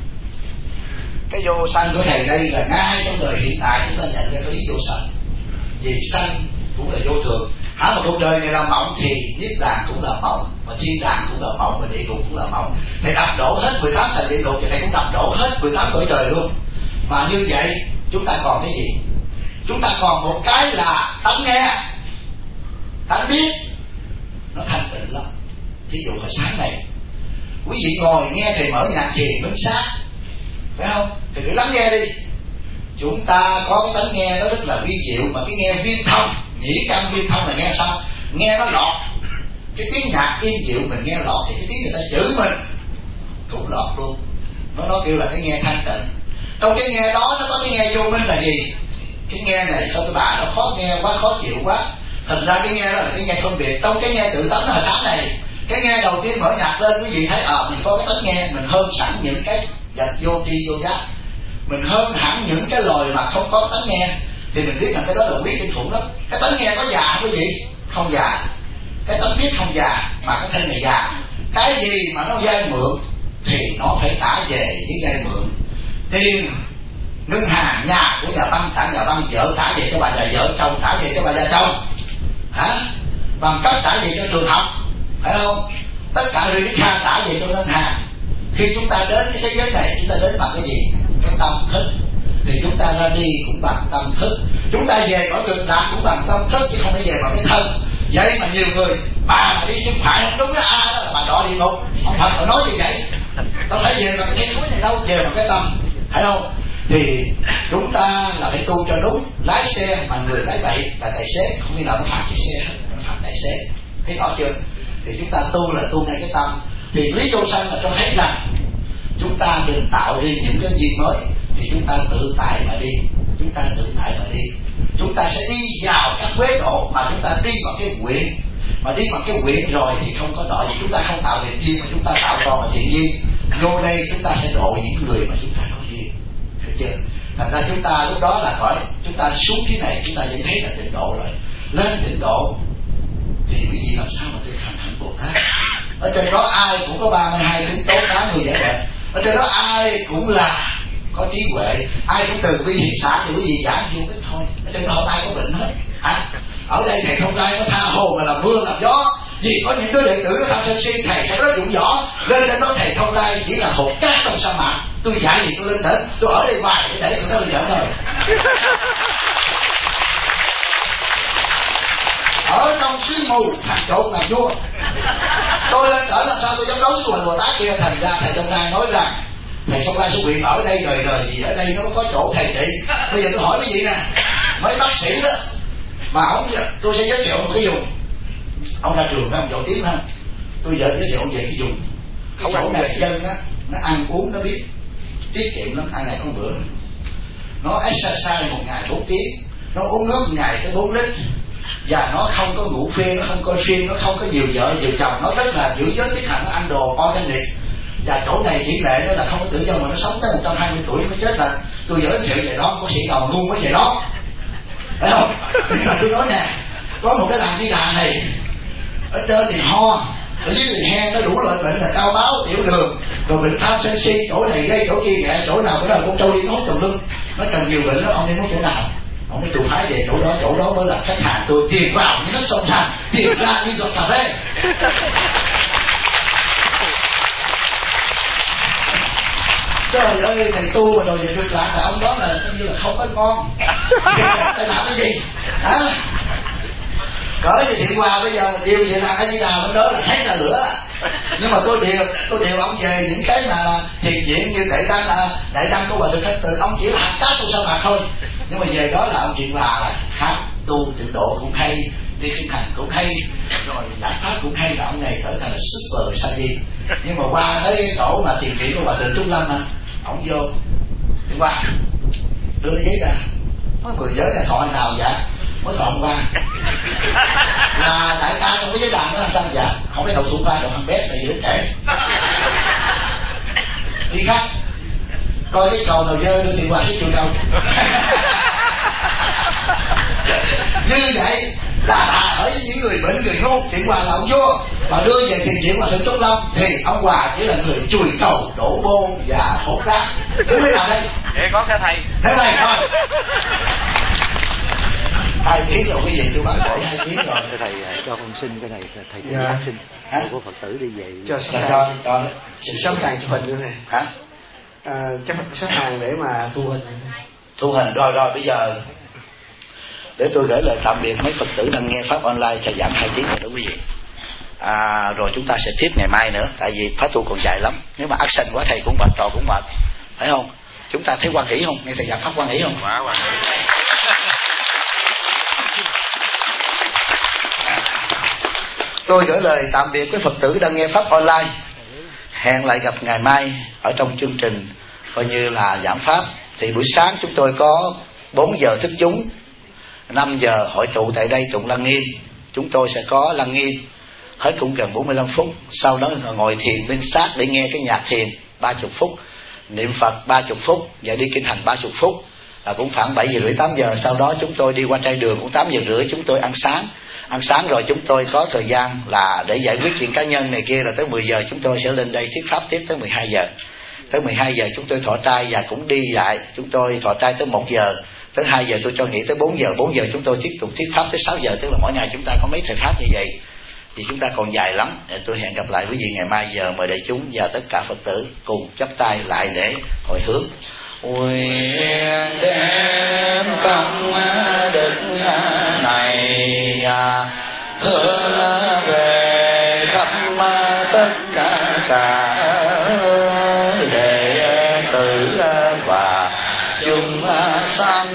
Cái vô sanh của thầy đây là ngay trong đời hiện tại chúng ta nhận ra cái lý vô sanh. Vì sanh cũng là vô thường. Hả, một cuộc đời này là mộng thì niết bàn cũng là mộng, mà thiên đàng cũng là mộng, mà địa ngục cũng là mộng. Thầy đập đổ hết mười tám thành địa ngục thì thầy cũng đập đổ hết mười tám cõi trời luôn. Mà như vậy chúng ta còn cái gì? Chúng ta còn một cái là tánh nghe, tánh biết. Nó thanh tịnh lắm. Ví dụ hồi sáng này quý vị ngồi nghe thầy mở nhạc thiền minh sát, phải không? Thì cứ lắng nghe đi. Chúng ta có cái tánh nghe nó rất là vi diệu, mà cái nghe viên thông, nhĩ căn viên thông là nghe sao? Nghe nó lọt. Cái tiếng nhạc yên diệu mình nghe lọt thì cái tiếng người ta chửi mình cũng lọt luôn. Nó nó kêu là cái nghe thanh tịnh. Trong cái nghe đó nó có cái nghe vô minh là gì? Cái nghe này sao cái bà nó khó nghe quá, khó chịu quá. Thành ra cái nghe đó là cái nghe phân biệt. Trong cái nghe tự tánh hồi sáng này, cái nghe đầu tiên mở nhạc lên quý vị thấy ờ à, mình có cái tánh nghe, mình hơn sẵn những cái vật vô tri vô giác, mình hơn hẳn những cái loài mà không có tánh nghe, thì mình biết rằng cái đó là quý kinh khủng lắm. Cái tánh nghe có già không quý vị? Không già. Cái tánh biết không già, mà cái thân này già. Cái gì mà nó vay mượn thì nó phải trả về với vay mượn. Tiền ngân hàng, nhà của nhà băng trả nhà băng, vợ trả về cho bà già vợ, chồng trả về cho bà già chồng, hả? Bằng cấp trả về cho trường học, phải không? Tất cả credit card trả về cho ngân hàng. Khi chúng ta đến cái thế giới này, chúng ta đến bằng cái gì? Cái tâm thức. Thì chúng ta ra đi cũng bằng tâm thức, chúng ta về cõi cực lạc cũng bằng tâm thức, chứ không phải về bằng cái thân. Vậy mà nhiều người bà mà đi chân phải không đúng đó, a à, đó là bà đọa địa ngục. Không phải họ nói như vậy. Đâu phải về bằng cái khối này đâu, về bằng cái tâm, phải không? Thì chúng ta là phải tu cho đúng. Lái xe mà người lái bậy là tài xế, không khi nào nó phạt cái xe hết, nó phạt tài xế. Thấy rõ chưa? Thì chúng ta tu là tu ngay cái tâm. Thì lý vô sanh là cho thấy rằng chúng ta đừng tạo ra những cái duyên mới, thì chúng ta tự tại mà đi, chúng ta tự tại mà đi. Chúng ta sẽ đi vào các quế độ mà chúng ta đi vào cái nguyện, mà đi vào cái nguyện rồi thì không có nợ gì. Chúng ta không tạo nghiệp duyên mà chúng ta tạo còn là thiện duyên. Vô đây chúng ta sẽ độ những người mà chúng ta có duyên, hiểu chưa? Thành ra chúng ta lúc đó là khỏi, chúng ta xuống cái này chúng ta vẫn thấy là tịnh độ rồi. Lên tịnh độ thì quý vị làm sao mà thực hành hạnh Bồ Tát? Ở trên đó ai cũng có ba mươi hai tướng tốt, tám mươi vẻ đẹp. Ở trên đó ai cũng là có trí huệ, ai cũng từ bi hiện xã thì quý vị giảng vô cái thôi. Ở trên đó ai có bệnh hết. À, ở đây thầy không trai có tha hồ mà làm mưa làm gió, vì có những đứa đệ tử nó tham sân si, thầy sẽ rất dụng võ lên trên đó. Thầy không trai chỉ là hột cát trong sa mạc, tôi dạy gì tôi lên đến, tôi ở đây hoài để để tụi nó lên giỡn thôi. Ở trong sương mù thằng trộn làm vua, tôi lên ở làm sao tôi dám đấu với Bồ Tát kia. Thành ra thầy trong nay nói rằng thầy Sông Lai Xuất Nguyện ở đây đời đời gì ở đây nó có chỗ thầy trị. Bây giờ tôi hỏi cái gì nè, mấy bác sĩ đó mà ông, tôi sẽ giới thiệu một cái vùng, ông ra trường phải ông giỏi tiếng không, tôi giới thiệu ông về cái vùng cái chỗ này dân á, nó ăn uống nó biết tiết kiệm lắm, ăn ngày không bữa, nó exercise một ngày bốn tiếng, nó uống nước một ngày tới bốn lít, và nó không có ngủ phim, nó không coi phim, nó không có nhiều vợ nhiều chồng, nó rất là giữ giới tiết hạnh, nó ăn đồ organic. Và chỗ này tỷ lệ đó là không có tử vong mà nó sống tới một trăm hai mươi tuổi mới chết. Là tôi giới thiệu về đó, có sĩ đầu ngu mới về đó, phải không? Nhưng mà tôi nói nè, có một cái làng đi đà này, ở trên thì ho, ở dưới thì hen, nó đủ loại bệnh là cao máu, tiểu đường, rồi bệnh tham sân si, chỗ này gây chỗ kia kìa, chỗ nào có là con trâu đi nốt tùm lum, nó cần nhiều bệnh đó, ông đi nốt chỗ nào? Ông nói tôi phái về chỗ đó, chỗ đó mới là khách hàng tôi, tiền vào như nó sông thành, tiền ra đi giọt cà phê. Trời ơi, thầy tu mà đồ về được lạc là ông đó là coi như là không có ngon. Thầy làm cái gì? Hả? Cỡ như Thiện Hòa bây giờ điều về là cái gì nào bên đó là thấy là lửa. Nhưng mà tôi điều, tôi điều ông về những cái mà thiền viện như Đại Đăng, Đại Đăng của Hòa Thượng Thích Từ, ông chỉ là hạt cát trong sa mạc thôi. Nhưng mà về đó là ông Thiện Hòa là hát tu tịnh độ cũng hay, đi kinh hành cũng hay, rồi giải pháp cũng hay, là ông này trở thành là super sa di. Nhưng mà qua cái tổ mà thiền viện của Hòa Thượng Trúc Lâm á, ông vô đi qua đưa cái giấy ra, nói mười giới là thọ nào dạ, mới thọ hôm qua là đại ca trong cái giấy đàn đó là sao dạ, không biết đầu thủ qua đầu hàng bét là gì đến trễ. Đi khác coi cái cầu nào dơ đưa Thiện Hòa xuống trường đâu. Như vậy là ở với những người bệnh người ngu, Thiện Hòa là ông vua, mà đưa về thiền viện Hòa Thượng Trúc Lâm thì ông Hòa chỉ là người chùi cầu đổ bôn và hốt rác. Đúng thế nào đây? Để có cái thầy thế này thôi. Hai tiếng rồi cái gì tôi bán đổi hai tiếng rồi. Thầy cho con xin cái này, thầy dạ. Giác xin của Phật tử đi về cho cho cho, cho sắp hàng chụp hình nữa này hả? À, chắc sắp hàng để mà thu hình. Thu hình rồi rồi bây giờ để tôi gửi lời tạm biệt mấy Phật tử đang nghe pháp online. Thầy giảng hai tiếng rồi đó quý vị. À, rồi chúng ta sẽ tiếp ngày mai nữa, tại vì pháp tu còn dài lắm. Nếu mà action quá thầy cũng mệt, trò cũng mệt, phải không? Chúng ta thấy quan hỷ không? Nghe thầy giảng pháp quan hỷ không? Quá quan hỷ. Tôi gửi lời tạm biệt với Phật tử đang nghe pháp online. Hẹn lại gặp ngày mai ở trong chương trình coi như là giảng pháp. Thì buổi sáng chúng tôi có bốn giờ thức chúng, năm giờ hội tụ tại đây tụng lăng nghiêm. Chúng tôi sẽ có lăng nghiêm hết cũng gần bốn mươi lăm phút. Sau đó ngồi thiền minh sát để nghe cái nhạc thiền ba mươi phút, niệm Phật ba mươi phút, và đi kinh hành ba mươi phút, là cũng khoảng bảy giờ rưỡi tám giờ. Sau đó chúng tôi đi qua trai đường, cũng tám giờ rưỡi chúng tôi ăn sáng. Ăn sáng rồi chúng tôi có thời gian là để giải quyết chuyện cá nhân này kia, là tới mười giờ chúng tôi sẽ lên đây thuyết pháp tiếp tới mười hai giờ. Tới mười hai giờ chúng tôi thọ trai và cũng đi lại. Chúng tôi thọ trai tới một giờ. Tới hai giờ tôi cho nghỉ tới bốn giờ. bốn giờ chúng tôi tiếp tục thuyết pháp tới sáu giờ. Tức là mỗi ngày chúng ta có mấy thời pháp như vậy. Thì chúng ta còn dài lắm. Tôi hẹn gặp lại quý vị ngày mai. Giờ mời đại chúng và tất cả Phật tử cùng chắp tay lại để hồi hướng. Nguyện đem công đức này hướng về khắp tất cả đệ tử và chúng sanh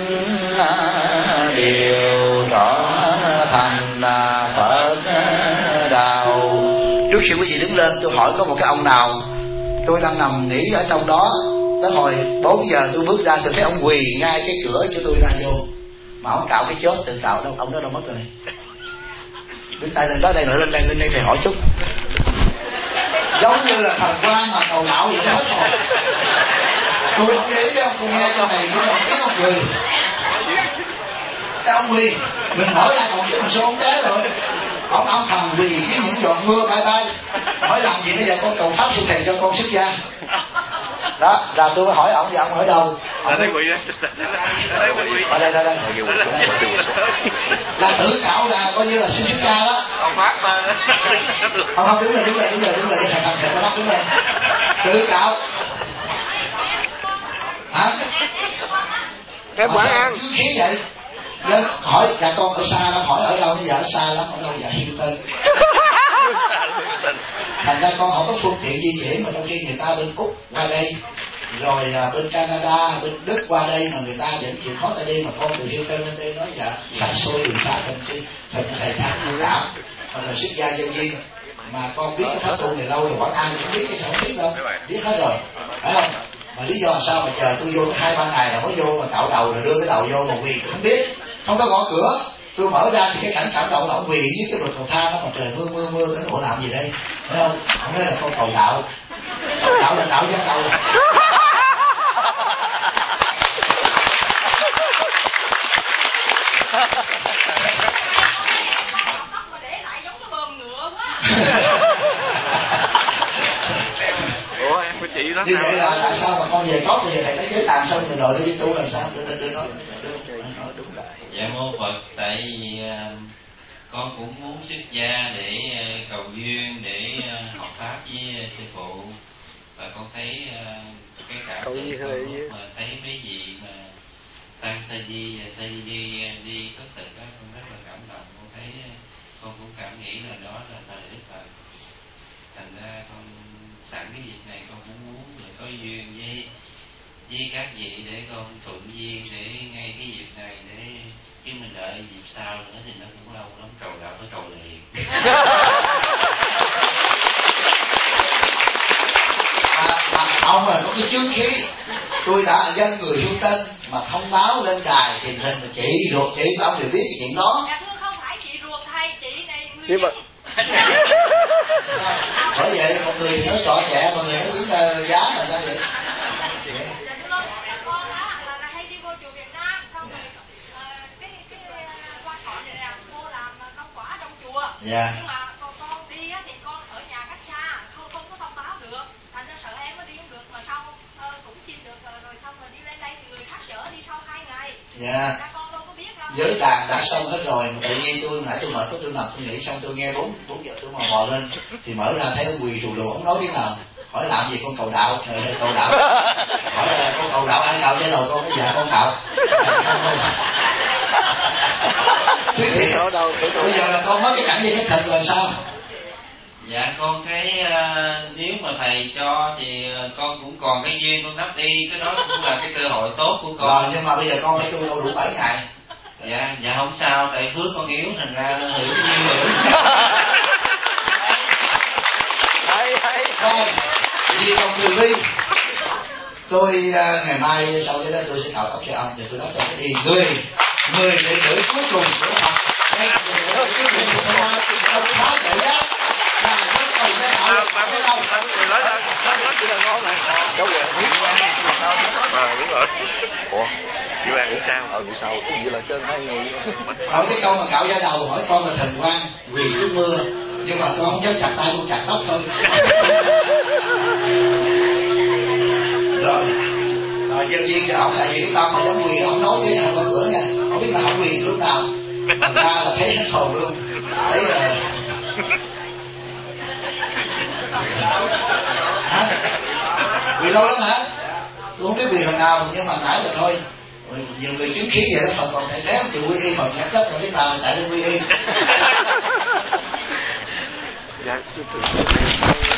đều rõ thành Phật đạo. Trước khi quý vị đứng lên, tôi hỏi có một cái ông nào, tôi đang nằm nghỉ ở trong đó, tới hồi bốn giờ tôi bước ra tôi thấy ông quỳ ngay cái cửa cho tôi ra vô, mà ông cạo cái chốt tự cạo đâu, ông đó đâu mất rồi. Đứng tay lên đó, đây nữa, lên đây, lên đây thầy hỏi chút. Giống như là thần quan mà cầu lão vậy hết rồi. Tôi không để ý đâu, tôi nghe trong này có một tiếng ông cười. Cái ông Huy, mình hỏi lại còn chứ mà số ông té rồi. Ông ông thằng Huy với những giọt mưa bay bay. Hỏi làm gì bây giờ con cầu pháp sư thầy cho con xuất gia. Đó, là tôi mới hỏi ông và ông hỏi đâu. Ở đây quỳ đó. Ở đây, đây, đây. Là tự cạo là coi như là xin xuất gia đó. Ông Pháp mà. Ông không đứng lên, đứng lên, đứng lên, đứng lên, thằng thằng thằng nó đứng lên. Tự cạo. Hả? Em quán ăn. Khí vậy. Nên hỏi dạ con ở xa lắm, hỏi ở đâu bây giờ ở xa lắm, ở đâu dạ Hilton. Thành ra con không có phương tiện di chuyển, mà trong khi người ta bên Úc qua đây, rồi là bên Canada, bên Đức qua đây mà người ta vẫn chịu khó ta đi, mà con từ Hilton lên đây nói dạ xa xôi đường xa thành chi thành thầy thắng vui cảm, rồi xuất gia dân viên. Mà con biết cái pháp tu này lâu rồi, quán ăn cũng biết, cái sao không biết đâu, biết hết rồi, phải không? Mà lý do sao mà chờ tôi vô hai ba ngày là mới vô mà cạo đầu rồi đưa cái đầu vô mà quỳ cũng không biết, không có gõ cửa. Tôi mở ra thì cái cảnh cạo đầu là ông quỳ với cái bực cầu thang đó, mà trời mưa mưa mưa cái bộ làm gì đây, thấy không? Ông nói là con cầu đạo, cầu đạo là đạo dân đầu. Ủa em của chị đó. Như vậy là tại sao mà con về cốt bây giờ thầy nói chế làm xong rồi rồi đi tu làm sao? Tôi tôi nói đúng rồi. Dạ mô Phật, tại vì uh, con cũng muốn xuất gia để uh, cầu duyên, để uh, học pháp với uh, sư phụ, và con thấy uh, cái cảm tưởng con mà thấy mấy vị mà tăng sa di và sa di đi đi khất thực đó, con rất là cảm động. Con thấy uh, con cũng cảm nghĩ là đó là thời Đức Phật. Thành ra con sẵn cái dịp này con cũng muốn là có duyên với với các vị để con thuận duyên, để ngay cái dịp này để chứ mình đợi dịp sau nữa thì nó cũng lâu lắm, cầu đạo phải cầu liền. À, mà ông là có cái chướng khí, tôi đã dân người hưu tên mà thông báo lên đài truyền hình mà chị ruột chị ông đều biết cái chuyện đó. Dạ thưa không phải chị ruột thầy, chị này Nhưng mà bởi vậy một người nói trọ trẻ, một người nói đứng giá là sao vậy? Dạ. Nhưng mà con con đi á thì con ở nhà cách xa, không không có thông báo được, thành ra sợ em có đi không được, mà sau uh, cũng xin được rồi, rồi xong rồi đi lên đây thì người khác chở đi sau hai ngày. Dạ. Con đâu có biết đâu. Giới đàn đã xong hết rồi, mà tự nhiên tôi nãy tôi mệt có tôi nằm tôi nghĩ xong tôi nghe bốn bốn giờ tôi mò mò lên thì mở ra thấy ông quỳ rù lù không nói tiếng nào. Hỏi làm gì con cầu đạo, trời ơi cầu đạo. Hỏi là con cầu đạo ai cạo trên đầu con, cái dạ con cạo. Bây giờ là con nói cái cảnh đi cái thịt rồi sao? Dạ con thấy uh, nếu mà thầy cho thì uh, con cũng còn cái duyên con đắp đi, cái đó cũng là cái cơ hội tốt của con. Rồi nhưng mà bây giờ con phải tu đâu đủ bảy ngày. Dạ dạ không sao, tại phước con yếu thành ra nó hiểu nhiều hiểu. Hay hay con vì con từ bi. Tôi uh, ngày mai sau cái đó tôi sẽ cạo tóc cho ông, thì tôi nói cho cái gì người người đệ tử cuối cùng của Phật. Đây là người đệ tử cuối cùng của Phật. Không phá chạy á. Là không cần phải đạo bạn cái đâu. Người nói ra, nói chỉ là ngon này. Cháu về à đúng rồi. Ủa, chị Lan ngủ sao? Ờ ngủ sao? Cái gì là trên hai người. Hỏi cái câu mà cạo da đầu hỏi con là thần quan quỳ nước mưa, nhưng mà con không dám chặt tay, con chặt tóc thôi. Rồi. Rồi dân viên cho ổng tại vì cái tâm mà dám quỳ ổng nói với con cửa nha, không biết là ổng quỳ lúc nào, thành ra là thấy hết hồn luôn, thấy là hả? Quỳ lâu lắm hả? Tôi không biết quỳ lần nào nhưng mà nãy là thôi. Nhiều người chứng khí vậy đó, Phật còn thầy té chịu quy y mà nhắc đất rồi biết nào chạy lên quy y. Dạ,